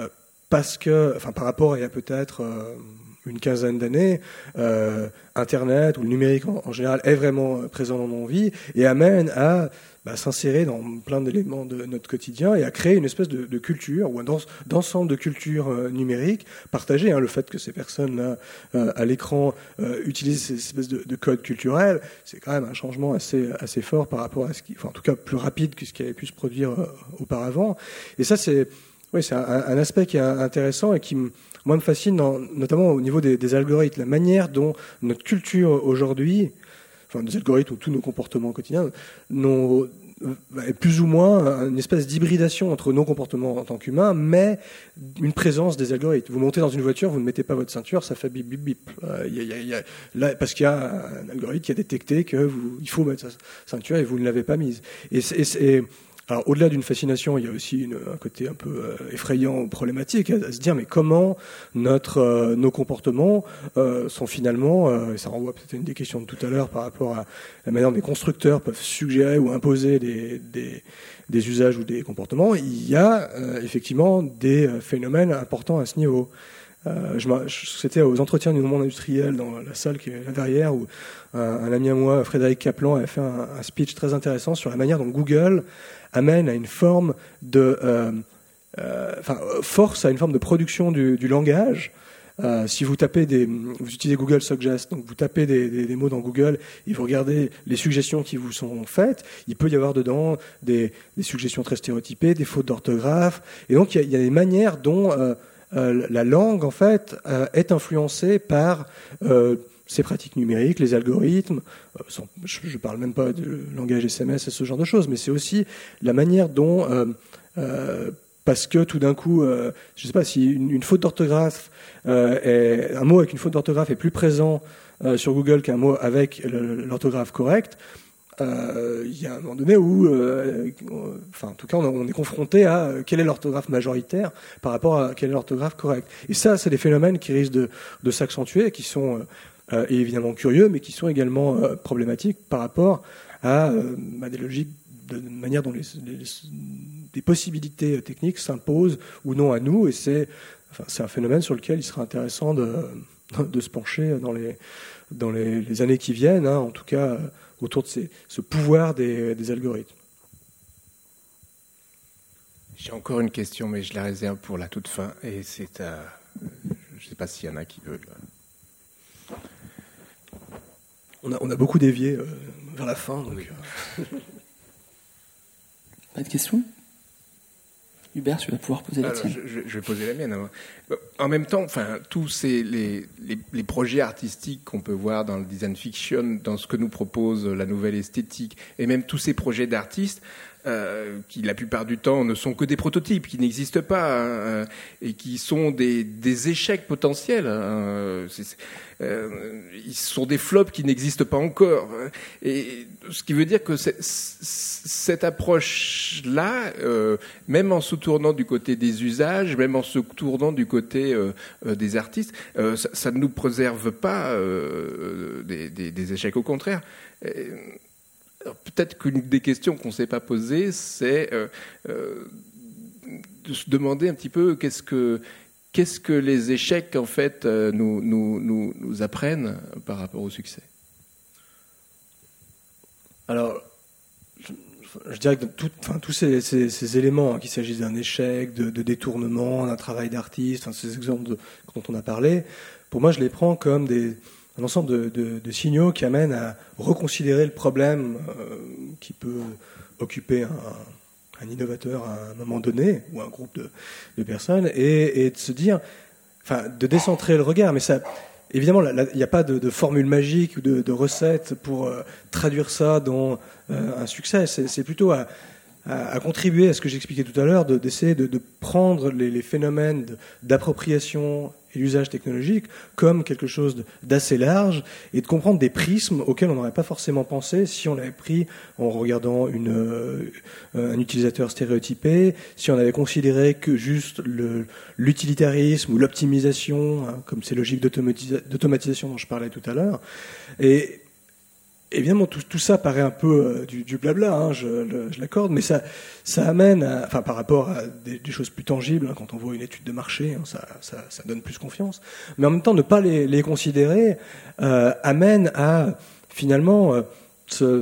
parce que, enfin, par rapport à il y a peut-être euh, une quinzaine d'années, euh, Internet ou le numérique en, en général est vraiment présent dans nos vies et amène à bah, s'insérer dans plein d'éléments de notre quotidien et à créer une espèce de, de culture ou un dans, d'ensemble de cultures euh, numériques partagées. Hein, le fait que ces personnes-là, euh, à l'écran, euh, utilisent ces espèces de, de codes culturels, c'est quand même un changement assez, assez fort par rapport à ce qui, enfin, en tout cas plus rapide que ce qui avait pu se produire euh, auparavant. Et ça, c'est, ouais, c'est un, un aspect qui est intéressant et qui, moi, me fascine, dans, notamment au niveau des, des algorithmes, la manière dont notre culture aujourd'hui, enfin des algorithmes ou tous nos comportements quotidiens, n'ont plus ou moins une espèce d'hybridation entre nos comportements en tant qu'humains, mais une présence des algorithmes. Vous montez dans une voiture, vous ne mettez pas votre ceinture, ça fait bip bip bip. Euh, y a, y a, y a, là, parce qu'il y a un algorithme qui a détecté que vous, il faut mettre sa ceinture et vous ne l'avez pas mise. Et c'est, et c'est, alors, au-delà d'une fascination, il y a aussi une, un côté un peu euh, effrayant, problématique, à, à se dire mais comment notre, euh, nos comportements euh, sont finalement, euh, et ça renvoie peut-être à une des questions de tout à l'heure par rapport à la manière dont les constructeurs peuvent suggérer ou imposer des, des, des usages ou des comportements. Il y a euh, effectivement des phénomènes importants à ce niveau. Euh, je, c'était aux entretiens du monde industriel dans la salle qui est là derrière où un, un ami à moi, Frédéric Kaplan, avait fait un, un speech très intéressant sur la manière dont Google amène à une forme de, euh, euh, enfin, force à une forme de production du, du langage. Euh, si vous tapez des, vous utilisez Google Suggest, donc vous tapez des, des, des mots dans Google et vous regardez les suggestions qui vous sont faites, il peut y avoir dedans des, des suggestions très stéréotypées, des fautes d'orthographe, et donc il y a, il y a des manières dont euh, euh, la langue en fait euh, est influencée par euh, ces pratiques numériques, les algorithmes, euh, sans, je ne parle même pas de langage S M S et ce genre de choses, mais c'est aussi la manière dont, euh, euh, parce que tout d'un coup, euh, je ne sais pas si une, une faute d'orthographe, euh, est, un mot avec une faute d'orthographe est plus présent euh, sur Google qu'un mot avec le, l'orthographe correcte, euh, il y a un moment donné où, euh, enfin, en tout cas, on, on est confronté à euh, quelle est l'orthographe majoritaire par rapport à quelle est l'orthographe correcte. Et ça, c'est des phénomènes qui risquent de, de s'accentuer, qui sont... Euh, Euh, et évidemment curieux, mais qui sont également euh, problématiques par rapport à, euh, à des logiques de, de manière dont les, les, des possibilités techniques s'imposent ou non à nous. Et c'est, enfin, c'est un phénomène sur lequel il sera intéressant de, de se pencher dans les, dans les, les années qui viennent, hein, en tout cas euh, autour de ces, ce pouvoir des, des algorithmes. J'ai encore une question, mais je la réserve pour la toute fin. Et c'est à, je ne sais pas s'il y en a qui veulent. On a, on a beaucoup dévié euh, vers la fin. Donc, oui. euh... Pas de questions ? Hubert, tu vas pouvoir poser la Alors, tienne. Je, je vais poser la mienne. Alors. En même temps, enfin, tous ces, les, les, les projets artistiques qu'on peut voir dans le design fiction, dans ce que nous propose la nouvelle esthétique, et même tous ces projets d'artistes, Euh, qui la plupart du temps ne sont que des prototypes, qui n'existent pas, hein, et qui sont des, des échecs potentiels. Hein, c'est, c'est, euh, ils sont des flops qui n'existent pas encore. Et ce qui veut dire que c'est, cette approche-là, euh, même en se tournant du côté des usages, même en se tournant du côté euh, euh, des artistes, euh, ça, ça ne nous préserve pas euh, des, des, des échecs, au contraire. Et, alors, peut-être qu'une des questions qu'on ne s'est pas posées, c'est euh, euh, de se demander un petit peu qu'est-ce que, qu'est-ce que les échecs en fait euh, nous, nous, nous, nous apprennent par rapport au succès. Alors, je, je dirais que tout, enfin, tous ces, ces, ces éléments, hein, qu'il s'agisse d'un échec, de, de détournement, d'un travail d'artiste, enfin, ces exemples de, dont on a parlé, pour moi, je les prends comme des un ensemble de, de, de signaux qui amènent à reconsidérer le problème euh, qui peut occuper un, un innovateur à un moment donné, ou un groupe de, de personnes, et, et de se dire, enfin, de décentrer le regard. Mais ça, évidemment, il n'y a pas de, de formule magique ou de, de recette pour euh, traduire ça dans euh, un succès. C'est, c'est plutôt à, à, à contribuer à ce que j'expliquais tout à l'heure, de, d'essayer de, de prendre les, les phénomènes de, d'appropriation et l'usage technologique comme quelque chose d'assez large et de comprendre des prismes auxquels on n'aurait pas forcément pensé si on l'avait pris en regardant une, euh, un utilisateur stéréotypé, si on avait considéré que juste le, l'utilitarisme ou l'optimisation, hein, comme ces logiques d'automatisa- d'automatisation dont je parlais tout à l'heure. Et évidemment, tout, tout ça paraît un peu euh, du, du blabla, hein, je, le, je l'accorde, mais ça, ça amène, à, enfin, par rapport à des, des choses plus tangibles, hein, quand on voit une étude de marché, hein, ça, ça, ça donne plus confiance. Mais en même temps, ne pas les, les considérer euh, amène à finalement euh, se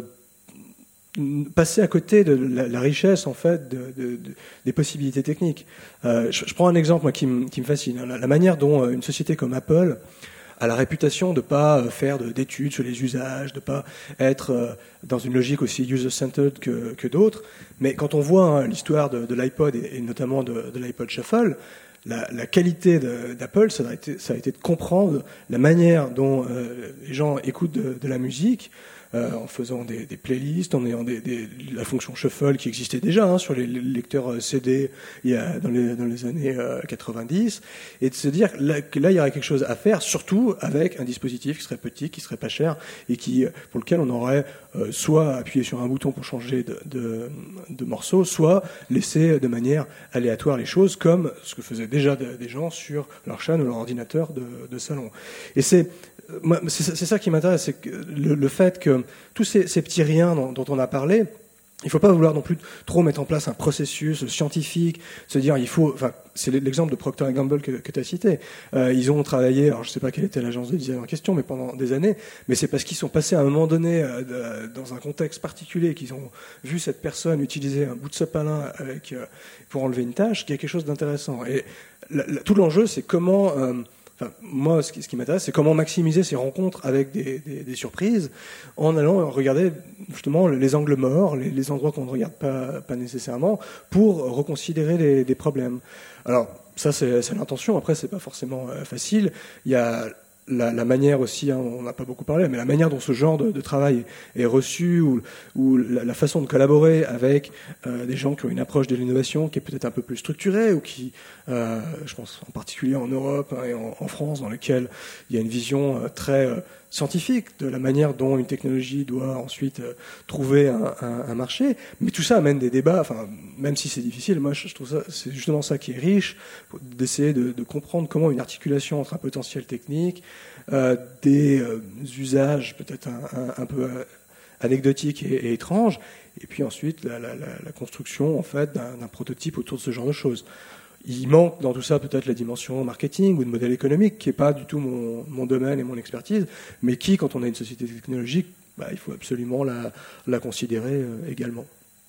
passer à côté de la, la richesse en fait de, de, de, des possibilités techniques. Euh, je, je prends un exemple moi, qui, me, qui me fascine, hein, la, la manière dont une société comme Apple a la réputation de pas faire d'études sur les usages, de pas être dans une logique aussi user-centered que, que d'autres. Mais quand on voit hein, l'histoire de, de l'iPod et, et notamment de, de l'iPod Shuffle, la, la qualité d'Apple, ça a été, ça a été de comprendre la manière dont euh, les gens écoutent de, de la musique. Euh, en faisant des, des playlists, en ayant des, des, la fonction shuffle qui existait déjà hein, sur les lecteurs C D il y a, dans, les, dans les années euh, quatre-vingt-dix, et de se dire là, que là il y aurait quelque chose à faire, surtout avec un dispositif qui serait petit, qui serait pas cher, et qui, pour lequel on aurait euh, soit appuyé sur un bouton pour changer de, de, de morceau, soit laisser de manière aléatoire les choses, comme ce que faisaient déjà de, des gens sur leur chaîne ou leur ordinateur de, de salon. Et c'est Moi, c'est, c'est ça qui m'intéresse, c'est que le, le fait que tous ces, ces petits riens dont, dont on a parlé, il ne faut pas vouloir non plus trop mettre en place un processus scientifique, se dire il faut, enfin c'est l'exemple de Procter and Gamble que, que tu as cité. Euh, ils ont travaillé, alors je ne sais pas quelle était l'agence de design en question, mais pendant des années, mais c'est parce qu'ils sont passés à un moment donné euh, de, dans un contexte particulier, qu'ils ont vu cette personne utiliser un bout de sopalin avec euh, pour enlever une tâche, qu'il y a quelque chose d'intéressant. Et la, la, tout l'enjeu, c'est comment euh, Enfin, moi, ce qui, ce qui m'intéresse, c'est comment maximiser ces rencontres avec des, des, des surprises en allant regarder justement les angles morts, les, les endroits qu'on ne regarde pas, pas nécessairement, pour reconsidérer les, les problèmes. Alors, ça, c'est, c'est l'intention. Après, c'est pas forcément euh, facile. Il y a La, la manière aussi, hein, on n'a pas beaucoup parlé, mais la manière dont ce genre de, de travail est reçu, ou, ou la, la façon de collaborer avec euh, des gens qui ont une approche de l'innovation qui est peut-être un peu plus structurée, ou qui, euh, je pense en particulier en Europe hein, et en, en France, dans lequel il y a une vision euh, très euh, scientifique de la manière dont une technologie doit ensuite euh, trouver un, un, un marché. Mais tout ça amène des débats, enfin, même si c'est difficile, moi je trouve ça, c'est justement ça qui est riche, d'essayer de, de comprendre comment une articulation entre un potentiel technique, euh, des euh, usages peut-être un, un, un peu euh, anecdotiques et, et étranges, et puis ensuite la, la, la, la construction en fait d'un, d'un prototype autour de ce genre de choses. Il manque dans tout ça peut-être la dimension marketing ou de modèle économique, qui n'est pas du tout mon, mon domaine et mon expertise, mais qui, quand on a une société technologique, bah, il faut absolument la, la considérer euh, également.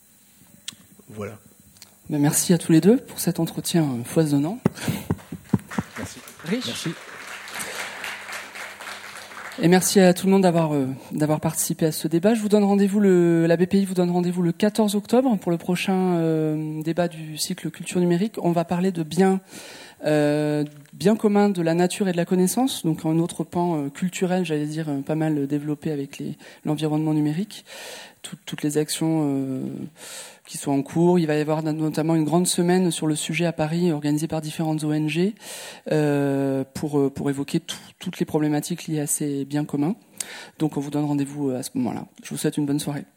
Voilà. Ben merci à tous les deux pour cet entretien foisonnant. Merci. Riche. Merci. Et merci à tout le monde d'avoir euh, d'avoir participé à ce débat. Je vous donne rendez-vous le la B P I vous donne rendez-vous le quatorze octobre pour le prochain euh, débat du cycle culture numérique. On va parler de biens euh, biens communs de la nature et de la connaissance, donc un autre pan euh, culturel, j'allais dire euh, pas mal développé avec les l'environnement numérique, Tout, toutes les actions euh, qui sont en cours. Il va y avoir notamment une grande semaine sur le sujet à Paris, organisée par différentes O N G, euh, pour pour évoquer tout, toutes les problématiques liées à ces biens communs. Donc on vous donne rendez-vous à ce moment-là. Je vous souhaite une bonne soirée.